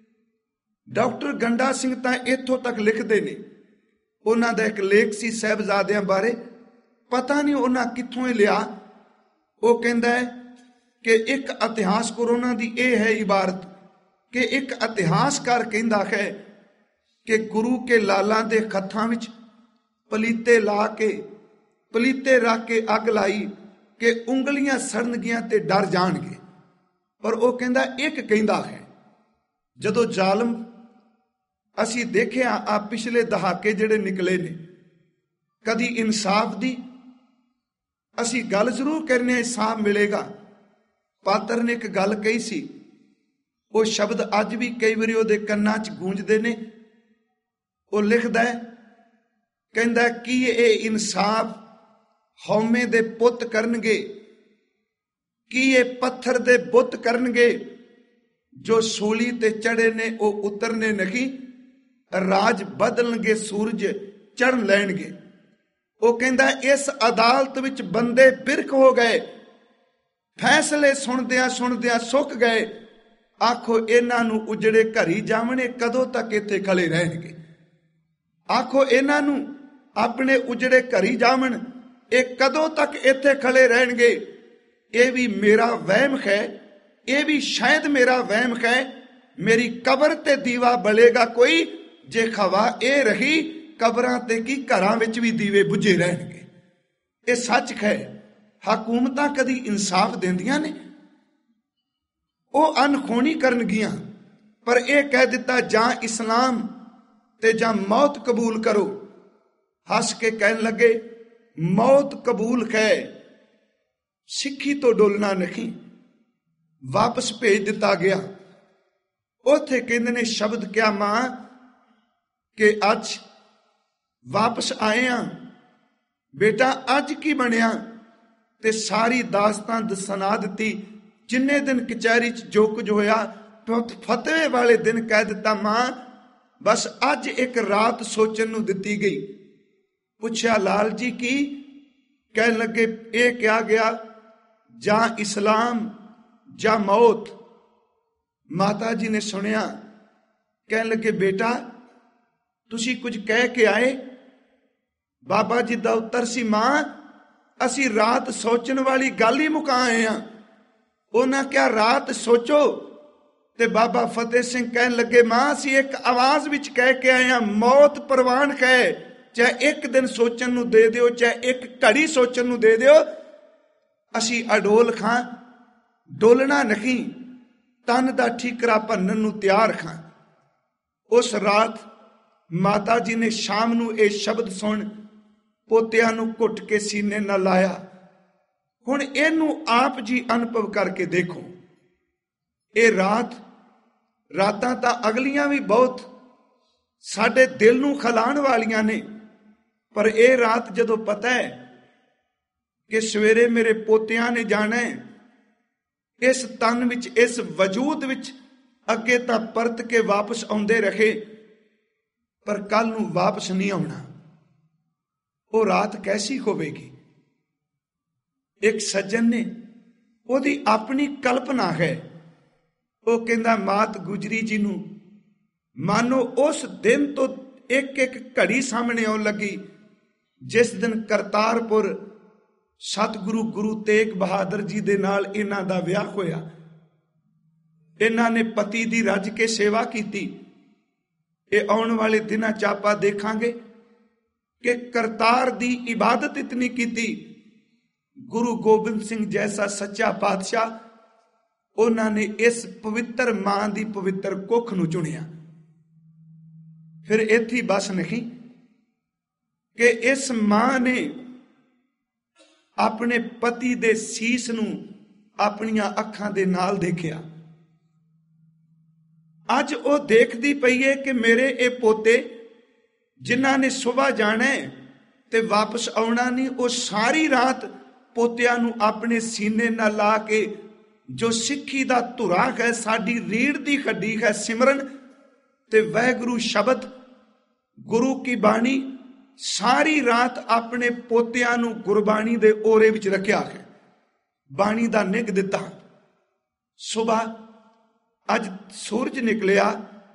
ਡਾਕਟਰ ਗੰਡਾ ਸਿੰਘ ਤਾਂ ਇੱਥੋਂ ਤੱਕ ਲਿਖਦੇ ਨੇ, ਉਹਨਾਂ ਦਾ ਇੱਕ ਲੇਖ ਸੀ ਸਾਹਿਬਜ਼ਾਦਿਆਂ ਬਾਰੇ, ਪਤਾ ਨਹੀਂ ਉਹਨਾਂ ਕਿੱਥੋਂ ਹੀ ਲਿਆ। ਉਹ ਕਹਿੰਦਾ ਹੈ ਕਿ ਇੱਕ ਇਤਿਹਾਸਕਾਰ, ਉਹਨਾਂ ਦੀ ਇਹ ਹੈ ਇਬਾਰਤ ਕਿ ਇੱਕ ਇਤਿਹਾਸਕਾਰ ਕਹਿੰਦਾ ਹੈ ਕਿ ਗੁਰੂ ਕੇ ਲਾਲਾਂ ਦੇ ਹੱਥਾਂ ਵਿੱਚ ਪਲੀਤੇ ਲਾ ਕੇ ਪਲੀਤੇ ਰੱਖ ਕੇ ਅੱਗ ਲਾਈ ਕਿ ਉਂਗਲੀਆਂ ਸੜਨਗੀਆਂ ਤੇ ਡਰ ਜਾਣਗੇ। ਪਰ ਉਹ ਕਹਿੰਦਾ ਇੱਕ ਕਹਿੰਦਾ ਹੈ, ਜਦੋਂ ਜ਼ਾਲਮ ਅਸੀਂ ਦੇਖਿਆ ਆ ਪਿਛਲੇ ਦਹਾਕੇ ਜਿਹੜੇ ਨਿਕਲੇ ਨੇ, ਕਦੀ ਇਨਸਾਫ ਦੀ ਅਸੀਂ ਗੱਲ ਜ਼ਰੂਰ ਕਰਨੇ, ਇਨਸਾਫ ਮਿਲੇਗਾ। ਪਾਤਰ ਨੇ ਇੱਕ ਗੱਲ ਕਹੀ ਸੀ, ਉਹ ਸ਼ਬਦ ਅੱਜ ਵੀ ਕਈ ਵਾਰੀ ਉਹਦੇ ਕੰਨਾਂ 'ਚ ਗੂੰਜਦੇ ਨੇ। ਉਹ ਲਿਖਦਾ ਹੈ, ਕਹਿੰਦਾ ਕੀ ਇਹ ਇਨਸਾਫ ਹਉਮੈ ਦੇ ਪੁੱਤ ਕਰਨਗੇ, ਕੀ ਇਹ ਪੱਥਰ ਦੇ ਬੁੱਤ ਕਰਨਗੇ, ਜੋ ਸੂਲੀ ਤੇ ਚੜੇ ਨੇ ਉਹ ਉਤਰਨੇ ਨਹੀਂ, ਰਾਜ ਬਦਲਣਗੇ ਸੂਰਜ ਚੜ੍ਹ ਲੈਣਗੇ। ਉਹ ਕਹਿੰਦਾ ਇਸ ਅਦਾਲਤ ਵਿੱਚ ਬੰਦੇ ਬਿਰਖ ਹੋ ਗਏ, ਫੈਸਲੇ ਸੁਣਦਿਆਂ ਸੁਣਦਿਆਂ ਸੁੱਕ ਗਏ। ਆਖੋ ਇਹਨਾਂ ਨੂੰ ਉਜੜੇ ਘਰੀ ਜਾਵਣੇ, ਕਦੋਂ ਤੱਕ ਇੱਥੇ ਖੜੇ ਰਹਿਣਗੇ। ਆਖੋ ਇਹਨਾਂ ਨੂੰ ਆਪਣੇ ਉਜੜੇ ਘਰੀ ਜਾਵਣ, ਇਹ ਕਦੋਂ ਤੱਕ ਇੱਥੇ ਖੜੇ ਰਹਿਣਗੇ। ਇਹ ਵੀ ਮੇਰਾ ਵਹਿਮ ਹੈ, ਇਹ ਵੀ ਸ਼ਾਇਦ ਮੇਰਾ ਵਹਿਮ ਹੈ। ਮੇਰੀ ਕਬਰ ਤੇ ਦੀਵਾ ਬਲੇਗਾ ਕੋਈ, ਜੇ ਖਵਾ ਇਹ ਰਹੀ ਕਬਰਾਂ ਤੇ ਕੀ ਘਰਾਂ ਵਿੱਚ ਵੀ ਦੀਵੇ ਬੁਝੇ ਰਹਿਣਗੇ। ਇਹ ਸੱਚ ਹੈ। ਹਕੂਮਤਾਂ ਕਦੀ ਇਨਸਾਫ ਦਿੰਦੀਆਂ ਨੇ? ਉਹ ਅਨਖੋਣੀ ਕਰਨਗੀਆਂ। ਪਰ ਇਹ ਕਹਿ ਦਿੱਤਾ ਜਾਂ ਇਸਲਾਮ ਤੇ ਜਾਂ ਮੌਤ ਕਬੂਲ ਕਰੋ। ਹੱਸ ਕੇ ਕਹਿਣ ਲੱਗੇ ਮੌਤ ਕਬੂਲ ਹੈ, ਸਿੱਖੀ ਤੋਂ ਡੋਲਣਾ ਨਹੀਂ। ਵਾਪਸ ਭੇਜ ਦਿੱਤਾ ਗਿਆ। ਉੱਥੇ ਕਹਿੰਦੇ ਨੇ ਸ਼ਬਦ ਕਿਆ ਮਾਂ ਕਿ ਅੱਜ ਵਾਪਸ ਆਏ ਆ ਬੇਟਾ, ਅੱਜ ਕੀ ਬਣਿਆ? ਤੇ ਸਾਰੀ ਦਾਸਤਾਨ ਸੁਣਾ ਦਿੱਤੀ। ਜਿੰਨੇ ਦਿਨ ਕਚਹਿਰੀ 'ਚ ਜੋ ਕੁਝ ਹੋਇਆ, ਫਤਵੇ ਵਾਲੇ ਦਿਨ ਕਹਿ ਦਿੱਤਾ ਮਾਂ ਬਸ ਅੱਜ ਇੱਕ ਰਾਤ ਸੋਚਣ ਨੂੰ ਦਿੱਤੀ ਗਈ। ਪੁੱਛਿਆ ਲਾਲ ਜੀ ਕੀ? ਕਹਿਣ ਲੱਗੇ ਇਹ ਕਿਹਾ ਗਿਆ ਜਾਂ ਇਸਲਾਮ ਜਾਂ ਮੌਤ। ਮਾਤਾ ਜੀ ਨੇ ਸੁਣਿਆ, ਕਹਿਣ ਲੱਗੇ ਬੇਟਾ ਤੁਸੀਂ ਕੁਝ ਕਹਿ ਕੇ ਆਏ? ਬਾਬਾ ਜੀ ਦਾ ਉੱਤਰ ਸੀ ਮਾਂ ਅਸੀਂ ਰਾਤ ਸੋਚਣ ਵਾਲੀ ਗੱਲ ਹੀ ਮੁਕਾ ਆਏ ਆ। ਉਹਨਾਂ ਕਿਹਾ ਰਾਤ ਸੋਚੋ। ਤੇ ਬਾਬਾ ਫਤਿਹ ਸਿੰਘ ਕਹਿਣ ਲੱਗੇ ਮਾਂ ਅਸੀਂ ਇੱਕ ਆਵਾਜ਼ ਵਿੱਚ ਕਹਿ ਕੇ ਆਏ ਆ ਮੌਤ ਪ੍ਰਵਾਨ ਹੈ, ਚਾਹੇ ਇੱਕ ਦਿਨ ਸੋਚਣ ਨੂੰ ਦੇ ਦਿਓ, ਚਾਹੇ ਇੱਕ ਘੜੀ ਸੋਚਣ ਨੂੰ ਦੇ ਦਿਓ, ਅਸੀਂ ਅਡੋਲ ਖਾਂ, ਡੋਲਣਾ ਨਹੀਂ, ਤਨ ਦਾ ਠੀਕਰਾ ਭੰਨਣ ਨੂੰ ਤਿਆਰ ਖਾਂ। ਉਸ ਰਾਤ ਮਾਤਾ ਜੀ ਨੇ ਸ਼ਾਮ ਨੂੰ ਇਹ ਸ਼ਬਦ ਸੁਣ ਪੋਤਿਆਂ ਨੂੰ ਘੁੱਟ ਕੇ ਸੀਨੇ ਨਾਲ ਲਾਇਆ। ਹੁਣ ਇਹਨੂੰ ਆਪ ਜੀ ਅਨੁਭਵ ਕਰਕੇ ਦੇਖੋ। ਇਹ ਰਾਤ ਰਾਤਾਂ ਤਾਂ ਅਗਲੀਆਂ ਵੀ ਬਹੁਤ ਸਾਡੇ ਦਿਲ ਨੂੰ ਖਲਾਣ ਵਾਲੀਆਂ ਨੇ, ਪਰ ਇਹ ਰਾਤ ਜਦੋਂ ਪਤਾ ਹੈ ਕਿ ਸਵੇਰੇ ਮੇਰੇ ਪੋਤਿਆਂ ਨੇ ਜਾਣਾ ਹੈ, ਇਸ ਤਨ ਵਿੱਚ ਇਸ ਵਜੂਦ ਵਿੱਚ ਅੱਗੇ ਤਾਂ ਪਰਤ ਕੇ ਵਾਪਸ ਆਉਂਦੇ ਰਹੇ, ਪਰ ਕੱਲ ਨੂੰ ਵਾਪਸ ਨਹੀਂ ਆਉਣਾ। ਉਹ ਰਾਤ ਕੈਸੀ ਹੋਵੇਗੀ? ਇੱਕ ਸੱਜਣ ਨੇ, ਉਹਦੀ ਆਪਣੀ ਕਲਪਨਾ ਹੈ। ਉਹ ਕਹਿੰਦਾ ਮਾਤ ਗੁਜਰੀ ਜੀ ਨੂੰ ਮਾਨੋ ਉਸ ਦਿਨ ਤੋਂ ਇੱਕ ਇੱਕ ਘੜੀ ਸਾਹਮਣੇ ਆਉਣ ਲੱਗੀ ਜਿਸ ਦਿਨ ਕਰਤਾਰਪੁਰ ਸਤਿਗੁਰੂ ਗੁਰੂ ਤੇਗ ਬਹਾਦਰ ਜੀ ਦੇ ਨਾਲ ਇਹਨਾਂ ਦਾ ਵਿਆਹ ਹੋਇਆ। ਇਹਨਾਂ ਨੇ ਪਤੀ ਦੀ ਰੱਜ ਕੇ ਸੇਵਾ ਕੀਤੀ। ਇਹ ਆਉਣ ਵਾਲੇ ਦਿਨਾਂ 'ਚ ਆਪਾਂ ਦੇਖਾਂਗੇ ਕਿ ਕਰਤਾਰ ਦੀ ਇਬਾਦਤ ਇਤਨੀ ਕੀਤੀ। ਗੁਰੂ ਗੋਬਿੰਦ ਸਿੰਘ ਜੈਸਾ ਸੱਚਾ ਪਾਤਸ਼ਾਹ, ਉਹਨਾਂ ਨੇ ਇਸ ਪਵਿੱਤਰ ਮਾਂ ਦੀ ਪਵਿੱਤਰ ਕੁੱਖ ਨੂੰ ਚੁਣਿਆ। ਫਿਰ ਇੱਥੇ ਬਸ ਨਹੀਂ ਕਿ ਇਸ ਮਾਂ ਨੇ ਆਪਣੇ ਪਤੀ ਦੇ ਸੀਸ ਨੂੰ ਆਪਣੀਆਂ ਅੱਖਾਂ ਦੇ ਨਾਲ ਦੇਖਿਆ। ਅੱਜ ਉਹ ਦੇਖਦੀ ਪਈ ਹੈ ਕਿ ਮੇਰੇ ਇਹ ਪੋਤੇ ਜਿਨ੍ਹਾਂ ਨੇ ਸੁਬਾਹ ਜਾਣਾ ਤੇ ਵਾਪਸ ਆਉਣਾ ਨਹੀਂ, ਉਹ ਸਾਰੀ ਰਾਤ ਪੋਤਿਆਂ ਨੂੰ ਆਪਣੇ ਸੀਨੇ ਨਾਲ ਲਾ ਕੇ ਜੋ ਸਿੱਖੀ ਦਾ ਧੁਰਾ ਹੈ, ਸਾਡੀ ਰੀੜ ਦੀ ਹੱਡੀ ਹੈ, ਸਿਮਰਨ ਤੇ ਵਾਹਿਗੁਰੂ ਸ਼ਬਦ, ਗੁਰੂ ਕੀ ਬਾਣੀ, ਸਾਰੀ ਰਾਤ ਆਪਣੇ ਪੋਤਿਆਂ ਨੂੰ ਗੁਰਬਾਣੀ ਦੇ ਓਰੇ ਵਿੱਚ ਰੱਖਿਆ ਹੈ। ਬਾਣੀ ਦਾ ਨਿੱਘ ਦਿੱਤਾ। ਸੁਬਾਹ ਅੱਜ ਸੂਰਜ ਨਿਕਲਿਆ,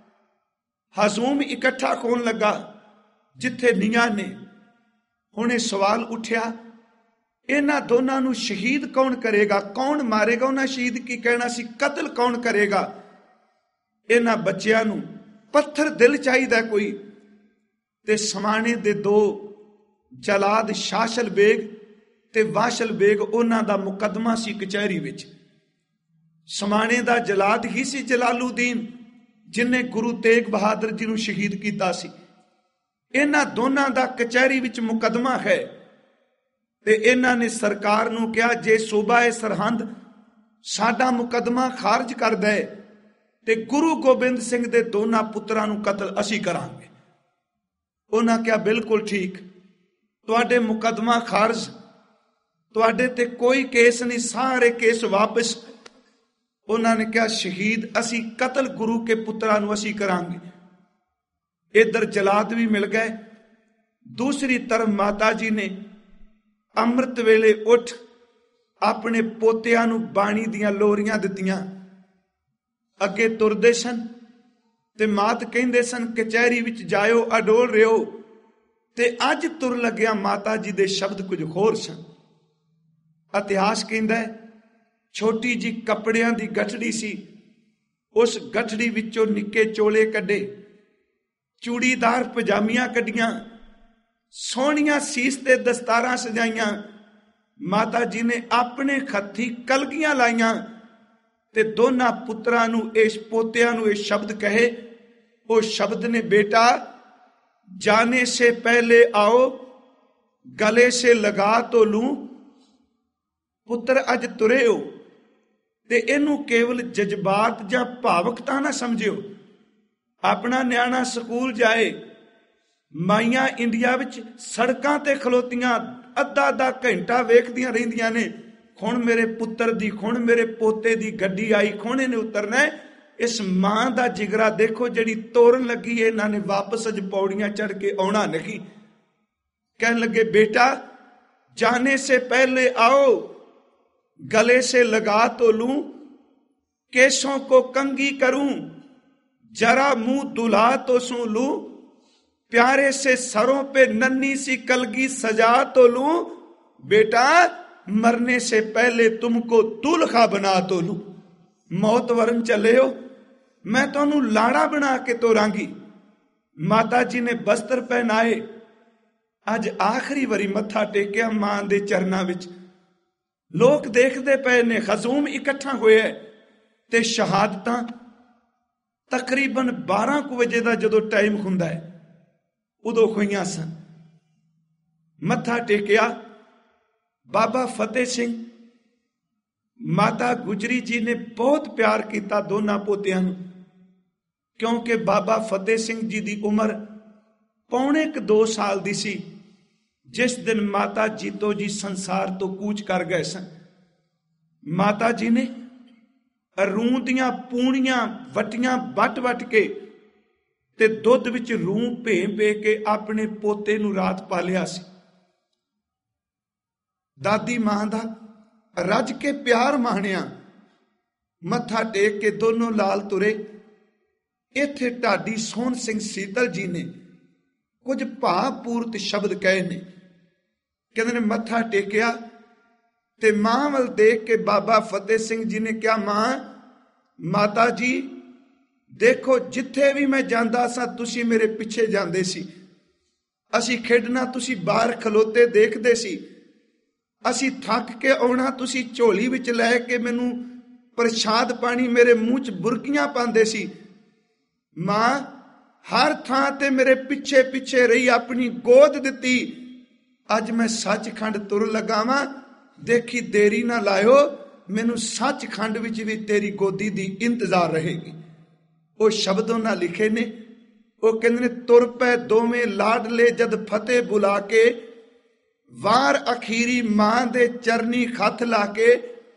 ਹਜ਼ੂਮ ਇਕੱਠਾ ਹੋਣ ਲੱਗਾ ਜਿੱਥੇ ਨੀਆਂ ਨੇ। ਹੁਣ ਇਹ ਸਵਾਲ ਉੱਠਿਆ ਇਹਨਾਂ ਦੋਨਾਂ ਨੂੰ ਸ਼ਹੀਦ ਕੌਣ ਕਰੇਗਾ? ਕੌਣ ਮਾਰੇਗਾ? ਉਹਨਾਂ ਸ਼ਹੀਦ ਕੀ ਕਹਿਣਾ ਸੀ, ਕਤਲ ਕੌਣ ਕਰੇਗਾ? ਇਹਨਾਂ ਬੱਚਿਆਂ ਨੂੰ ਪੱਥਰ ਦਿਲ ਚਾਹੀਦਾ ਕੋਈ। ਤੇ ਸਮਾਣੇ ਦੇ ਦੋ ਜਲਾਦ ਸ਼ਾਸਲ ਬੇਗ ਤੇ ਵਾਸ਼ਲ ਬੇਗ, ਉਹਨਾਂ ਦਾ ਮੁਕੱਦਮਾ ਸੀ ਕਚਹਿਰੀ ਵਿੱਚ। ਸਮਾਣੇ ਦਾ ਜਲਾਦ ਹੀ ਸੀ ਜਲਾਲੂਦੀਨ, ਜਿਨੇ ਗੁਰੂ ਤੇਗ ਬਹਾਦਰ ਜੀ ਨੂੰ ਸ਼ਹੀਦ ਕੀਤਾ ਸੀ। ਇਹਨਾਂ ਦੋਨਾਂ ਦਾ ਕਚਹਿਰੀ ਵਿੱਚ ਮੁਕੱਦਮਾ ਹੈ। ਤੇ ਇਹਨਾਂ ਨੇ ਸਰਕਾਰ ਨੂੰ ਕਿਹਾ ਜੇ ਸੂਬਾ ਏ ਸਰਹੰਦ ਸਾਡਾ ਮੁਕੱਦਮਾ ਖਾਰਜ ਕਰ ਦੇ ਤੇ ਗੁਰੂ ਗੋਬਿੰਦ ਸਿੰਘ ਦੇ ਦੋਨਾਂ ਪੁੱਤਰਾਂ ਨੂੰ ਕਤਲ ਅਸੀਂ ਕਰਾਂਗੇ। ਉਹਨਾਂ ਕਿਹਾ ਬਿਲਕੁਲ ਠੀਕ, ਤੁਹਾਡੇ ਮੁਕੱਦਮਾ ਖਾਰਜ, ਤੁਹਾਡੇ ਤੇ ਕੋਈ ਕੇਸ ਨਹੀਂ, ਸਾਰੇ ਕੇਸ ਵਾਪਸ। ਉਹਨਾਂ ਨੇ ਕਿਹਾ ਸ਼ਹੀਦ ਅਸੀਂ ਕਤਲ ਗੁਰੂ ਕੇ ਪੁੱਤਰਾਂ ਨੂੰ ਅਸੀਂ ਕਰਾਂਗੇ। ਇਧਰ ਜਲਾਦ ਵੀ ਮਿਲ ਗਏ। ਦੂਸਰੀ ਤਰਫ ਮਾਤਾ ਜੀ ਨੇ ਅੰਮ੍ਰਿਤ ਵੇਲੇ ਉੱਠ ਆਪਣੇ ਪੋਤਿਆਂ ਨੂੰ ਬਾਣੀ ਦੀਆਂ ਲੋਰੀਆਂ ਦਿੱਤੀਆਂ। ਅੱਗੇ ਤੁਰਦੇ ਸਨ ਤੇ ਮਾਤ ਕਹਿੰਦੇ ਸਨ ਕਚਹਿਰੀ ਵਿੱਚ ਜਾਇਓ, ਅਡੋਲ ਰਿਓ। ਤੇ ਅੱਜ ਤੁਰ ਲੱਗਿਆ ਮਾਤਾ ਜੀ ਦੇ ਸ਼ਬਦ ਕੁਝ ਹੋਰ ਸਨ। ਇਤਿਹਾਸ ਕਹਿੰਦਾ ਛੋਟੀ ਜੀ ਕੱਪੜਿਆਂ ਦੀ ਗਠੜੀ ਸੀ, ਉਸ ਗਠੜੀ ਵਿੱਚੋਂ ਨਿੱਕੇ ਚੋਲੇ ਕੱਢੇ, ਚੂੜੀਦਾਰ ਪਜਾਮੀਆਂ ਕੱਢੀਆਂ, ਸੋਹਣੀਆਂ ਸੀਸ ਤੇ ਦਸਤਾਰਾਂ ਸਜਾਈਆਂ, ਮਾਤਾ ਜੀ ਨੇ ਆਪਣੇ ਹੱਥੀਂ ਕਲਗੀਆਂ ਲਾਈਆਂ ਤੇ ਦੋਨਾਂ ਪੁੱਤਰਾਂ ਨੂੰ, ਇਸ ਪੋਤਿਆਂ ਨੂੰ ਇਹ ਸ਼ਬਦ ਕਹੇ। ਉਹ ਸ਼ਬਦ ਨੇ, ਬੇਟਾ ਜਾਣੇ ਸੇ ਪਹਿਲੇ ਆਓ, ਗਲੇ ਸੇ ਲਗਾ ਤੋ ਲੂੰ। ਪੁੱਤਰ ਅੱਜ ਤੁਰੇ ਹੋ ਤੇ ਇਹਨੂੰ ਕੇਵਲ ਜਜ਼ਬਾਤ ਜਾਂ ਭਾਵਕਤਾ ਨਾ ਸਮਝਿਓ। ਆਪਣਾ ਨਿਆਣਾ ਸਕੂਲ ਜਾਏ, ਮਾਈਆਂ ਇੰਡੀਆ ਵਿੱਚ ਸੜਕਾਂ ਤੇ ਖਲੋਤੀਆਂ ਅੱਧਾ ਅੱਧਾ ਘੰਟਾ ਵੇਖਦੀਆਂ ਰਹਿੰਦੀਆਂ ਨੇ, ਹੁਣ ਮੇਰੇ ਪੁੱਤਰ ਦੀ, ਹੁਣ ਮੇਰੇ ਪੋਤੇ ਦੀ ਗੱਡੀ ਆਈ, ਹੁਣ ਇਹਨੇ ਉਤਰਨਾ। ਇਸ ਮਾਂ ਦਾ ਜਿਗਰਾ ਦੇਖੋ, ਜਿਹੜੀ ਤੋਰਨ ਲੱਗੀ ਇਹਨਾਂ ਨੇ ਵਾਪਸ ਅਜ ਪੌੜੀਆਂ ਚੜ ਕੇ ਆਉਣਾ ਨਹੀਂ। ਕਹਿਣ ਲੱਗੇ, ਬੇਟਾ ਜਾने से पहले आओ, गले से लगा तो लूं, केसों को कंगी करूं, जरा मुंह दुला तो सू लूं, प्यारे से सरों पे नन्ही सी कलगी सजा तो लूं, बेटा मरने से पहले तुमको दुल्हा बना तो लूं। मौत वरन चले हो, मैं तुहानू लाड़ा बना के तोरांगी। माता जी ने बस्तर पहनाए। अज आखिरी वारी मत्था टेकिया मां दे चरनां विच। लोग देखते पे ने, खजूम इकट्ठा होया ते शहादतां तकरीबन बारह कु वजे दा जदों टाइम हुंदा है उदों होईयां सन। मत्था टेकिया। बाबा फतेह सिंह, माता गुजरी जी ने बहुत प्यार किया दोनों पोतियां नूं, क्योंकि बाबा फतेह सिंह जी की उम्र पौने क दो साल दी सी जिस दिन माता जीतो जी संसार तो कूच कर गए सन। माता जी ने रूह दियां पूणियां वटियां वट वट के ते दुध विच रूह भे भे के अपने पोते नूं रात पालिया सी। दादी मां दा रज के प्यार माणिया। मत्था टेक के दोनों लाल तुरे। इत्थे ढाडी सोहन सिंह सीतल जी ने कुछ भावपूर्त शब्द कहे ने। कहते ने मत्था टेकिया ते मां वल देख के बाबा फतेह सिंह जी ने कहा, मां माता जी देखो, जिथे भी मैं जांदा सा तुसी मेरे पिछे जांदे सी। असी खेडना तुसी बाहर खलोते देखदे सी। असी थक के आउणा तुसी झोली विच लै के मैनू प्रसाद पानी मेरे मूँह च बुरकियां पांदे सी। मां हर थां ते मेरे पिछे पिछे रही, अपनी गोद दिती। अज मैं सचखंड तुर लगा वां, देखी देरी ना लायो, मैनू सचखंड विच भी तेरी गोदी दी इंतजार रहेगी। वो शब्दों ना लिखे ने। वो कहंदे ने, तुर पै दोवें लाडले जद फतेह बुला के, वार अखीरी मां दे चरनी खत ला के,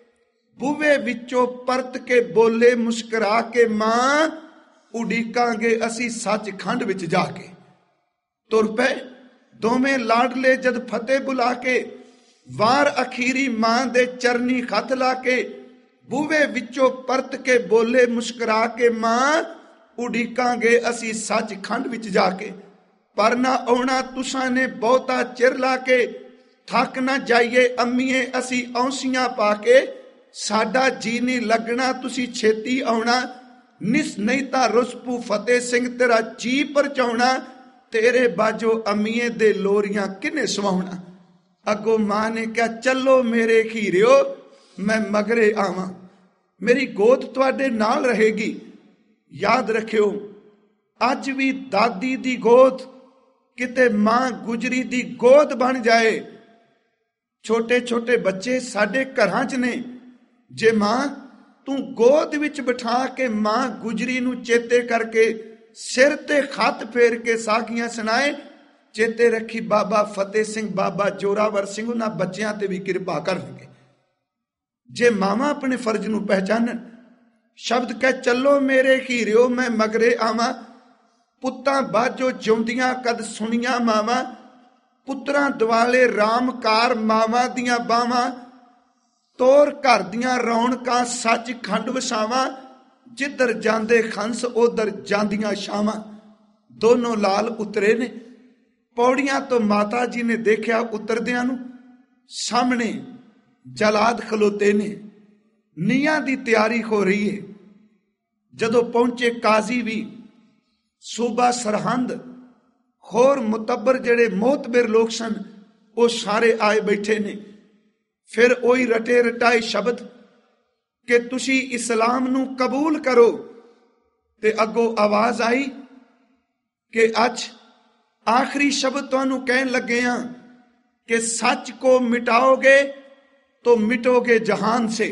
बूहे विचों परत के बोले मुस्करा के, मां उड़ीकांगे असी सचखंड विच जाके। तुर पे दोवें लाडले जद फतेह बुला के, वार अखीरी मां दे चरनी खत ला के, बूहे विचों परत के बोले मुस्करा के, मां उड़ीकांगे असी सचखंड विच जाके। पर ना आउणा तुसां ने बहुता चिर ला के, थक ना जाइए अम्मीए असी औंसियां पाके, साडा जी नहीं लगना तुसी छेती आउणा, निस नहीं ता रुसपू फतेह सिंह तेरा जी परचाउणा, तेरे बाजो अमीए दे लोरियां किने सवाउणा। अगो मां ने कहा, चलो मेरे हीरियो मैं मगरे आवां, मेरी गोद तुहाडे नाल रहेगी। याद रखियो, अज भी दादी दी गोद किते मां गुजरी दी गोद बन जाए। छोटे छोटे बच्चे साडे घरां च ने, जे मां तू गोद विच बिठा के मां गुजरी नू चेते करके सिर ते खत फेर के साखियां सुनाए, चेते रखी बाबा फतेह सिंह, बाबा जोरावर सिंह उन्हां बच्चियां ते भी किरपा करनगे। जे मामा अपने फर्ज नू पहचानन, शब्द कह चलो मेरे हीरियो मैं मगरे आवां, पुत्तां बाजो जिउंदियां कद सुनिया मावां, पुत्रां दुआले रामकार मावां दियां बावां, तोर घर दियां रौनकां सचखंड वसावां, जिधर जांदे खंस उधर जांदियां छावां। दोनों लाल उतरे ने। पौड़ियां तो माता जी ने देखा उतरदियां नूं, सामने जलाद खलोते ने, नियां दी तैयारी हो रही है। जदों पहुंचे काजी भी, सूबा सरहंद, होर मुतबर जेड़े मोहतबर लोग सन वो सारे आए बैठे ने। फिर वही रटे रटाए शब्द कि तुसी इस्लाम नू कबूल करो। ते अगों आवाज आई कि अज आखिरी शब्द तुहानू कहन लगे हैं कि सच को मिटाओगे तो मिटोगे जहान से।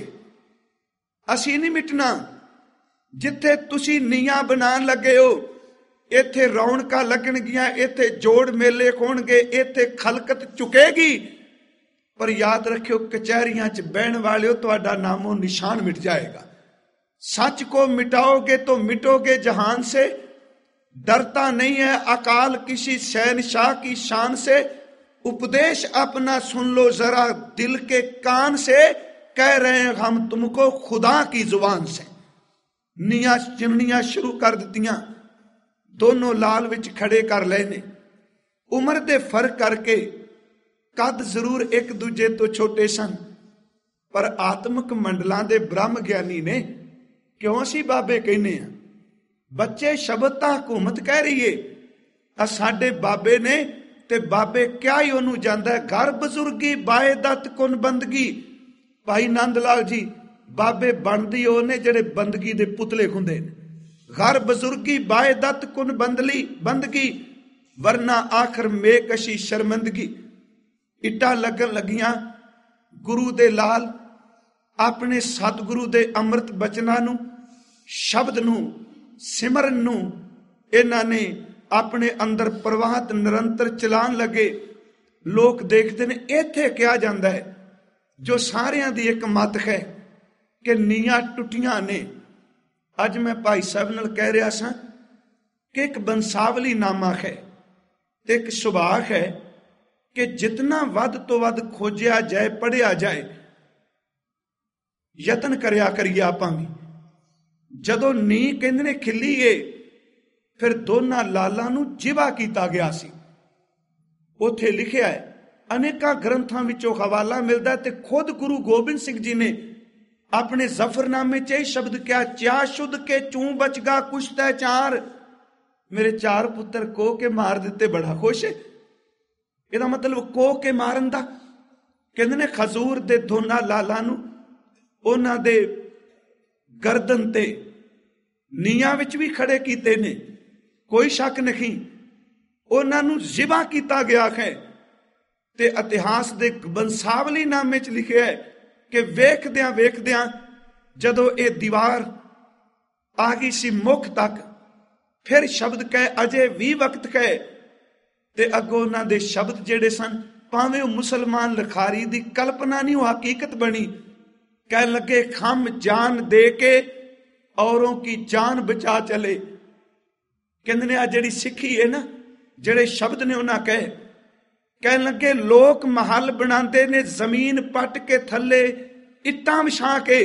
असी नहीं मिटना। जिथे तुसी नीयां बनान लगे हो, इथे रौनकां लगणगियां, इथे जोड़ मेले होणगे, इथे खलकत चुकेगी। पर याद रखियो, कचहरियां च बहन वालियो, तुहाडा नामो निशान मिट जाएगा। सच को मिटाओगे तो मिटोगे जहान से। डरता नहीं है अकाल किसी शहनशाह की शान से। उपदेश अपना सुन लो जरा दिल के कान से, कह रहे हैं हम तुमको खुदा की जुबान से। नीयां चिमनियां शुरू कर दित्तियां, दोनों लाल विच खड़े कर लए ने। उम्र दे फर्क करके कद जरूर एक दूजे तो छोटे सन, पर आत्मक मंडलां दे ब्रह्म ज्ञानी ने। क्यों असी बाबे कहने आ? बच्चे शब्द तां हुकूमत कह रही है, आ साडे बाबे ने ते बाबे क्या ही ओनू जांदा है। घर बजुर्गी बायदत कुन बंदगी। भाई नंद लाल जी, बाबे बनदी ओने जेड़े बंदगी दे पुतले हुंदे ने। घर बजुर्गी बायदत कुन बंदली बंदगी, वरना आखिर मेकशी शर्मंदगी। इट्टा लगन लगियां गुरु दे लाल अपने सतगुरु दे अमृत बचनां नू, शब्द नू, सिमरन नू इन्हां ने अपने अंदर प्रवाहत निरंतर चलान लगे। लोग देखते ने इत्थे क्या जांदा है जो सारियां दी एक मत है कि नीयां टुटियां ने। अज मैं भाई साहब नाल कह रहा सा कि एक बंसावली नामा है ते एक सुभाग है कि जितना वध तो वध खोजिया जाए, पढ़िया जाए, यतन करिया करिए आपां भी। जदों नी कहंदे ने खिली है, फिर दोनों लालां नू जिवा कीता गया सी। उत्थे लिखिया है, अनेकां ग्रंथां विचों हवाला मिलदा ते खुद गुरु गोबिंद सिंह जी ने अपने जफरनामे च शब्द क्या, च्या शुद्ध के चूं बचगा कुछ तै चार। मेरे चार पुत्र को के मार दिते, बड़ा खुश है। ਇਹਦਾ मतलब ਕੋਹ के मारन दा। कहंदे ने खजूर दे दोना लालां नू उन्हां दे गर्दन ते नीयां विच भी खड़े कीते ने, कोई शक नहीं। उन्हां नू जिबा कीता गया है। ते इतिहास दे बंसावली नामे च लिखिआ है कि वेखदियां वेखदियां जदों ये दीवार आ गई सी मुख तक, फिर शब्द कहे अजे भी वक्त कहे ते अगों उन्हां दे शब्द जेड़े सन, भावें मुसलमान लिखारी दी कल्पना नहीं, वो हकीकत बनी। कह लगे खम जान दे के औरों की जान बचा चले। कहंदे ने आ जेड़ी सिक्खी है ना, जेड़े शब्द ने उन्हां कहे, कह लगे लोक महल बनांदे ने जमीन पट के थले इट्टां विछा के।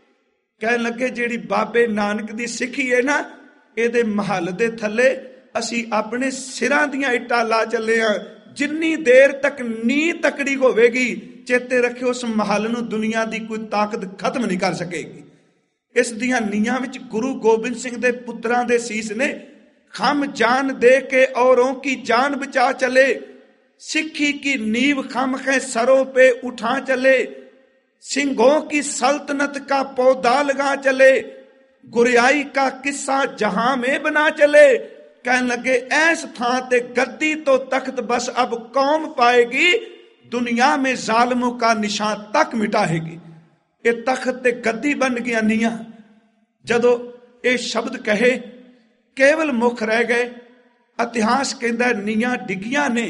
कह लगे जेड़ी बाबे नानक दी सिक्खी है ना, इहदे महल दे थले असी अपने सिरां दियां इट्टां ला चले हां। जिन्नी देर तक नी तकड़ी होवेगी, चेते रखियो उस महल नूं दुनिया दी कोई ताकत खत्म नहीं कर सकेगी। इस दियां नीयां विच गुरु गोबिंद सिंह दे पुत्रां दे सीस ने खम जान दे के औरों की जान बचा चले। सिक्खी की नींव खम है सरों पे उठा चले। सिंहों की सल्तनत का पौधा लगा चले। गुरियाई का किस्सा जहां में बना चले। कहने लगे ऐस थां ते गद्दी तो तख्त बस अब कौम पाएगी, दुनिया में जालिमों का निशान तक मिटाएगी। ये तख्त ते गद्दी बन गया नीयां। जदों ये शब्द कहे केवल मुख रह गए। इतिहास कहता नीयां डिगियां ने,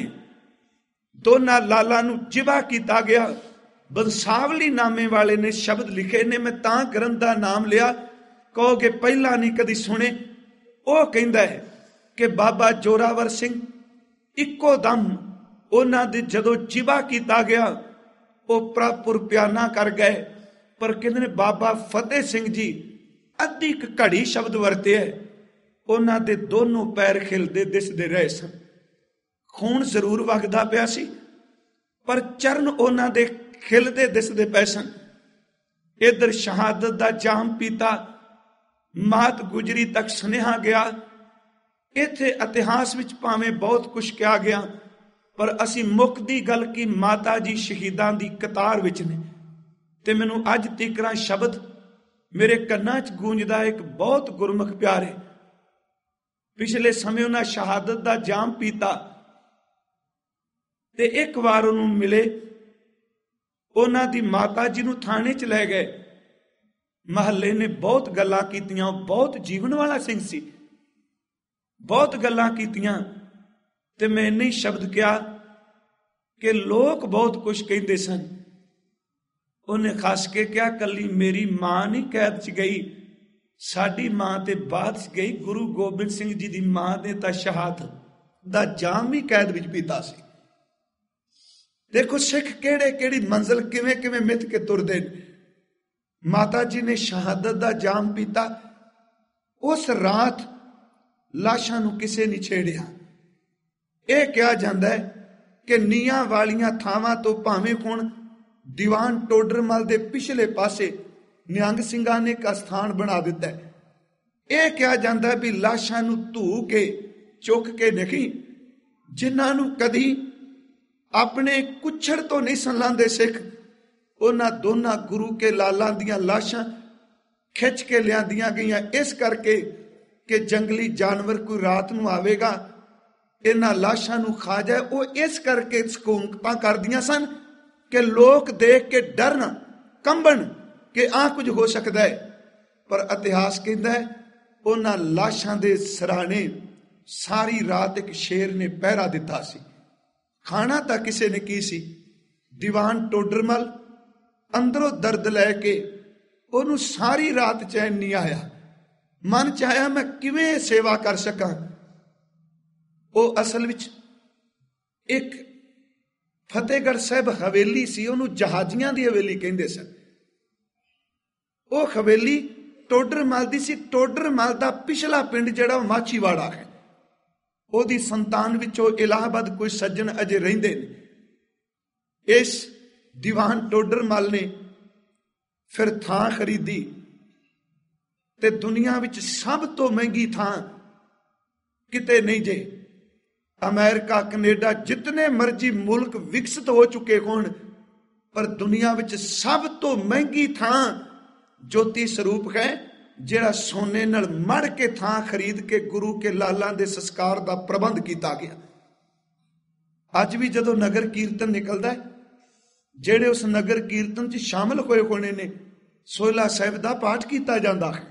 दोना लाला नू जिबा कीता गया। बंसावली नामे वाले ने शब्द लिखे ने, मैं तां ग्रंथ दा नाम लिया, कहोगे पहला नहीं कदी सुने। वो कहता है कि बाबा जोरावर सिंह इक्को दम उन्हां दी जदों जिबा कीता गया, वो प्रपुर प्याना कर गए। पर कहते ने बाबा फतेह सिंह जी अद्धी घड़ी शब्द वरते है, उन्हां दे दोनों पैर खिलदे दिसदे रहे सन। खून जरूर वगदा पिया सी, पर चरण उन्हां दे खिलदे दिसदे पए सन। इधर शहादत दा जाम पीता, मात गुजरी तक सुनेहा गया। इत्थे इतिहास विच भावें बहुत कुछ कहा गया, पर असी मुक्ति गल की माता जी शहीदां दी कतार विच ने। ਤੇ ਮੈਨੂੰ ਅੱਜ ਤੀਕਰਾਂ ਸ਼ਬਦ ਮੇਰੇ ਕੰਨਾਂ 'ਚ ਗੂੰਜਦਾ ਇੱਕ ਬਹੁਤ ਗੁਰਮੁਖ ਪਿਆਰੇ। ਪਿਛਲੇ ਸਮੇਂ ਉਹਨਾਂ ਸ਼ਹਾਦਤ ਦਾ ਜਾਮ ਪੀਤਾ ਤੇ ਇੱਕ ਵਾਰ ਉਹਨੂੰ ਮਿਲੇ। ਉਹਨਾਂ ਦੀ ਮਾਤਾ ਜੀ ਨੂੰ ਥਾਣੇ 'ਚ ਲੈ ਗਏ। ਮਹੱਲੇ ਨੇ ਬਹੁਤ ਗੱਲਾਂ ਕੀਤੀਆਂ। ਉਹ ਬਹੁਤ ਜੀਵਨ ਵਾਲਾ ਸਿੰਘ ਸੀ, ਬਹੁਤ ਗੱਲਾਂ ਕੀਤੀਆਂ। ਤੇ ਮੈਂ ਇੰਨੇ ਹੀ ਸ਼ਬਦ ਕਿਹਾ ਕਿ ਲੋਕ ਬਹੁਤ ਕੁਝ ਕਹਿੰਦੇ ਸਨ। ਉਹਨੇ ਖੱਸ ਕੇ ਕਿਹਾ, ਕੱਲੀ ਮੇਰੀ ਮਾਂ ਨਹੀਂ ਕੈਦ 'ਚ ਗਈ, ਸਾਡੀ ਮਾਂ ਤੇ ਬਾਅਦ 'ਚ ਗਈ। ਗੁਰੂ ਗੋਬਿੰਦ ਸਿੰਘ ਜੀ ਦੀ ਮਾਂ ਨੇ ਤਾਂ ਸ਼ਹਾਦਤ ਦਾ ਜਾਮ ਵੀ ਕੈਦ ਵਿੱਚ ਪੀਤਾ ਸੀ। ਦੇਖੋ ਸਿੱਖ ਕਿਹੜੇ ਕਿਹੜੀ ਮੰਜ਼ਿਲ ਕਿਵੇਂ ਕਿਵੇਂ ਮਿੱਥ ਕੇ ਤੁਰਦੇ ਨੇ। ਮਾਤਾ ਜੀ ਨੇ ਸ਼ਹਾਦਤ ਦਾ ਜਾਮ ਪੀਤਾ। ਉਸ ਰਾਤ ਲਾਸ਼ਾਂ ਨੂੰ ਕਿਸੇ ਨਹੀਂ ਛੇੜਿਆ। ਇਹ ਕਿਹਾ ਜਾਂਦਾ ਹੈ ਕਿ ਨੀਹਾਂ ਵਾਲੀਆਂ ਥਾਵਾਂ ਤੋਂ ਭਾਵੇਂ ਹੁਣ ਦੀਵਾਨ ਟੋਡਰਮਲ ਦੇ ਪਿਛਲੇ ਪਾਸੇ ਨਿਹੰਗ ਸਿੰਘਾਂ ਨੇ ਇੱਕ ਸਥਾਨ ਬਣਾ ਦਿੱਤਾ ਹੈ। ਇਹ ਕਿਹਾ ਜਾਂਦਾ ਵੀ ਲਾਸ਼ਾਂ ਨੂੰ ਧੂ ਕੇ ਚੁੱਕ ਕੇ ਨਹੀਂ, ਜਿਨ੍ਹਾਂ ਨੂੰ ਕਦੀ ਆਪਣੇ ਕੁੱਛੜ ਤੋਂ ਨਹੀਂ ਸੰਲਾਂਦੇ ਸਿੱਖ, ਉਹਨਾਂ ਦੋਨਾਂ ਗੁਰੂ ਕੇ ਲਾਲਾਂ ਦੀਆਂ ਲਾਸ਼ਾਂ ਖਿੱਚ ਕੇ ਲਿਆਂਦੀਆਂ ਗਈਆਂ। ਇਸ ਕਰਕੇ ਕਿ ਜੰਗਲੀ ਜਾਨਵਰ ਕੋਈ ਰਾਤ ਨੂੰ ਆਵੇਗਾ, ਇਹਨਾਂ ਲਾਸ਼ਾਂ ਨੂੰ ਖਾ ਜਾਏ। ਉਹ ਇਸ ਕਰਕੇ ਹਕੂਮਤਾਂ ਕਰਦੀਆਂ ਸਨ ਕਿ ਲੋਕ ਦੇਖ ਕੇ ਡਰਨ, ਕੰਬਣ ਕਿ ਆਹ ਕੁਝ ਹੋ ਸਕਦਾ ਹੈ। ਪਰ ਇਤਿਹਾਸ ਕਹਿੰਦਾ ਹੈ ਉਹਨਾਂ ਲਾਸ਼ਾਂ ਦੇ ਸਿਰਹਾਣੇ ਸਾਰੀ ਰਾਤ ਇੱਕ ਸ਼ੇਰ ਨੇ ਪਹਿਰਾ ਦਿੱਤਾ ਸੀ। ਖਾਣਾ ਤਾਂ ਕਿਸੇ ਨੇ ਕੀ ਸੀ। ਦੀਵਾਨ ਟੋਡਰਮਲ ਅੰਦਰੋਂ ਦਰਦ ਲੈ ਕੇ ਉਹਨੂੰ ਸਾਰੀ ਰਾਤ ਚੈਨ ਨਹੀਂ ਆਇਆ। ਮਨ ਚ ਆਇਆ ਮੈਂ ਕਿਵੇਂ ਸੇਵਾ ਕਰ ਸਕਾਂ। ਉਹ ਅਸਲ ਵਿੱਚ ਇੱਕ ਫਤਿਹਗੜ੍ਹ ਸਾਹਿਬ ਹਵੇਲੀ ਸੀ, ਉਹਨੂੰ ਜਹਾਜ਼ੀਆਂ ਦੀ ਹਵੇਲੀ ਕਹਿੰਦੇ ਸਨ। ਉਹ ਹਵੇਲੀ ਟੋਡਰਮਲ ਦੀ ਸੀ। ਟੋਡਰਮਲ ਦਾ ਪਿਛਲਾ ਪਿੰਡ ਜਿਹੜਾ ਉਹ ਮਾਛੀਵਾੜਾ ਹੈ। ਉਹਦੀ ਸੰਤਾਨ ਵਿੱਚੋਂ ਇਲਾਹਾਬਾਦ ਕੋਈ ਸੱਜਣ ਅਜੇ ਰਹਿੰਦੇ ਨੇ। ਇਸ ਦੀਵਾਨ ਟੋਡਰਮਲ ਨੇ ਫਿਰ ਥਾਂ ਖਰੀਦੀ ਤੇ ਦੁਨੀਆ ਵਿੱਚ ਸਭ ਤੋਂ ਮਹਿੰਗੀ ਥਾਂ ਕਿਤੇ ਨਹੀਂ ਜੇ। ਅਮਰੀਕਾ, ਕੈਨੇਡਾ, ਜਿਤਨੇ ਮਰਜ਼ੀ ਮੁਲਕ ਵਿਕਸਿਤ ਹੋ ਚੁੱਕੇ ਹੋਣ, ਪਰ ਦੁਨੀਆ ਵਿੱਚ ਸਭ ਤੋਂ ਮਹਿੰਗੀ ਥਾਂ ਜੋਤੀ ਸਰੂਪ ਹੈ, ਜਿਹੜਾ ਸੋਨੇ ਨਾਲ ਮੜ ਕੇ ਥਾਂ ਖਰੀਦ ਕੇ ਗੁਰੂ ਕੇ ਲਾਲਾਂ ਦੇ ਸੰਸਕਾਰ ਦਾ ਪ੍ਰਬੰਧ ਕੀਤਾ ਗਿਆ। ਅੱਜ ਵੀ ਜਦੋਂ ਨਗਰ ਕੀਰਤਨ ਨਿਕਲਦਾ ਹੈ, ਜਿਹੜੇ ਉਸ ਨਗਰ ਕੀਰਤਨ 'ਚ ਸ਼ਾਮਲ ਹੋਏ ਹੋਣੇ ਨੇ, ਸੋਹਿਲਾ ਸਾਹਿਬ ਦਾ ਪਾਠ ਕੀਤਾ ਜਾਂਦਾ ਹੈ।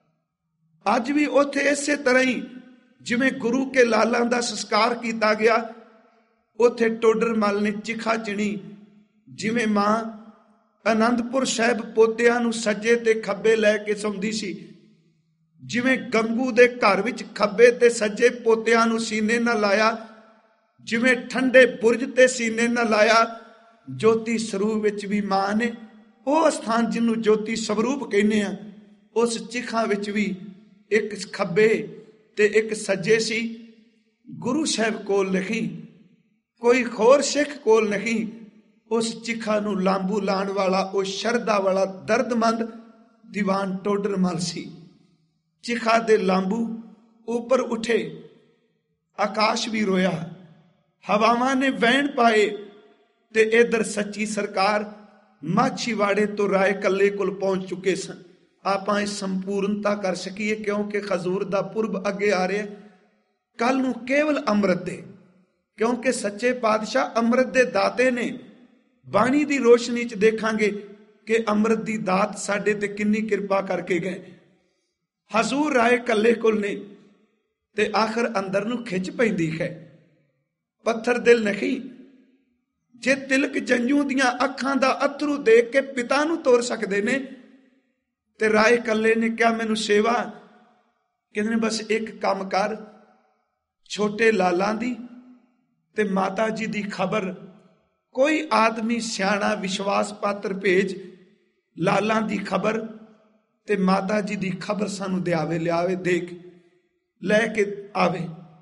ਅੱਜ ਵੀ ਉੱਥੇ ਇਸੇ ਤਰ੍ਹਾਂ ਹੀ ਜਿਵੇਂ ਗੁਰੂ ਕੇ ਲਾਲਾਂ ਦਾ ਸੰਸਕਾਰ ਕੀਤਾ ਗਿਆ, ਉੱਥੇ ਟੋਡਰਮਲ ਨੇ ਚਿਖਾ ਚਿਣੀ। ਜਿਵੇਂ ਮਾਂ ਅਨੰਦਪੁਰ ਸਾਹਿਬ ਪੋਤਿਆਂ ਨੂੰ ਸੱਜੇ ਤੇ ਖੱਬੇ ਲੈ ਕੇ ਸੌਂਦੀ ਸੀ, ਜਿਵੇਂ ਗੰਗੂ ਦੇ ਘਰ ਵਿੱਚ ਖੱਬੇ ਤੇ ਸੱਜੇ ਪੋਤਿਆਂ ਨੂੰ ਸੀਨੇ ਨਾਲ ਲਾਇਆ, ਜਿਵੇਂ ਠੰਡੇ ਬੁਰਜ ਤੇ ਸੀਨੇ ਨਾਲ ਲਾਇਆ, ਜੋਤੀ ਸਰੂਪ ਵਿੱਚ ਵੀ ਮਾਂ ਨੇ ਉਹ ਸਥਾਨ ਜਿਹਨੂੰ ਜੋਤੀ ਸਰੂਪ ਕਹਿੰਦੇ ਆ, ਉਸ ਚਿਖਾ ਵਿੱਚ ਵੀ ਇੱਕ ਖੱਬੇ ਤੇ ਇੱਕ ਸੱਜੇ ਸੀ। ਗੁਰੂ ਸਾਹਿਬ ਕੋਲ ਨਹੀਂ, ਕੋਈ ਹੋਰ ਸਿੱਖ ਕੋਲ ਨਹੀਂ। ਉਸ ਚਿਖਾ ਨੂੰ ਲਾਂਬੂ ਲਾਣ ਵਾਲਾ ਉਹ ਸ਼ਰਧਾ ਵਾਲਾ ਦਰਦਮੰਦ ਦੀਵਾਨ ਟੋਡਰਮਲ ਸੀ। ਚਿਖਾ ਦੇ ਲਾਂਬੂ ਉੱਪਰ ਉੱਠੇ, ਆਕਾਸ਼ ਵੀ ਰੋਇਆ, ਹਵਾਵਾਂ ਨੇ ਵਹਿਣ ਪਾਏ ਤੇ ਇਧਰ ਸੱਚੀ ਸਰਕਾਰ ਮਾਛੀਵਾੜੇ ਤੋਂ ਰਾਏ ਕੱਲੇ ਕੋਲ ਪਹੁੰਚ ਚੁੱਕੇ ਸਨ। ਆਪਾਂ ਇਸ ਸੰਪੂਰਨਤਾ ਕਰ ਸਕੀਏ ਕਿਉਂਕਿ ਖਜ਼ੂਰ ਦਾ ਪੁਰਬ ਅੱਗੇ ਆ ਰਿਹਾ। ਕੱਲ ਨੂੰ ਕੇਵਲ ਅੰਮ੍ਰਿਤ ਦੇ, ਕਿਉਂਕਿ ਸੱਚੇ ਪਾਤਸ਼ਾਹ ਅੰਮ੍ਰਿਤ ਦੇ ਦਾਤੇ ਨੇ। ਬਾਣੀ ਦੀ ਰੋਸ਼ਨੀ 'ਚ ਦੇਖਾਂਗੇ ਕਿ ਅੰਮ੍ਰਿਤ ਦੀ ਦਾਤ ਸਾਡੇ ਤੇ ਕਿੰਨੀ ਕਿਰਪਾ ਕਰਕੇ ਗਏ। ਹਜ਼ੂਰ ਰਾਏ ਕੱਲੇ ਕੋਲ ਨੇ ਤੇ ਆਖਰ ਅੰਦਰ ਨੂੰ ਖਿੱਚ ਪੈਂਦੀ ਹੈ। ਪੱਥਰ ਦਿਲ ਨਹੀਂ, ਜੇ ਤਿਲਕ ਜੰਜੂ ਦੀਆਂ ਅੱਖਾਂ ਦਾ ਅਥਰੂ ਦੇਖ ਕੇ ਪਿਤਾ ਨੂੰ ਤੋਰ ਸਕਦੇ ਨੇ, ਤੇ ਰਾਏ ਕੱਲੇ ਨੇ ਕਿਹਾ ਮੈਨੂੰ ਸੇਵਾ, ਕਹਿੰਦੇ ਨੇ ਬਸ ਇੱਕ ਕੰਮ ਕਰ, ਛੋਟੇ ਲਾਲਾਂ ਦੀ ਤੇ ਮਾਤਾ ਜੀ ਦੀ ਖਬਰ ਕੋਈ ਆਦਮੀ ਸਿਆਣਾ ਵਿਸ਼ਵਾਸ ਪਾਤਰ ਭੇਜ, ਲਾਲਾਂ ਦੀ ਖਬਰ ਤੇ ਮਾਤਾ ਜੀ ਦੀ ਖਬਰ ਸਾਨੂੰ ਦਿਆਵੇ, ਲਿਆਵੇ, ਦੇਖ ਲੈ ਕੇ ਆਵੇ।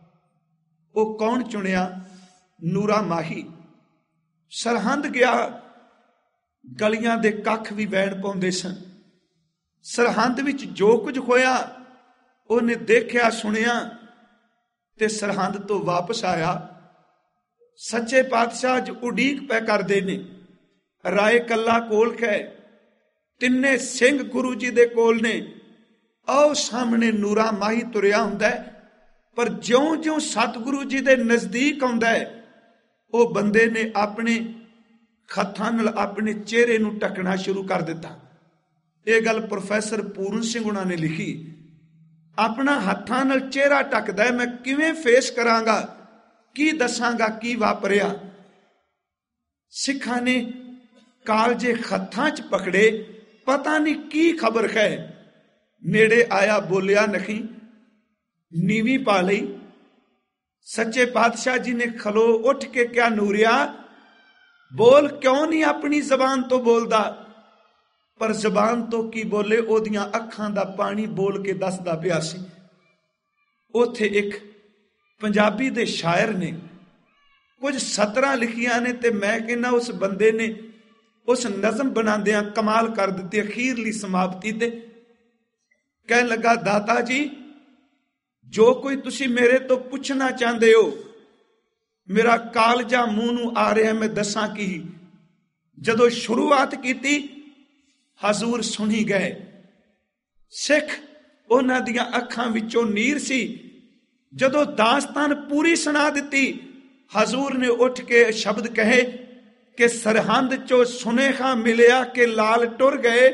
ਉਹ ਕੌਣ ਚੁਣਿਆ? ਨੂਰਾ ਮਾਹੀ। ਸਰਹੰਦ ਗਿਆ, ਗਲੀਆਂ ਦੇ ਕੱਖ ਵੀ ਵੈਣ ਪਾਉਂਦੇ ਸਨ। ਸਰਹੰਦ ਵਿੱਚ ਜੋ ਕੁਝ ਹੋਇਆ ਉਹਨੇ ਦੇਖਿਆ, ਸੁਣਿਆ ਤੇ ਸਰਹੰਦ ਤੋਂ ਵਾਪਸ ਆਇਆ। ਸੱਚੇ ਪਾਤਸ਼ਾਹ ਅੱਜ ਉਡੀਕ ਪੈ ਕਰਦੇ ਨੇ। ਰਾਏ ਕੱਲਾ ਕੋਲ ਹੈ, ਤਿੰਨੇ ਸਿੰਘ ਗੁਰੂ ਜੀ ਦੇ ਕੋਲ ਨੇ। ਉਹ ਸਾਹਮਣੇ ਨੂਰਾ ਮਾਹੀ ਤੁਰਿਆ ਹੁੰਦਾ ਹੈ, ਪਰ ਜਿਉਂ ਜਿਉਂ ਸਤਿਗੁਰੂ ਜੀ ਦੇ ਨਜ਼ਦੀਕ ਆਉਂਦਾ ਹੈ, ਉਹ ਬੰਦੇ ਨੇ ਆਪਣੇ ਹੱਥਾਂ ਨਾਲ ਆਪਣੇ ਚਿਹਰੇ ਨੂੰ ਢੱਕਣਾ ਸ਼ੁਰੂ ਕਰ ਦਿੱਤਾ। ਇਹ ਗੱਲ ਪ੍ਰੋਫੈਸਰ ਪੂਰਨ ਸਿੰਘ ਉਹਨਾਂ ਨੇ ਲਿਖੀ। ਆਪਣਾ ਹੱਥਾਂ ਨਾਲ ਚਿਹਰਾ ਢੱਕਦਾ ਹੈ, ਮੈਂ ਕਿਵੇਂ ਫੇਸ ਕਰਾਂਗਾ, ਕੀ ਦੱਸਾਂਗਾ ਕੀ ਵਾਪਰਿਆ। ਸਿੱਖਾਂ ਨੇ ਕਾਲਜੇ ਹੱਥਾਂ 'ਚ ਪਕੜੇ, ਪਤਾ ਨਹੀਂ ਕੀ ਖਬਰ ਹੈ। ਨੇੜੇ ਆਇਆ, ਬੋਲਿਆ ਨਹੀਂ, ਨੀਵੀਂ ਪਾ ਲਈ। ਸੱਚੇ ਪਾਤਸ਼ਾਹ ਜੀ ਨੇ ਖਲੋ ਉੱਠ ਕੇ ਕਿਹਾ, ਨੂਰਿਆ ਬੋਲ, ਕਿਉਂ ਨਹੀਂ ਆਪਣੀ ਜ਼ਬਾਨ ਤੋਂ ਬੋਲਦਾ? ਪਰ ਜ਼ਬਾਨ ਤੋਂ ਕੀ ਬੋਲੇ, ਉਹਦੀਆਂ ਅੱਖਾਂ ਦਾ ਪਾਣੀ ਬੋਲ ਕੇ ਦੱਸਦਾ ਪਿਆ ਸੀ। ਉੱਥੇ ਇੱਕ ਪੰਜਾਬੀ ਦੇ ਸ਼ਾਇਰ ਨੇ ਕੁਝ ਸਤਰਾਂ ਲਿਖੀਆਂ ਨੇ, ਤੇ ਮੈਂ ਕਹਿੰਦਾ ਉਸ ਬੰਦੇ ਨੇ ਉਸ ਨਜ਼ਮ ਬਣਾਉਂਦਿਆਂ ਕਮਾਲ ਕਰ ਦਿੱਤੀ। ਅਖੀਰਲੀ ਸਮਾਪਤੀ ਤੇ ਕਹਿਣ ਲੱਗਾ, ਦਾਤਾ ਜੀ ਜੋ ਕੋਈ ਤੁਸੀਂ ਮੇਰੇ ਤੋਂ ਪੁੱਛਣਾ ਚਾਹੁੰਦੇ ਹੋ, ਮੇਰਾ ਕਾਲਜਾ ਮੂੰਹ ਨੂੰ ਆ ਰਿਹਾ, ਮੈਂ ਦੱਸਾਂ ਕੀ। ਜਦੋਂ ਸ਼ੁਰੂਆਤ ਕੀਤੀ, ਹਜ਼ੂਰ ਸੁਣੀ ਗਏ। ਸਿੱਖ ਉਹਨਾਂ ਦੀਆਂ ਅੱਖਾਂ ਵਿੱਚੋਂ ਨੀਰ ਸੀ। ਜਦੋਂ ਦਾਸਤਾਨ ਪੂਰੀ ਸੁਣਾ ਦਿੱਤੀ, ਹਜ਼ੂਰ ਨੇ ਉੱਠ ਕੇ ਸ਼ਬਦ ਕਹੇ ਕਿ ਸਰਹੰਦ ਚੋਂ ਸੁਨੇਹਾ ਮਿਲਿਆ ਕਿ ਲਾਲ ਟੁਰ ਗਏ,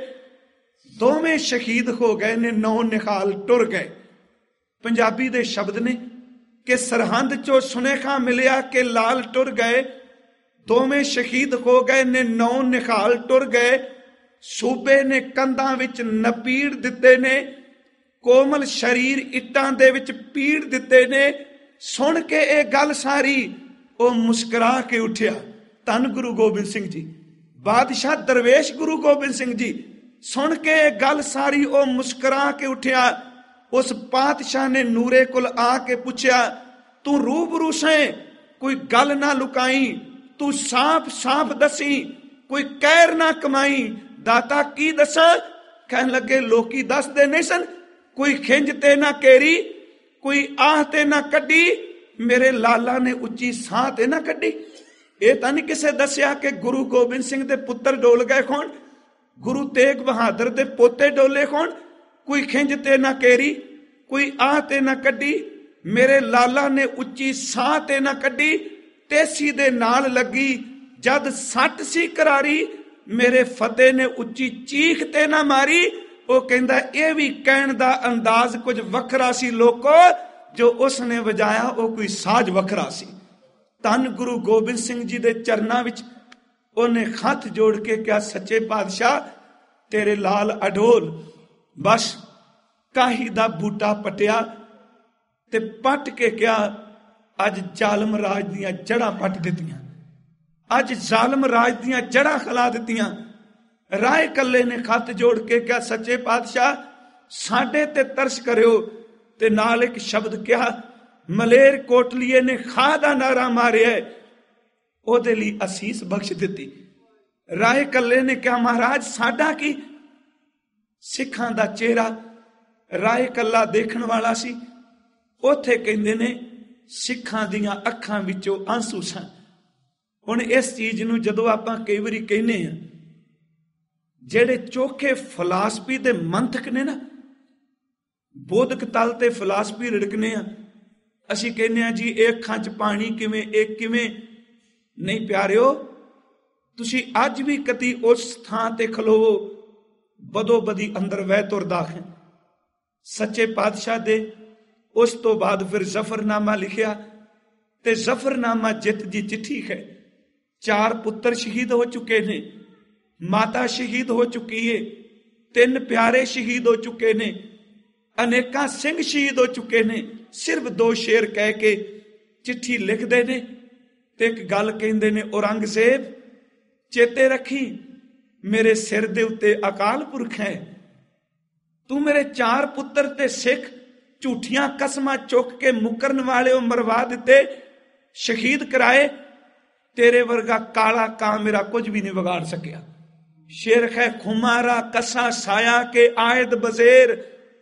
ਦੋਵੇਂ ਸ਼ਹੀਦ ਹੋ ਗਏ ਨੇ, ਨੌ ਨਿਹਾਲ ਟੁਰ ਗਏ। ਪੰਜਾਬੀ ਦੇ ਸ਼ਬਦ ਨੇ ਕਿ ਸਰਹੰਦ ਚੋਂ ਸੁਨੇਹਾ ਮਿਲਿਆ ਕਿ ਲਾਲ ਟੁਰ ਗਏ, ਦੋਵੇਂ ਸ਼ਹੀਦ ਹੋ ਗਏ ਨੇ, ਨੌ ਨਿਹਾਲ ਟੁਰ ਗਏ। ਸੂਬੇ ਨੇ ਕੰਧਾਂ ਵਿੱਚ ਨਪੀੜ ਦਿੱਤੇ ਨੇ, ਕੋਮਲ ਸ਼ਰੀਰ ਇੱਟਾਂ ਦੇ ਵਿੱਚ ਪੀੜ ਦਿੱਤੇ ਨੇ। ਸੁਣ ਕੇ ਇਹ ਗੱਲ ਸਾਰੀ ਉਹ ਮੁਸਕਰਾ ਕੇ ਉੱਠਿਆ। ਧੰਨ ਗੁਰੂ ਗੋਬਿੰਦ ਸਿੰਘ ਜੀ, ਬਾਦਸ਼ਾਹ ਦਰਵੇਸ਼ ਗੁਰੂ ਗੋਬਿੰਦ ਸਿੰਘ ਜੀ, ਸੁਣ ਕੇ ਇਹ ਗੱਲ ਸਾਰੀ ਉਹ ਮੁਸਕਰਾ ਕੇ ਉੱਠਿਆ। ਉਸ ਪਾਤਸ਼ਾਹ ਨੇ ਨੂਰੇ ਕੋਲ ਆ ਕੇ ਪੁੱਛਿਆ, ਤੂੰ ਰੂਬਰੂ ਸੈਂ, ਕੋਈ ਗੱਲ ਨਾ ਲੁਕਾਈ, ਤੂੰ ਸਾਫ਼ ਸਾਫ਼ ਦਸੀ, ਕੋਈ ਕਹਿਰ ਨਾ ਕਮਾਈ। ਦਾਤਾ ਕੀ ਦੱਸਾਂ? ਕਹਿਣ ਲੱਗੇ, ਲੋਕੀ ਦੱਸਦੇ ਨਹੀਂ ਸਨ, ਕੋਈ ਖਿੰਜ ਤੇ ਨਾ ਕੇਰੀ, ਕੋਈ ਆਹ ਤੇ ਨਾ ਕੱਢੀ, ਮੇਰੇ ਲਾਲਾ ਨੇ ਉੱਚੀ ਸਾਹ ਤੇ ਨਾ ਕੱਢੀ। ਇਹ ਤਾਂ ਨਹੀਂ ਕਿਸੇ ਦੱਸਿਆ ਕਿ ਗੁਰੂ ਗੋਬਿੰਦ ਸਿੰਘ ਦੇ ਪੁੱਤਰ ਡੋਲ ਗਏ ਕੌਣ, ਗੁਰੂ ਤੇਗ ਬਹਾਦਰ ਦੇ ਪੋਤੇ ਡੋਲੇ ਕੌਣ। ਕੋਈ ਖਿੰਜ ਤੇ ਨਾ ਕੇਰੀ, ਕੋਈ ਆਹ ਤੇ ਨਾ ਕੱਢੀ, ਮੇਰੇ ਲਾਲਾ ਨੇ ਉੱਚੀ ਸਾਹ ਤੇ ਨਾ ਕੱਢੀ। ਤੇਸੀ ਦੇ ਨਾਲ ਲੱਗੀ ਜਦ ਸੱਟ ਸੀ ਕਰਾਰੀ, ਮੇਰੇ ਫਤਿਹ ਨੇ ਉੱਚੀ ਚੀਖ ਤੇ ਨਾ ਮਾਰੀ। ਉਹ ਕਹਿੰਦਾ ਇਹ ਵੀ ਕਹਿਣ ਦਾ ਅੰਦਾਜ਼ ਕੁਝ ਵੱਖਰਾ ਸੀ ਲੋਕੋ, ਜੋ ਉਸਨੇ ਵਜਾਇਆ ਉਹ ਕੋਈ ਸਾਜ਼ ਵੱਖਰਾ ਸੀ। ਧੰਨ ਗੁਰੂ ਗੋਬਿੰਦ ਸਿੰਘ ਜੀ ਦੇ ਚਰਨਾਂ ਵਿੱਚ ਉਹਨੇ ਹੱਥ ਜੋੜ ਕੇ ਕਿਹਾ, ਸੱਚੇ ਪਾਤਸ਼ਾਹ ਤੇਰੇ ਲਾਲ ਅਡੋਲ। ਬਸ ਕਾਹੀ ਦਾ ਬੂਟਾ ਪਟਿਆ ਤੇ ਪੱਟ ਕੇ ਕਿਹਾ, ਅੱਜ ਜ਼ਾਲਮ ਰਾਜ ਦੀਆਂ ਜੜ੍ਹਾਂ ਪੱਟ ਦਿੱਤੀਆਂ, ਅੱਜ ਜ਼ਾਲਮ ਰਾਜ ਦੀਆਂ ਜੜ੍ਹਾਂ ਖਿਲਾ ਦਿੱਤੀਆਂ। ਰਾਏ ਕੱਲੇ ਨੇ ਹੱਥ ਜੋੜ ਕੇ ਕਿਹਾ, ਸੱਚੇ ਪਾਤਸ਼ਾਹ ਸਾਡੇ ਤੇ ਤਰਸ ਕਰਿਓ। ਤੇ ਨਾਲ ਇੱਕ ਸ਼ਬਦ ਕਿਹਾ, ਮਲੇਰ ਕੋਟਲੀਏ ਨੇ ਖਾਂ ਦਾ ਨਾਰਾ ਮਾਰਿਆ, ਉਹਦੇ ਲਈ ਅਸੀਸ ਬਖਸ਼ ਦਿੱਤੀ। ਰਾਏ ਕੱਲੇ ਨੇ ਕਿਹਾ, ਮਹਾਰਾਜ ਸਾਡਾ ਕੀ? ਸਿੱਖਾਂ ਦਾ ਚਿਹਰਾ ਰਾਏ ਕੱਲਾ ਦੇਖਣ ਵਾਲਾ ਸੀ। ਉੱਥੇ ਕਹਿੰਦੇ ਨੇ ਸਿੱਖਾਂ ਦੀਆਂ ਅੱਖਾਂ ਵਿੱਚੋਂ ਆਂਸੂ ਸਨ। ਹੁਣ ਇਸ ਚੀਜ਼ ਨੂੰ ਜਦੋਂ ਆਪਾਂ ਕਈ ਵਾਰੀ ਕਹਿੰਦੇ ਹਾਂ, ਜਿਹੜੇ ਚੋਖੇ ਫਲਸਫੀ ਦੇ ਮੰਤਕ ਨੇ ਨਾ, ਬੋਧਕ ਤਲ ਤੇ ਫਲਸਫੀ ਰਿੜਕਨੇ ਆ, ਅਸੀਂ ਕਹਿੰਦੇ ਆ ਜੀ ਇਹ ਅੱਖਾਂ 'ਚ ਪਾਣੀ ਕਿਵੇਂ, ਇਹ ਕਿਵੇਂ। ਨਹੀਂ ਪਿਆਰਿਓ, ਤੁਸੀਂ ਅੱਜ ਵੀ ਕਦੀ ਉਸ ਥਾਂ ਤੇ ਖਲੋਵੋ, ਬਦੋ ਬਦੀ ਅੰਦਰ ਵਹਿ ਤੁਰਦਾ ਹੈ। ਸੱਚੇ ਪਾਤਸ਼ਾਹ ਦੇ ਉਸ ਤੋਂ ਬਾਅਦ ਫਿਰ ਜ਼ਫਰਨਾਮਾ ਲਿਖਿਆ, ਤੇ ਜ਼ਫਰਨਾਮਾ ਜਿੱਤ ਦੀ ਚਿੱਠੀ ਹੈ। ਚਾਰ ਪੁੱਤਰ ਸ਼ਹੀਦ ਹੋ ਚੁੱਕੇ ਨੇ, ਮਾਤਾ ਸ਼ਹੀਦ ਹੋ ਚੁੱਕੀ ਏ, ਤਿੰਨ ਪਿਆਰੇ ਸ਼ਹੀਦ ਹੋ ਚੁੱਕੇ ਨੇ, ਅਨੇਕਾਂ ਸਿੰਘ ਸ਼ਹੀਦ ਹੋ ਚੁੱਕੇ ਨੇ। ਸਿਰਫ ਦੋ ਸ਼ੇਰ ਕਹਿ ਕੇ ਚਿੱਠੀ ਲਿਖਦੇ ਨੇ ਤੇ ਇੱਕ ਗੱਲ ਕਹਿੰਦੇ ਨੇ, ਔਰੰਗਜ਼ੇਬ ਚੇਤੇ ਰੱਖੀ ਮੇਰੇ ਸਿਰ ਦੇ ਉੱਤੇ ਅਕਾਲ ਪੁਰਖ ਹੈ, ਤੂੰ ਮੇਰੇ ਚਾਰ ਪੁੱਤਰ ਤੇ ਸਿੱਖ ਝੂਠੀਆਂ ਕਸਮਾਂ ਚੁੱਕ ਕੇ ਮੁਕਰਨ ਵਾਲੇ ਮਰਵਾ ਦਿੱਤੇ, ਸ਼ਹੀਦ ਕਰਾਏ। ਤੇਰੇ ਵਰਗਾ ਕਾਲਾ ਕਾਂ ਮੇਰਾ ਕੁਝ ਵੀ ਨਹੀਂ ਵਿਗਾੜ ਸਕਿਆ। ਸ਼ੇਰ ਹੈ, ਖੁਮਾਰਾ ਕਸਾ ਸਾਇਆ ਕੇ ਆਇਦ ਬਜ਼ੇਰ,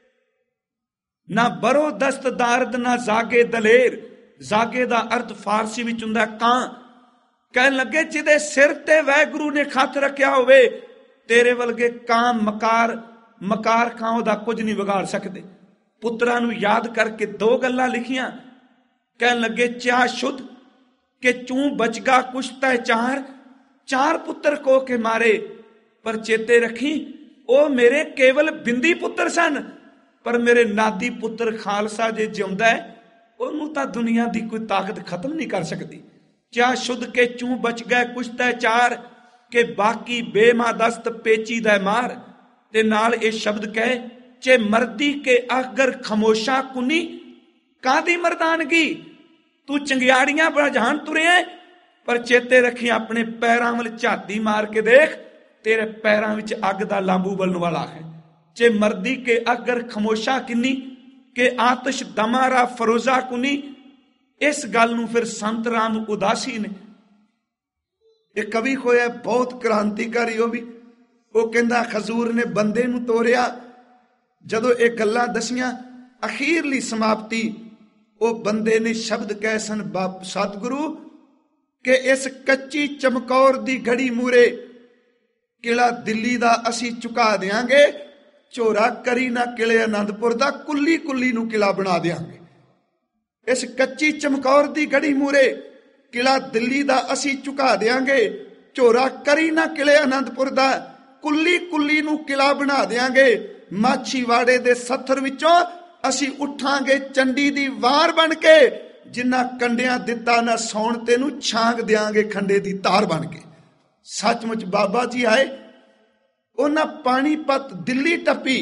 ਨਾ ਬਰੋ ਦਸਤ ਦਾਰਦ ਨਾ ਜਾਗੇ ਦਲੇਰ। ਜਾਗੇ ਦਾ ਅਰਥ ਫਾਰਸੀ ਵਿੱਚ ਹੁੰਦਾ ਕਾਂ। ਕਹਿਣ ਲੱਗੇ ਜਿਹਦੇ ਸਿਰ ਤੇ ਵਾਹਿਗੁਰੂ ਨੇ ਖੱਤ ਰੱਖਿਆ ਹੋਵੇ ਤੇਰੇ ਵਰਗੇ ਕਾਂ ਮਕਾਰ ਮਕਾਰ ਕਾਂ ਉਹਦਾ ਕੁਝ ਨਹੀਂ ਵਿਗਾੜ ਸਕਦੇ। ਪੁੱਤਰਾਂ ਨੂੰ ਯਾਦ ਕਰਕੇ ਦੋ ਗੱਲਾਂ ਲਿਖੀਆਂ, ਕਹਿਣ ਲੱਗੇ ਚਾਹ ਸ਼ੁੱਧ ਕਿ ਚੂੰ ਬਚਗਾ ਕੁਛ ਤੈ ਚਾਰ, ਚਾਰ ਪੁੱਤਰ ਕੋ ਕੇ ਮਾਰੇ, ਪਰ ਚੇਤੇ ਰੱਖੀ ਉਹ ਮੇਰੇ ਕੇਵਲ ਬਿੰਦੀ ਪੁੱਤਰ ਸਨ, ਪਰ ਮੇਰੇ ਨਾਦੀ ਪੁੱਤਰ ਖਾਲਸਾ ਜੇ ਜਿਉਂਦਾ ਹੈ ਉਹਨੂੰ ਤਾਂ ਦੁਨੀਆ ਦੀ ਕੋਈ ਤਾਕਤ ਖਤਮ ਨਹੀਂ ਕਰ ਸਕਦੀ। ਚਾਹ ਸ਼ੁੱਧ ਕੇ ਚੂੰ ਬਚ ਗਏ ਕੁਛ ਤੈ ਚਾਰ, ਕਿ ਬਾਕੀ ਬੇਮਾਦਸਤ ਪੇਚੀਦਾ ਮਾਰ। ਤੇ ਨਾਲ ਇਹ ਸ਼ਬਦ ਕਹੇ ਚੇ ਮਰਦੀ ਕੇ ਅਗਰ ਖਮੋਸ਼ਾ ਕੁਨੀ, ਕਾਦੀ ਮਰਦਾਨਗੀ ਤੂੰ ਚੰਗਿਆੜੀਆਂ ਬਜਾਣ ਤੁਰਿਆ, ਪਰ ਚੇਤੇ ਰੱਖੀ ਆਪਣੇ ਪੈਰਾਂ ਵੱਲ ਝਾਤੀ ਮਾਰ ਕੇ ਦੇਖ, ਤੇਰੇ ਪੈਰਾਂ ਵਿੱਚ ਅੱਗ ਦਾ ਲਾਂਬੂ ਬਲਣ ਵਾਲਾ ਹੈ। ਚੇ ਮਰਦੀ ਕੇ ਅਗਰ ਖਮੋਸ਼ਾ ਕਿੰਨੀ, ਕਿ ਆਤਸ਼ ਦਮਾਰਾ ਫਰੋਜ਼ਾ ਕੁਨੀ। ਇਸ ਗੱਲ ਨੂੰ ਫਿਰ ਸੰਤ ਰਾਮ ਉਦਾਸੀ ਨੇ, ਇਹ ਕਵੀ ਹੋਇਆ ਬਹੁਤ ਕ੍ਰਾਂਤੀਕਾਰੀ ਉਹ ਵੀ, ਉਹ ਕਹਿੰਦਾ ਹਜ਼ੂਰ ਨੇ ਬੰਦੇ ਨੂੰ ਤੋਰਿਆ। ਜਦੋਂ ਇਹ ਗੱਲਾਂ ਦਸੀਆਂ ਅਖੀਰਲੀ ਸਮਾਪਤੀ, ਉਹ ਬੰਦੇ ਨੇ ਸ਼ਬਦ ਕਹੇ ਸਨ ਬਾਪ ਸਤਿਗੁਰੂ ਕਿ ਇਸ ਕੱਚੀ ਚਮਕੌਰ ਦੀ ਘੜੀ ਮੂਰੇ ਕਿਲਾ ਦਿੱਲੀ ਦਾ ਅਸੀਂ ਚੁਕਾ ਦਿਆਂਗੇ, ਝੋਰਾ ਕਰੀ ਨਾ ਕਿਲੇ ਆਨੰਦਪੁਰ ਦਾ, ਕੁੱਲੀ ਕੁੱਲੀ ਨੂੰ ਕਿਲਾ ਬਣਾ ਦਿਆਂਗੇ। ਇਸ ਕੱਚੀ ਚਮਕੌਰ ਦੀ ਘੜੀ ਮੂਰੇ ਕਿਲਾ ਦਿੱਲੀ ਦਾ ਅਸੀਂ ਝੁਕਾ ਦਿਆਂਗੇ, ਝੋਰਾ ਕਰੀ ਨਾ ਕਿਲੇ ਆਨੰਦਪੁਰ ਦਾ, ਕੁੱਲੀ ਕੁੱਲੀ ਨੂੰ ਕਿਲਾ ਬਣਾ ਦਿਆਂਗੇ। ਮਾਛੀਵਾੜੇ ਦੇ ਸੱਥਰ ਵਿੱਚੋਂ ਅਸੀਂ ਉੱਠਾਂਗੇ ਚੰਡੀ ਦੀ ਵਾਰ ਬਣ ਕੇ, ਜਿੰਨਾ ਕੰਡਿਆਂ ਦਿੱਤਾ ਨਾ ਸੌਣ ਤੈਨੂੰ ਛਾਂਗ ਦਿਆਂਗੇ ਖੰਡੇ ਦੀ ਤਾਰ ਬਣ ਕੇ। ਸੱਚਮੁੱਚ ਬਾਬਾ ਜੀ ਆਏ, ਉਹਨਾਂ ਪਾਣੀਪਤ ਦਿੱਲੀ ਟੱਪੀ,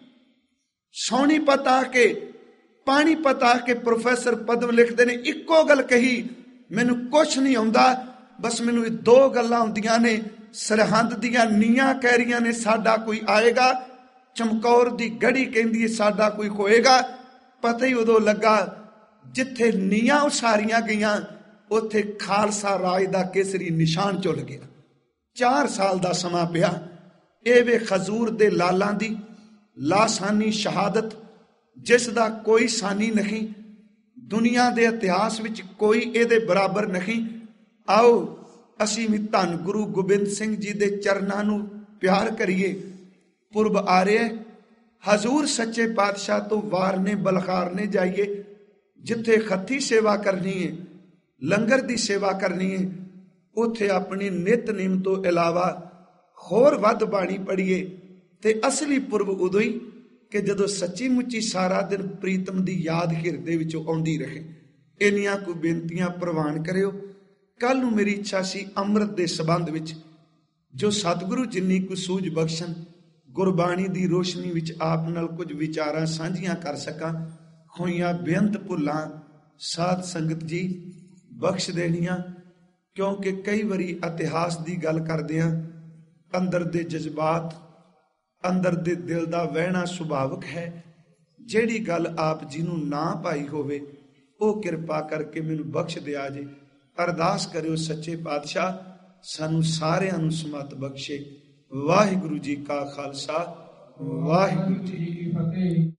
ਸੋਨੀਪਤ ਆ ਕੇ ਪਾਣੀਪਤ ਆ ਕੇ ਪ੍ਰੋਫੈਸਰ ਪਦਮ ਲਿਖਦੇ ਨੇ ਇੱਕੋ ਗੱਲ ਕਹੀ, ਮੈਨੂੰ ਕੁਛ ਨਹੀਂ ਆਉਂਦਾ, ਬਸ ਮੈਨੂੰ ਇਹ ਦੋ ਗੱਲਾਂ ਆਉਂਦੀਆਂ ਨੇ, ਸਰਹੰਦ ਦੀਆਂ ਨੀਆਂ ਕਹਿ ਰਹੀਆਂ ਨੇ ਸਾਡਾ ਕੋਈ ਆਏਗਾ, ਚਮਕੌਰ ਦੀ ਗੜੀ ਕਹਿੰਦੀ ਹੈ ਸਾਡਾ ਕੋਈ ਹੋਏਗਾ। ਪਤਾ ਹੀ ਉਦੋਂ ਲੱਗਾ ਜਿੱਥੇ ਨੀਆਂ ਉਸਾਰੀਆਂ ਗਈਆਂ ਉੱਥੇ ਖਾਲਸਾ ਰਾਜ ਦਾ ਕੇਸਰੀ ਨਿਸ਼ਾਨ ਝੁੱਲ ਗਿਆ। ਚਾਰ ਸਾਲ ਦਾ ਸਮਾਂ ਪਿਆ। ਇਹ ਵੇ ਹਜ਼ੂਰ ਦੇ ਲਾਲਾਂ ਦੀ ਲਾਸਾਨੀ ਸ਼ਹਾਦਤ, ਜਿਸ ਦਾ ਕੋਈ ਸਾਨੀ ਨਹੀਂ, ਦੁਨੀਆ ਦੇ ਇਤਿਹਾਸ ਵਿੱਚ ਕੋਈ ਇਹਦੇ ਬਰਾਬਰ ਨਹੀਂ। ਆਓ ਅਸੀਂ ਵੀ ਧੰਨ ਗੁਰੂ ਗੋਬਿੰਦ ਸਿੰਘ ਜੀ ਦੇ ਚਰਨਾਂ ਨੂੰ ਪਿਆਰ ਕਰੀਏ। ਪੁਰਬ ਆ ਰਿਹਾ, ਹਜ਼ੂਰ ਸੱਚੇ ਪਾਤਸ਼ਾਹ ਤੋਂ ਵਾਰਨੇ ਬਲਖਾਰਨੇ ਜਾਈਏ। ਜਿੱਥੇ ਖੱਤੀ ਸੇਵਾ ਕਰਨੀ ਹੈ, ਲੰਗਰ ਦੀ ਸੇਵਾ ਕਰਨੀ ਹੈ, ਉੱਥੇ ਆਪਣੀ ਨਿਤਨੇਮ ਤੋਂ ਇਲਾਵਾ ਹੋਰ ਵੱਧ ਬਾਣੀ ਪੜ੍ਹੀਏ। ਤੇ ਅਸਲੀ ਪੁਰਬ ਉਦੋਂ ਹੀ ਕਿ ਜਦੋਂ ਸੱਚੀ ਮੁੱਚੀ ਸਾਰਾ ਦਿਨ ਪ੍ਰੀਤਮ ਦੀ ਯਾਦ ਹਿਰਦੇ ਵਿੱਚੋਂ ਆਉਂਦੀ ਰਹੇ। ਇੰਨੀਆਂ ਕੁ ਬੇਨਤੀਆਂ ਪ੍ਰਵਾਨ ਕਰਿਓ। ਕੱਲ ਨੂੰ ਮੇਰੀ ਇੱਛਾ ਸੀ ਅੰਮ੍ਰਿਤ ਦੇ ਸੰਬੰਧ ਵਿੱਚ ਜੋ ਸਤਿਗੁਰੂ ਜਿੰਨੀ ਕੁ ਸੂਝ ਬਖਸ਼ਣ, ਗੁਰਬਾਣੀ ਦੀ ਰੋਸ਼ਨੀ ਵਿੱਚ ਆਪ ਨਾਲ ਕੁਝ ਵਿਚਾਰਾਂ ਸਾਂਝੀਆਂ ਕਰ ਸਕਾਂ। ਹੋਈਆਂ ਬੇਅੰਤ ਭੁੱਲਾਂ ਸਾਧ ਸੰਗਤ ਜੀ ਬਖਸ਼ ਦੇਣੀਆਂ, ਕਿਉਂਕਿ ਕਈ ਵਾਰੀ ਇਤਿਹਾਸ ਦੀ ਗੱਲ ਕਰਦੇ ਹਾਂ, ਅੰਦਰ ਦੇ ਜਜ਼ਬਾਤ, ਅੰਦਰ ਦੇ ਦਿਲ ਦਾ ਵਹਿਣਾ ਸੁਭਾਵਿਕ ਹੈ। ਜਿਹੜੀ ਗੱਲ ਆਪ ਜੀ ਨੂੰ ਨਾ ਪਾਈ ਹੋਵੇ ਉਹ ਕਿਰਪਾ ਕਰਕੇ ਮੈਨੂੰ ਬਖਸ਼ ਦਿਆ ਜੇ। ਅਰਦਾਸ ਕਰਿਓ ਸੱਚੇ ਪਾਤਸ਼ਾਹ ਸਾਨੂੰ ਸਾਰਿਆਂ ਨੂੰ ਸਮਤ ਬਖਸ਼ੇ। ਵਾਹਿਗੁਰੂ ਜੀ ਕਾ ਖਾਲਸਾ, ਵਾਹਿਗੁਰੂ ਜੀ ਕੀ ਫਤਿਹ।